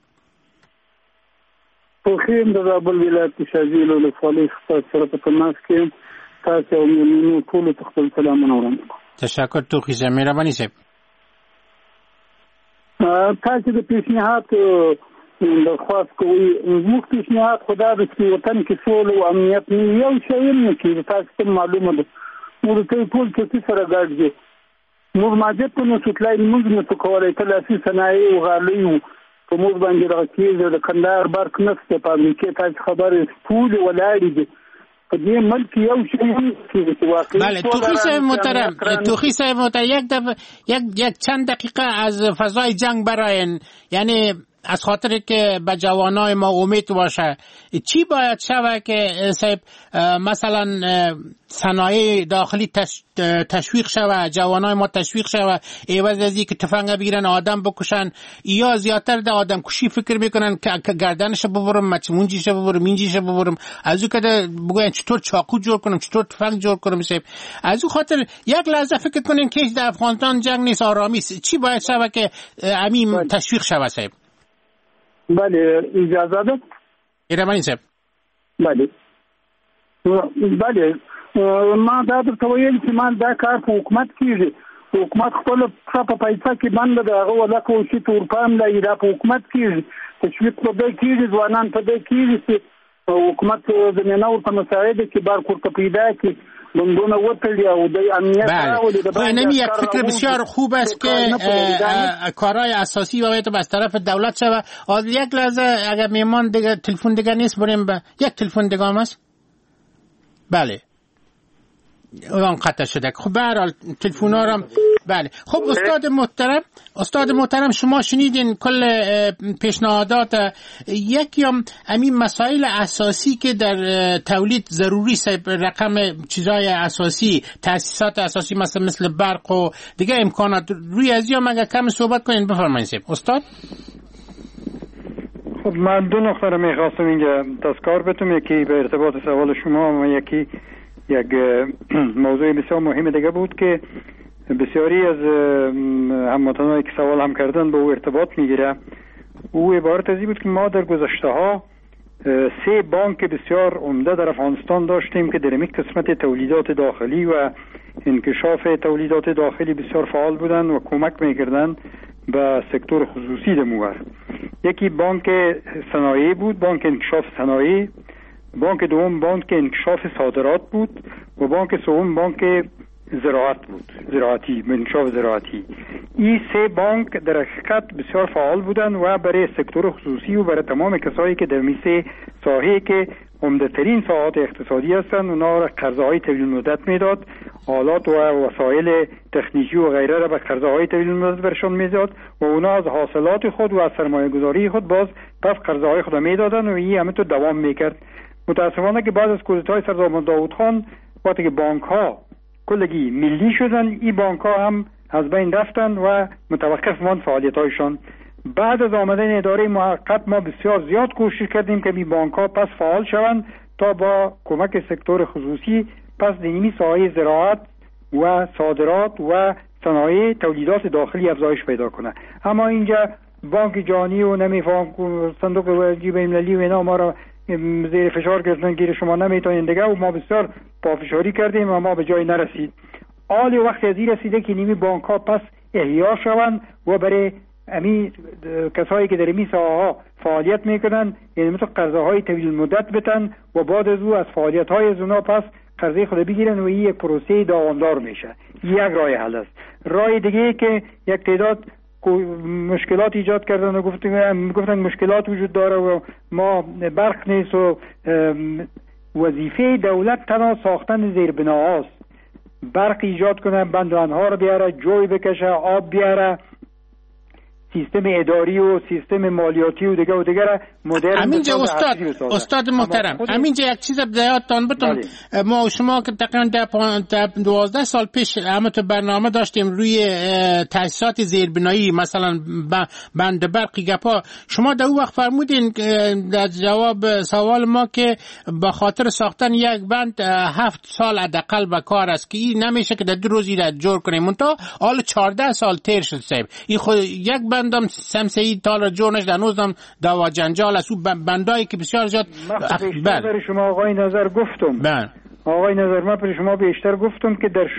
توخیم د زابل ولایت شاذیل ولسوالۍ سره په تماس کې تاسو او مینو ټول خپل سلامونه وړاندې. تشکر توخی صاحب مهرباني صاحب. تاسو د پیشنهاد درخواست کوي موږ پیشنهاد خدا د وطن کې سول او امنیت یو شی نه کیږي تاسو معلومه ده موږ ته ټول څه سره ګډ دي موږ ماجد په نو ستلای موږ نه کولای تلاسي صنایع او غالي په موږ باندې راکېږي د کندهار برق نفسه په امریکا تاسو خبره ټول ولاړې دي په دې ملک یو شی چې واقعي بله توخی صاحب محترم یک چند دقیقه از فضای جنگ براین یعنی از خاطر که به جوانای ما امید باشه چی باید شود که صاحب مثلا صنایع داخلی تشویق شود جوانای ما تشویق شود عوض از اینکه تفنگ بگیرن آدم بکشن یا زیادتر در آدم کشی فکر میکنن که گردنش ببرم مچمونجیش ببرم اینجیش ببرم از اون که بگوین چطور چاقو جور کنم چطور تفنگ جور کنم صاحب از اون خاطر یک لحظه فکر کنین که در افغانستان جنگ نیست آرامی است چی باید شود که همین تشویق شود صاحب. بله اجازه ده ایرمانی صاحب. بله ما دا درته ویل چې ما دا کار په حکومت کېږي حکومت خپل په پیسې کې بند ده هغه ولکه او چې تورپام لري دا په حکومت کېږي تشویق په دې کېږي ځوانان په دې کېږي چې حکومت زمینه ورته مساعده کې بار کوړه پیدا کې بندونه وتړي او د امنیت راولي د اینمی یک فکر بسیار خوب است که کارهای اساسی باید از طرف دولت شود. یک لحظه اگر میمان دیگه تلفن دیگه نیست بریم به یک تلفن دیگه هم است. بله اون قطع شده. خب به هر حال تلفن‌ها هم بله. خب استاد محترم شما شنیدین کل پیشنهادات یکی هم همین مسائل اساسی که در تولید ضروری رقم چیزای اساسی تاسیسات اساسی مثل برق و دیگه امکانات روی از یا مگه کم صحبت کنین بفرمایید استاد. خب من دو نکته رو می‌خواستم اینجا تذکر بدم یکی به ارتباط سوال شما و یکی یک موضوع بسیار مهم دیگه بود که بسیاری از هموطنانی که سوال هم کردن به او ارتباط میگیره او عبارت از این بود که ما در گذشته ها 3 بانک بسیار عمده در افغانستان داشتیم که در این قسمت تولیدات داخلی و انکشاف تولیدات داخلی بسیار فعال بودن و کمک میکردن به سکتور خصوصی دموار. یکی بانک صنایع بود، بانک انکشاف صنایع، بانک دوم بانک انکشاف صادرات بود و بانک سوم بانک زراعت بود، انکشاف زراعتی. این 3 بانک در حقیقت بسیار فعال بودند و برای سکتور خصوصی و برای تمام کسایی که در میسه ساحه که عمده‌ترین ساحات اقتصادی هستند اونا را قرضه‌های طویل مدت میداد، آلات و وسایل تکنیکی و غیره را به قرضه‌های طویل مدت برشان میداد و اونا از حاصلات خود و از سرمایه‌گذاری خود باز پس قرضه‌های خود میدادند و این همینطور دوام میکرد. متاسفانه که بعد از کودتای سردار داوود خان وقتی که بانک‌ها کلگی ملی شدن این بانک‌ها هم از بین رفتن و متوقف ماند فعالیت‌هایشان. بعد از آمدن اداره موقت ما بسیار زیاد کوشش کردیم که این بانک‌ها پس فعال شوند تا با کمک سکتور خصوصی پس دینی ساحه زراعت و صادرات و صنایع تولیدات داخلی افزایش پیدا کنه. اما اینجا بانک جهانی و نمیفهم صندوق جیب المللی و اینا ما را زیر فشار گرفتن که شما نمیتونین دیگه، و ما بسیار پافشاری کردیم و ما به جای نرسید. حال وقتی از این رسیده که نیمی بانک ها پس احیا شوند و برای امی کسایی که در این ساحه ها فعالیت میکنن یعنی مثل قرضه های طویل مدت بتن و بعد از او از فعالیت های از اونا پس قرضه خود بگیرن و این یک پروسه دوامدار میشه. یک راه حل است. راه دیگه که یک تعداد مشکلات ایجاد کردن و گفتن مشکلات وجود داره و ما برق نیست و وظیفه دولت تنها ساختن زیربناهاست. برق ایجاد کنه، بند و انهار بیاره، جوی بکشه، آب بیاره، سیستم اداری و سیستم مالیاتی و دیگر مدرن. همینجا استاد محترم، همینجا یک چیز بدایاتان بتون. ما و شما که تقریبا 12 سال پیش اما تو برنامه داشتیم روی تاسیسات زیربنایی، مثلا بند برقی گپا. شما در اون وقت فرمودین در جواب سوال ما که به خاطر ساختن یک بند 7 سال حداقل به کار است که این نمیشه که در 2 روزی را جور کنیم. منتها حالا 14 سال تیر شد صاحب. این خود یک بندم سمسه‌ای تال جور نشد، هنوزم دعوا جنجال است. اون بندایی که بسیار زیاد بله شما آقای نظر گفتم. بله آقای نظر من پر شما بیشتر گفتم که در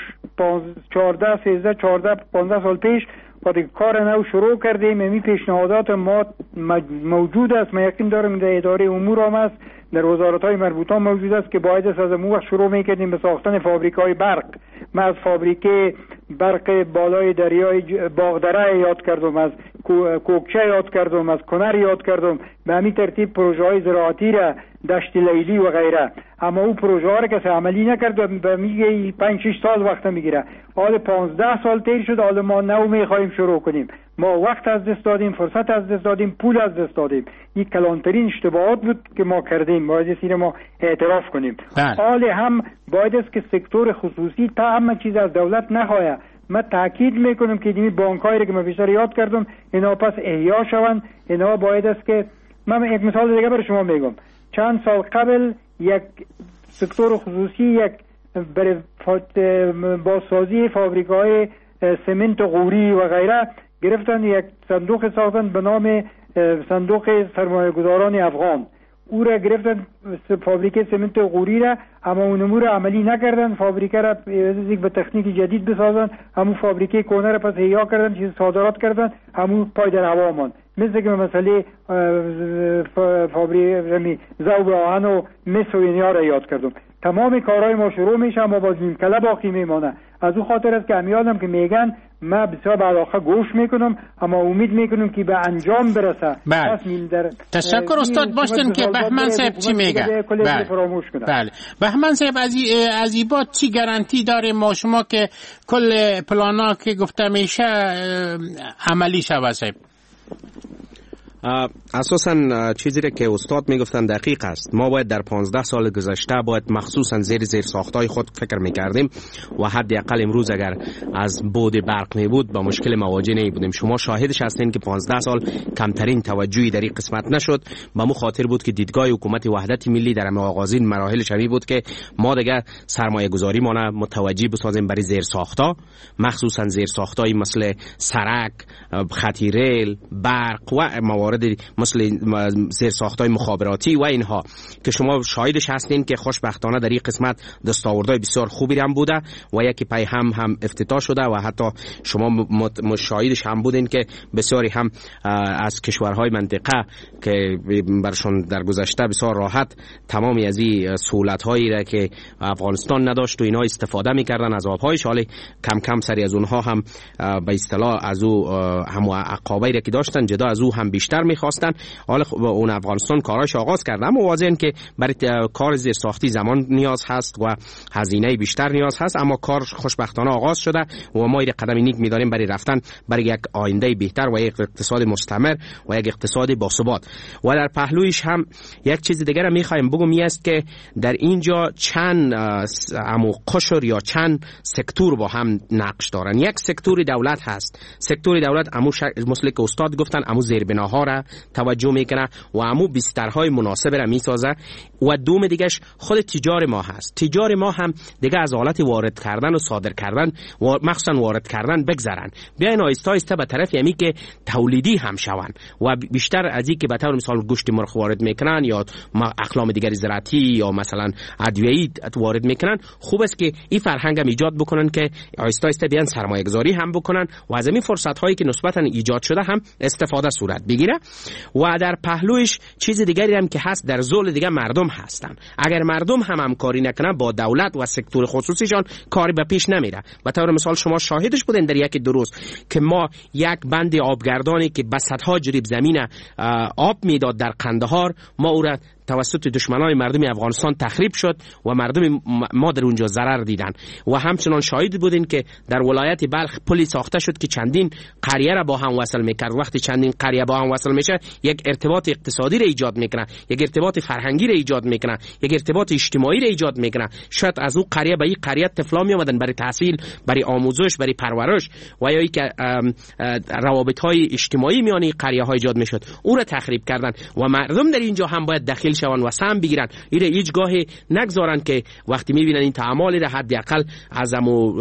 15 سال پیش وقتی کار نو شروع کردیم این پیشنهادات ما موجود است. من یقین دارم در اداره امور هم است، در وزارت‌های مربوطه موجود است که باید از اون وقت شروع می‌کردیم به ساختن فابریک‌های برق. من از فابریکه برق بالای دریای باغدره یاد کردم، از کوکچه یاد کردم، از کنر یاد کردم. به همین ترتیب پروژه‌های زراعتی را، دشت لیلی و غیره. اما او پروژه‌ها را کسی عملی نکرد و میگه 5-6 سال وقت میگیره. حالا 15 سال تیر شد، حالا ما نو می‌خوایم شروع کنیم. ما وقت از دست دادیم، فرصت از دست دادیم، پول از دست دادیم. این کلانترین اشتباهات بود که ما کردیم، باید این ما اعتراف کنیم. حال هم باید است که سکتور خصوصی تا همه چیز از دولت نخواهد. من تاکید میکنم که این بانک‌هایی که من بیشتر یاد کردم اینا پس احیا شوند. اینا باید است که من یک مثال دیگه برای شما میگم. چند سال قبل یک سکتور خصوصی یک برای بازسازی فابریک‌های سمنت غوری و غیره گرفتن، یک صندوق ساختن به نام صندوق سرمایه‌گذاران افغان. او را گرفتن فابریکه سمنت غوری را، اما اون امور عملی نکردن. فابریکه را به تکنیک جدید بسازن، همون فابریکه کهنه را پس احیا کردن، چیز صادرات کردن، همون پای در هوا ماند. مثل که مسئله فابریکه ذوب آهن و مس و اینها را یاد کردم. تمام کارهای ما شروع میشه اما باز نیمکله باقی میمانه. از اون خاطر است که همیادم که میگن من بسیار بعد گوش میکنم اما امید میکنم که به انجام برسه. تشکر استاد. باشتن که بهمن صاحب چی میگه؟ بله بهمن صاحب از این بات چی گارانتی داره ما شما که کل پلانا که گفته میشه عملی شود صاحب؟ اساساً چیزی که استاد میگفتن دقیق است. ما باید در 15 سال گذشته باید مخصوصاً زیر ساختای خود فکر میکردیم و حداقل امروز اگر از بود برق میبود با مشکل مواجه نمیبودیم. شما شاهدش هستین که 15 سال کمترین توجهی در این قسمت نشد. به مو خاطر بود که دیدگاه حکومت وحدت ملی در آغازین مراحلش می بود که ما دیگه سرمایه گذاری ما متوجه بسازیم برای زیر ساختا، مخصوصاً زیر ساختای مثل سرک، خط ریل، برق و موارد مثل زیر ساختای مخابراتی و اینها که شما شاهدش هستین که خوشبختانه در این قسمت دستاوردهای بسیار خوبی هم بوده و یکی پای هم افتتاح شده و حتی شما شاهدش هم بودین که بسیاری هم از کشورهای منطقه که برشون در گذشته بسیار راحت تمامی از این سهولت‌هایی را که افغانستان نداشت و اینا استفاده می‌کردن از آب‌هایش، حالا کم کم سری از اونها هم به اصطلاح از او هم عقابی را که داشتن جدا از او هم بیشتر می‌خواستن. حالا اون افغانستان کاراش آغاز کرده، اما واضحه که برای کار زیر ساختی زمان نیاز هست و هزینه بیشتر نیاز هست، اما کار خوشبختانه آغاز شده و ما یک قدم نیک می‌داریم برای رفتن برای یک آینده بهتر و یک اقتصاد مستمر و یک اقتصاد باثبات. و در پهلویش هم یک چیز دیگر را می‌خوایم بگم است که در اینجا چند قشر یا چند سکتور با هم نقش دارن. یک سکتور دولت هست. سکتور دولت مثل که استاد گفتن زیربناها را توجه میکنه و همو بسترهای مناسب را میسازه. و دوم دیگهش خود تجار ما هست. تجار ما هم دیگه از حالت وارد کردن و صادر کردن و مخصوصا وارد کردن بگذرن، بیاین آهسته آهسته به طرف یمی که تولیدی هم شون و بیشتر از این که به طور مثال گوشت مرغ وارد میکنن یا اقلام دیگر زراعتی یا مثلا ادویه‌ای وارد میکنن. خوب است که این فرهنگ هم ایجاد بکنن که آهسته آهسته بیان سرمایه گذاری هم بکنن و از این فرصت هایی که نسبتا ایجاد شده هم استفاده صورت بگیره. و در پهلوش چیز دیگری هم که هست، در زول دیگه مردم هستن. اگر مردم هم همکاری نکنن با دولت و سکتور خصوصیشان کاری به پیش نمیره. به طور مثال شما شاهدش بودین در یک دو روز که ما یک بند آبگردانی که به صدها جریب زمین آب میداد در قندهار، ما او را توسط دشمنان مردم افغانستان تخریب شد و مردم ما در اونجا ضرر دیدن. و همچنان شاهد بودین که در ولایت بلخ پلی ساخته شد که چندین قریه را با هم وصل میکرد. وقتی چندین قریه با هم وصل میشه یک ارتباط اقتصادی را ایجاد میکنه، یک ارتباط فرهنگی را ایجاد میکنه، یک ارتباط اجتماعی را ایجاد میکنه. شاید از اون قریه به این قریه طفلا می اومدن برای تحصیل، برای آموزش، برای پرورش و یا که روابط های اجتماعی میان این قریه ها ایجاد میشد، او را تخریب کردن. و مردم در اینجا هم باید دخیل شون و سهم بگیرن. ایره هیچ گاهی نگذارن که وقتی میبینن این تعاملی را حداقل از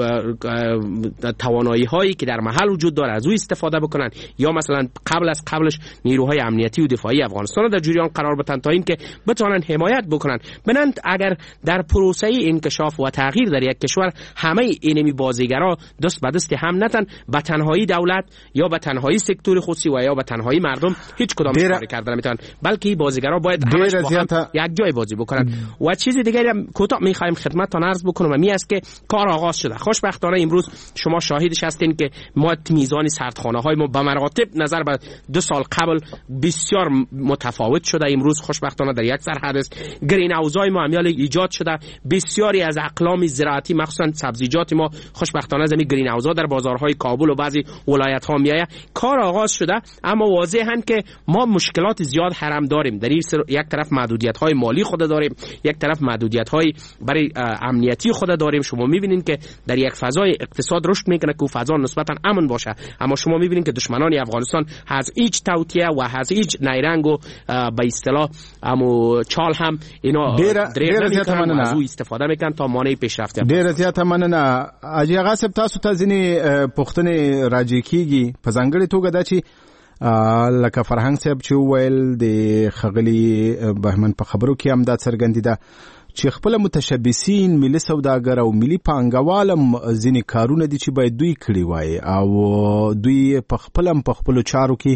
توانایی هایی که در محل وجود داره از او استفاده بکنن، یا مثلا قبلش نیروهای امنیتی و دفاعی افغانستان را در جریان قرار بدن تا اینکه بتونن حمایت بکنن. بنند اگر در پروسه انکشاف و تغییر در یک کشور همه اینمی بازیگرا دست به دست هم نتن، به تنهایی دولت یا به تنهایی سکتور خصوصی و یا به تنهایی مردم هیچ کدام کاری کردن نمیتونن، بلکه بازیگرا باید همش با هم یک جای بازی بکنن. و چیز دیگری هم کوتاه میخوایم خدمتتان عرض بکنم و می است که کار آغاز شده. خوشبختانه امروز شما شاهدش هستین که ما میزان سردخانه های ما به مراتب نظر به 2 سال قبل بسیار متفاوت شده. امروز خوشبختانه در یک سرحد است. گرین هاوزهای ما امیال ایجاد شده. بسیاری از اقلام زراعتی مخصوصا سبزیجات ما خوشبختانه از این گرین هاوزها در بازارهای کابل و بعضی ولایت ها میآید. کار آغاز شده، اما واضحاً که ما مشکلات زیاد حرم داریم. در این یک طرف محدودیت‌های مالی خود داریم، یک طرف محدودیت‌های برای امنیتی خود داریم. شما می‌بینید که در یک فضای اقتصاد رشد میکنه که فضا نسبتاً امن باشه، اما شما می‌بینید که دشمنان افغانستان از هیچ توطئه و از هیچ نیرنگ و به اصطلاح امو چال هم اینا ډیر زیات مننه از او استفاده میکنن تا مانع پیشرفت. ډیر زیات مننه. اجي غاسب تاسو ته ځینې پوښتنې راځي کیږي په ځانګړي توګه دا چې لکه فرهنګ صاحب چې ویل د خغلی بهمن په خبرو کې هم دا څرګندیده چې خپل متشبثین ملي سوداګر او ملي پانګوالم ځینې کارونه دي چې باید دوی کړی وای او دوی په خپل چارو کې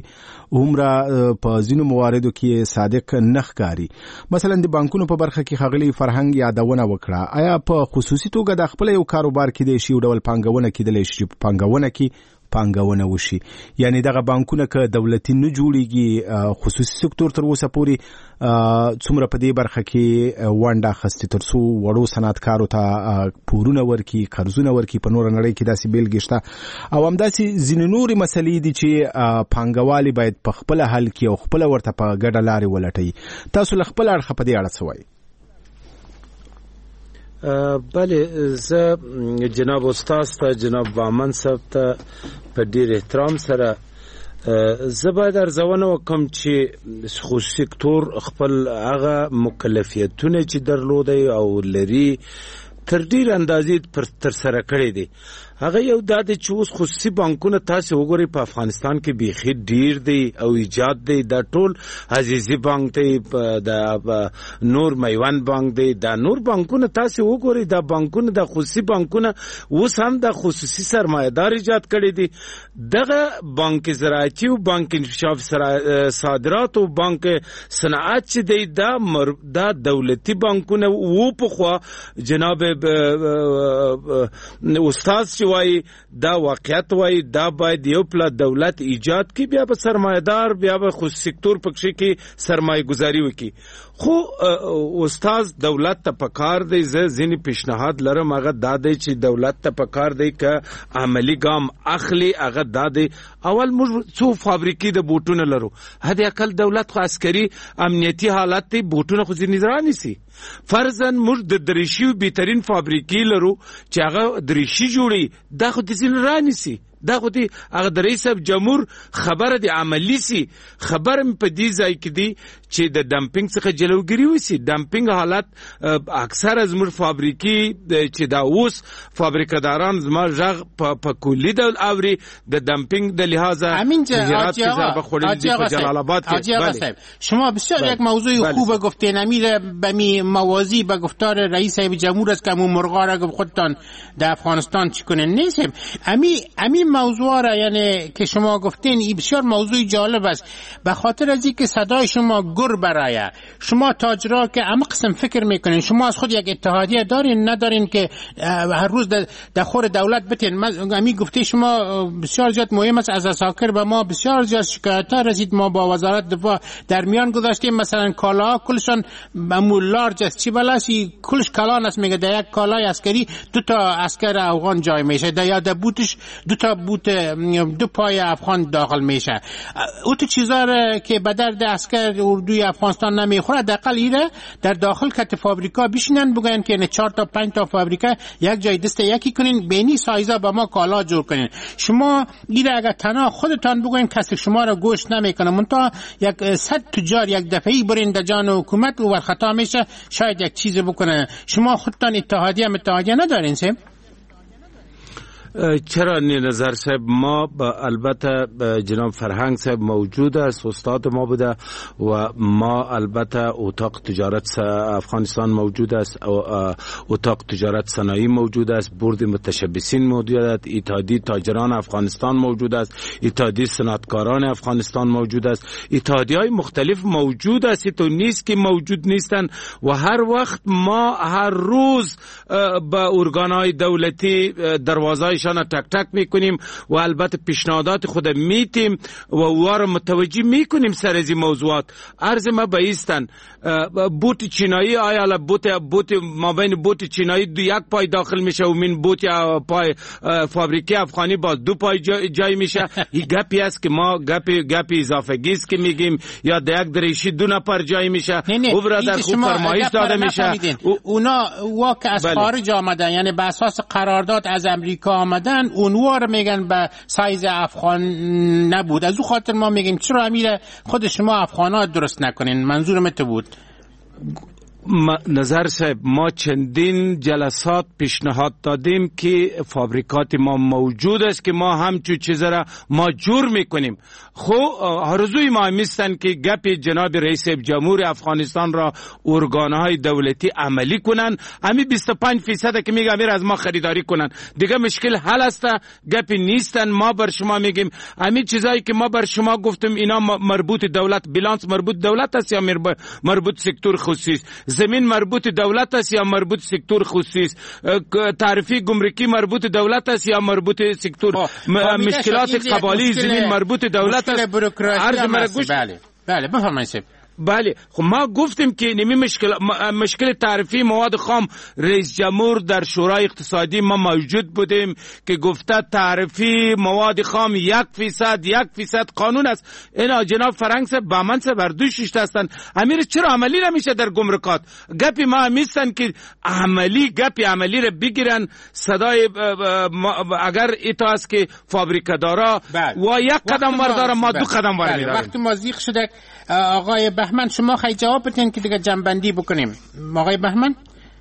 عمره په ځینو مواردو کې صادق نه ښکاري. مثلا د بانکونو په برخه کې خغلی فرهنګ یادونه وکړه، آیا په خصوصي توګه د خپل یو کاروبار کې د شی ډول پانګونه کېدلی شي پانګونه کې پانګونه وشي؟ یعنی دغه بانکونه که دولتي نه جوړیږي خصوصي سکتور تر اوسه پورې څومره په دې برخه کې ونډه اخیستې تر څو وړو صنعتکارو ته پورونه ورکړي، قرضونه ورکړي. په نوره نړۍ کې داسې بیلګې شته او همداسې ځینې نورې مسلې دي چې پانګوالي باید په خپله حل کړي او خپله ورته په ګډه لارې ولټوي. تاسو له خپل اړخه په دې اړه څه وایي؟ بله، زه جناب استاد ته جناب بامن صاحب ته په ډیر احترام سره زه باید ارزونه وکم چې خصوصي سکتور خپل هغه مکلفیتونه چې درلودي او لري تر ډیر اندازې تر سره کړی دي. هغه یو د چې اوس خصوصي بانکونه تاسو وګورئ په افغانستان کې بیخي ډیر دی او ایجاد دی. دا ټول عزیزي بانک دی، د نور میوند بانک دی، دا نور بانکونه تاسو وګورئ. دا بانکونه د خصوصي بانکونه اوس هم د خصوصي سرمایه‌دار ایجاد کړي دي. دغه بانک زراعتي او بانک انکشاف صادرات او بانک صنعت چې دی دا دولتي بانکونه وو په خوا جناب استاد وای دا واقعیت وای دا باید یو پلا دولت ایجاد کی، بیا به سرمایه‌دار بیا به خصوصي سکتور پکې کې سرمایه گذاری وکي. خو استاد دولت ته پکار دی، ځینې پیشنهاد لرم هغه دا دی چې دولت ته پکار دی که عملی ګام اخلي. هغه دا دی اول موږ څو فابریکې د بوټونو لرو، هدي اقل دولت خو عسکري امنیتي حالت دی بوټونه خو ځینې رانیسي. فرضاً موږ د دریشي بهترین فابریکې لرو چې هغه دریشي جوړي، دا خو د ځینې رانیسي دا خو دی هغه د رئیس جمهور خبره دی عملی سي خبر په دې ځای کې دی چې د ډمپینګ څخه جلوګیری وسی. ډمپینګ حالت اکثر از مر فابریکی چې دا اوس فابریکاداران زما ژغ په کلی ډول اوري د ډمپینګ د لحاظه امین جلال آباد که شما بسیار یک موضوع خوب گفتین. امیر بمی موازی به گفتار رئیس جمهور است که همون مرغا را خودتان در افغانستان چکنین نیستیم. امی موضوع را یعنی که شما گفتین این بسیار موضوع جالب است به خاطر از اینکه صدای شما گر برایه. شما تاجرا که اما قسم فکر میکنین شما از خود یک اتحادیه دارین ندارین که هر روز در خور دولت بتین. امی گفته شما بسیار زیاد مهم است. از اساکر به ما بسیار زیاد شکایت ها رسید. ما با وزارت دفاع در میان گذاشتیم مثلا کالا کلشان معمول لارج است چی بلاسی کلش کلان است میگه در یک کالای عسکری 2 تا عسکر افغان جای میشه در یا در بوتش 2 تا بوت 2 پای افغان داخل میشه. او تو چیزا که به درد عسکر اردوی افغانستان نمیخوره دقیقاً ایره در داخل کت فابریکا بشینن بگن که نه 4 تا 5 تا فابریکا یک جای دست یکی کنین بینی سایزا با ما کالا جور کنین. شما ایره اگر تنها خودتان بگوین کسی شما را گوش نمیکنه منتها یک 100 تجار یک دفعی برین در جان حکومت و خطا میشه شاید یک چیز بکنه. شما خودتان اتحادیه ندارین سه؟ چرا نظر صاحب ما البته جناب فرهنگ صاحب موجود است استاد ما بوده و ما البته اتاق تجارت افغانستان موجود است اتاق تجارت صنایع موجود است بورد متشبثین موجود است اتحادیه تاجران افغانستان موجود است اتحادیه صنعتکاران افغانستان موجود است اتحادیه‌های مختلف موجود است. تو نیست که موجود نیستن و هر وقت ما هر روز به ارگان‌های دولتی دروازه شان تک تک میکنیم و البته پیشنهادات خود میتیم و وار متوجه میکنیم سر از این موضوعات. عرض ما بایستن بوت چینایی آیا بوت ما بین بوت چینایی 1 پای داخل میشه و من بوت پای فابریکه افغانی باز 2 پای جای میشه. این گپی است که ما گپی اضافه گیست که میگیم یا در یک دریشی 2 نفر جای میشه او برادر خوب فرمایش داده میشه. اونا واقع از خارج آمدن یعنی به اساس قرارداد از امریکا آمدن اونوار میگن به سایز افغان نبود. از او خاطر ما میگیم چرا امیر خود شما افغانات درست نکنین. منظورم تو بود. نظر صاحب ما چندین جلسات پیشنهاد دادیم که فابریکات ما موجود است که ما همچون چیز را ما جور میکنیم. خو آرزوی ما میستن که گپ جناب رئیس جمهور افغانستان را ارگانهای دولتی عملی کنن. همین 25% که میگه امیر از ما خریداری کنن دیگه مشکل حل است. گپ نیستن. ما بر شما میگیم همین چیزایی که ما بر شما گفتیم اینا مربوط دولت بیلانس مربوط دولت است یا مربوط سکتور خصوصی است. زمین مربوط دولت است یا مربوط سکتور خصوصی است. تعرفه گمرکی مربوط دولت است یا مربوط سکتور مشکلات قبالی زمین مربوط دولت است. عرض مرا گوش بله بفرمایید. بله خب ما گفتیم که نمی مشکل تعرفی مواد خام رئیس جمهور در شورای اقتصادی ما موجود بودیم که گفته تعرفی مواد خام 1% قانون است. اینا جناب فرهنگ صاحب با من بر دوی شیشته هستند. امیر چرا عملی نمیشه در گمرکات؟ گپی ما هستن که گپی عملی را بگیرن. صدای اگر ایتا است که فابریکادارا و یک قدم ورداره ما 2 قدم ور می‌رویم. وقتی ما زیغ شده آقای بهمن شما خیلی جواب بدین که دیگه جنبندی بکنیم. آقای بهمن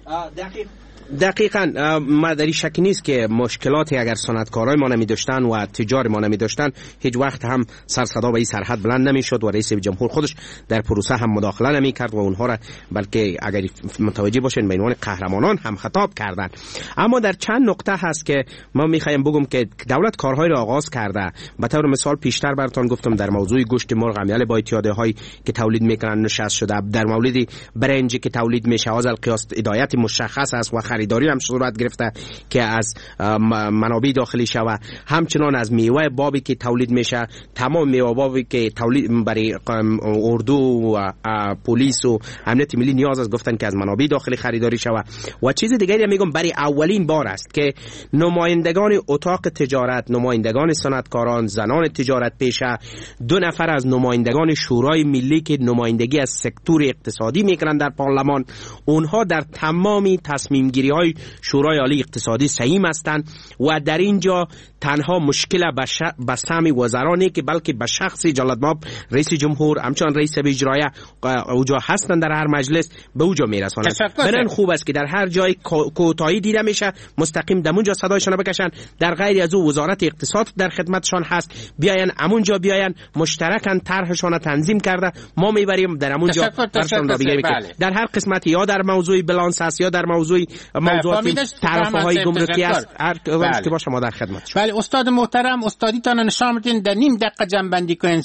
دقیقاً ما در این شک نیست که مشکلاتی اگر صنعتکارای ما نمی داشتن و تجار ما نمی داشتن هیچ وقت هم سر صدا به این سرحد بلند نمی شد و رئیس جمهور خودش در پروسه هم مداخله نمی کرد و اونها را بلکه اگر متوجه باشین به عنوان قهرمانان هم خطاب کردن. اما در چند نقطه هست که ما میخوایم بگم که دولت کارهای را آغاز کرده. به طور مثال پیشتر براتون گفتم در موضوع گوشت مرغ عمل با اتحادیه‌های که تولید میکنن نشست شده. در مورد برنجی که تولید میشه از القیاس هدایت مشخص است و خریداری هم صورت گرفته که از منابع داخلی شوه. همچنان از میوه بابی که تولید میشه تمام میوه بابی که تولید برای اردو و پلیس و امنیت ملی نیاز است گفتن که از منابع داخلی خریداری شوه. و چیز دیگری میگم برای اولین بار است که نمایندگان اتاق تجارت، نمایندگان صنعتکاران، زنان تجارت پیشه، 2 نفر از نمایندگان شورای ملی که نمایندگی از سکتور اقتصادی میکنن در پارلمان، اونها در تمامی تصمیم تصمیم گیری های شورای عالی اقتصادی سهیم هستند و در اینجا تنها مشکل به سهم وزرانی که بلکه به شخص جلال‌مآب رئیس جمهور همچنان رئیس اجرایی اوجا هستند در هر مجلس به اوجا میرسانند. برن خوب است که در هر جای کوتاهی دیده میشه مستقیم دمونجا صدایشان بکشن، در غیر از او وزارت اقتصاد در خدمتشان هست، بیاین امونجا بیاین مشترکاً طرحشان تنظیم کرده ما میبریم در امونجا برشان را بگیم که در هر قسمت یا در موضوع بلانس است یا در موضوعات تعرفه‌های گمرکی است هر وقت باشه ما در خدمت. بله استاد محترم استادیتان نشان بدین در نیم دقیقه جنبندی کنین.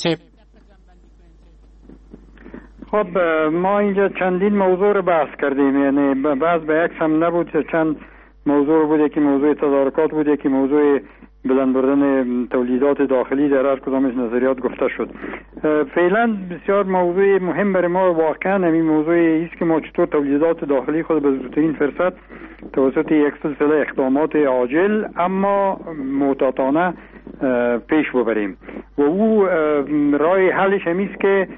خب ما اینجا چندین موضوع رو بحث کردیم، یعنی بحث به یک هم نبود، چند موضوع بوده که موضوع تدارکات بوده که موضوع بلند بردن تولیدات داخلی در هر کدام از نظریات گفته شد. فعلا بسیار موضوع مهم برای ما واقعا همین موضوع است که ما چطور تولیدات داخلی خود به زودترین فرصت توسط یک سلسله اقدامات عاجل اما محتاطانه پیش ببریم و او راه حلش همیست که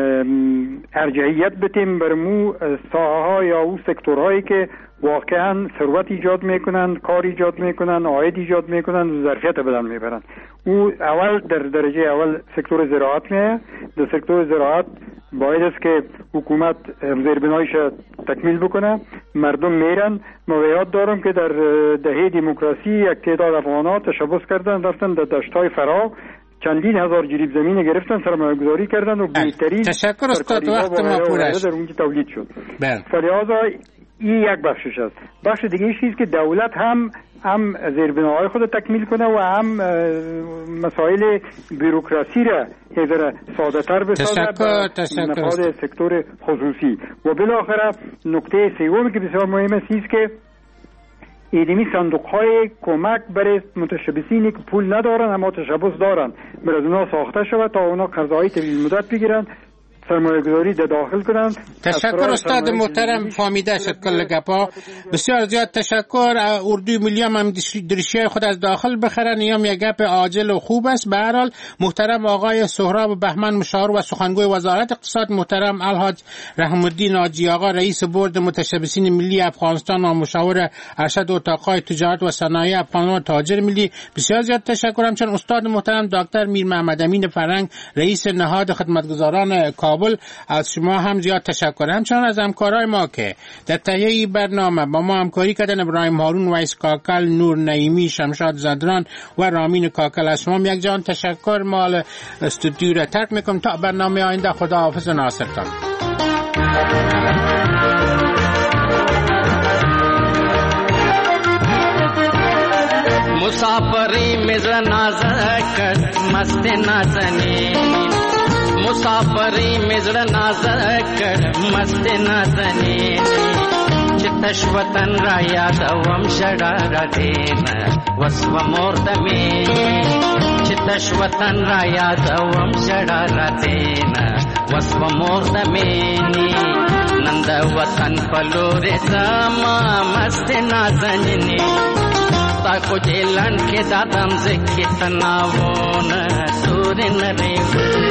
ارجحیت بتیم بر مو ساحه ها یا او سکتورهایی که واقعا ثروت ایجاد میکنن، کار ایجاد میکنن، عاید ایجاد میکنن و ظرفیت بدن میبرن. او اول در درجه اول سکتور زراعت میه. در سکتور زراعت باید است که حکومت زیربنایش تکمیل بکنه، مردم میرن. ما یاد دارم که در دهه دموکراسی یک تعداد افغان‌ها تشبث کردن رفتن در دشت‌های فرا چندین هزار جریب زمین گرفتن، سرمایه‌گذاری کردن و بهترین تشکر استاد وقت ما پوره در اونجا تولید شد. فلذا این یک بخشش است. بخش دیگه چیز که دولت هم زیربناهای خود تکمیل کنه و هم مسائل بیروکراسی را هزار ساده تر بسازه به نفاد سکتور خصوصی. و بالاخره نکته سومی که بسیار مهم است که ایدمی صندوق‌های کمک برای متشبثینی که پول ندارن اما تشبث دارن برای اونا ساخته شود تا اونا قرضهای طویل مدت بگیرن، سرمایه‌گذاری داخل کنند. تشکر استاد محترم، فهمیده شد کل گپا. بسیار زیاد تشکر. اردوی ملی هم درشیای خود از داخل بخرن، یا یک گپ عاجل و خوب است. به هر حال محترم آقای سهراب بهمن مشاور و سخنگوی وزارت اقتصاد، محترم الحاج رحم الدین حاجی آقا رئیس بورد متشبثین ملی افغانستان و مشاور ارشد اتاق‌های تجارت و صنایع افغانستان و تاجر ملی، بسیار زیاد تشکر. همچنین استاد محترم دکتر میر محمد امین فرنگ رئیس نهاد خدمتگزاران کابل، از شما هم زیاد تشکر. همچنان از همکارای ما که در تهیه برنامه با ما همکاری کردن، ابراهیم هارون، ویس کاکل، نور نعیمی، شمشاد زدران و رامین کاکل. از شما یک جان تشکر. مال استودیو را ترک میکنم تا برنامه آینده. خدا حافظ و ناصرتان. مسافری مزر نازک مست نازنی، مسافری مزر نازک مست نازنی، چتش وطن را یادوم شڑا دین وسو موردمی، چتش وطن را یادوم شڑا دین وسو موردمی، نند وطن پلور زما مست نازنی، تا کچھ لن کے دادم زکی تناون سور نریو.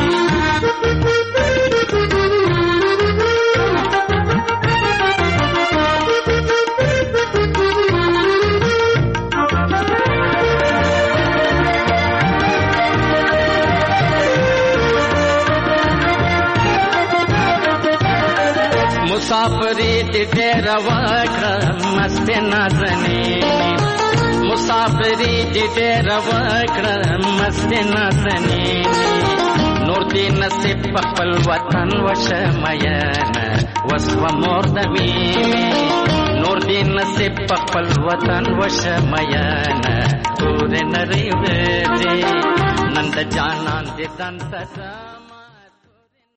مسافری دیر وکر مست نازنی، مسافری دیر وکر مست نازنی، نور دی نصیب پخپل وطن وشمین وسو موردمی، نور دی نصیب پخپل وطن وشمین تور نریو دی نند جانان دی دن تدام.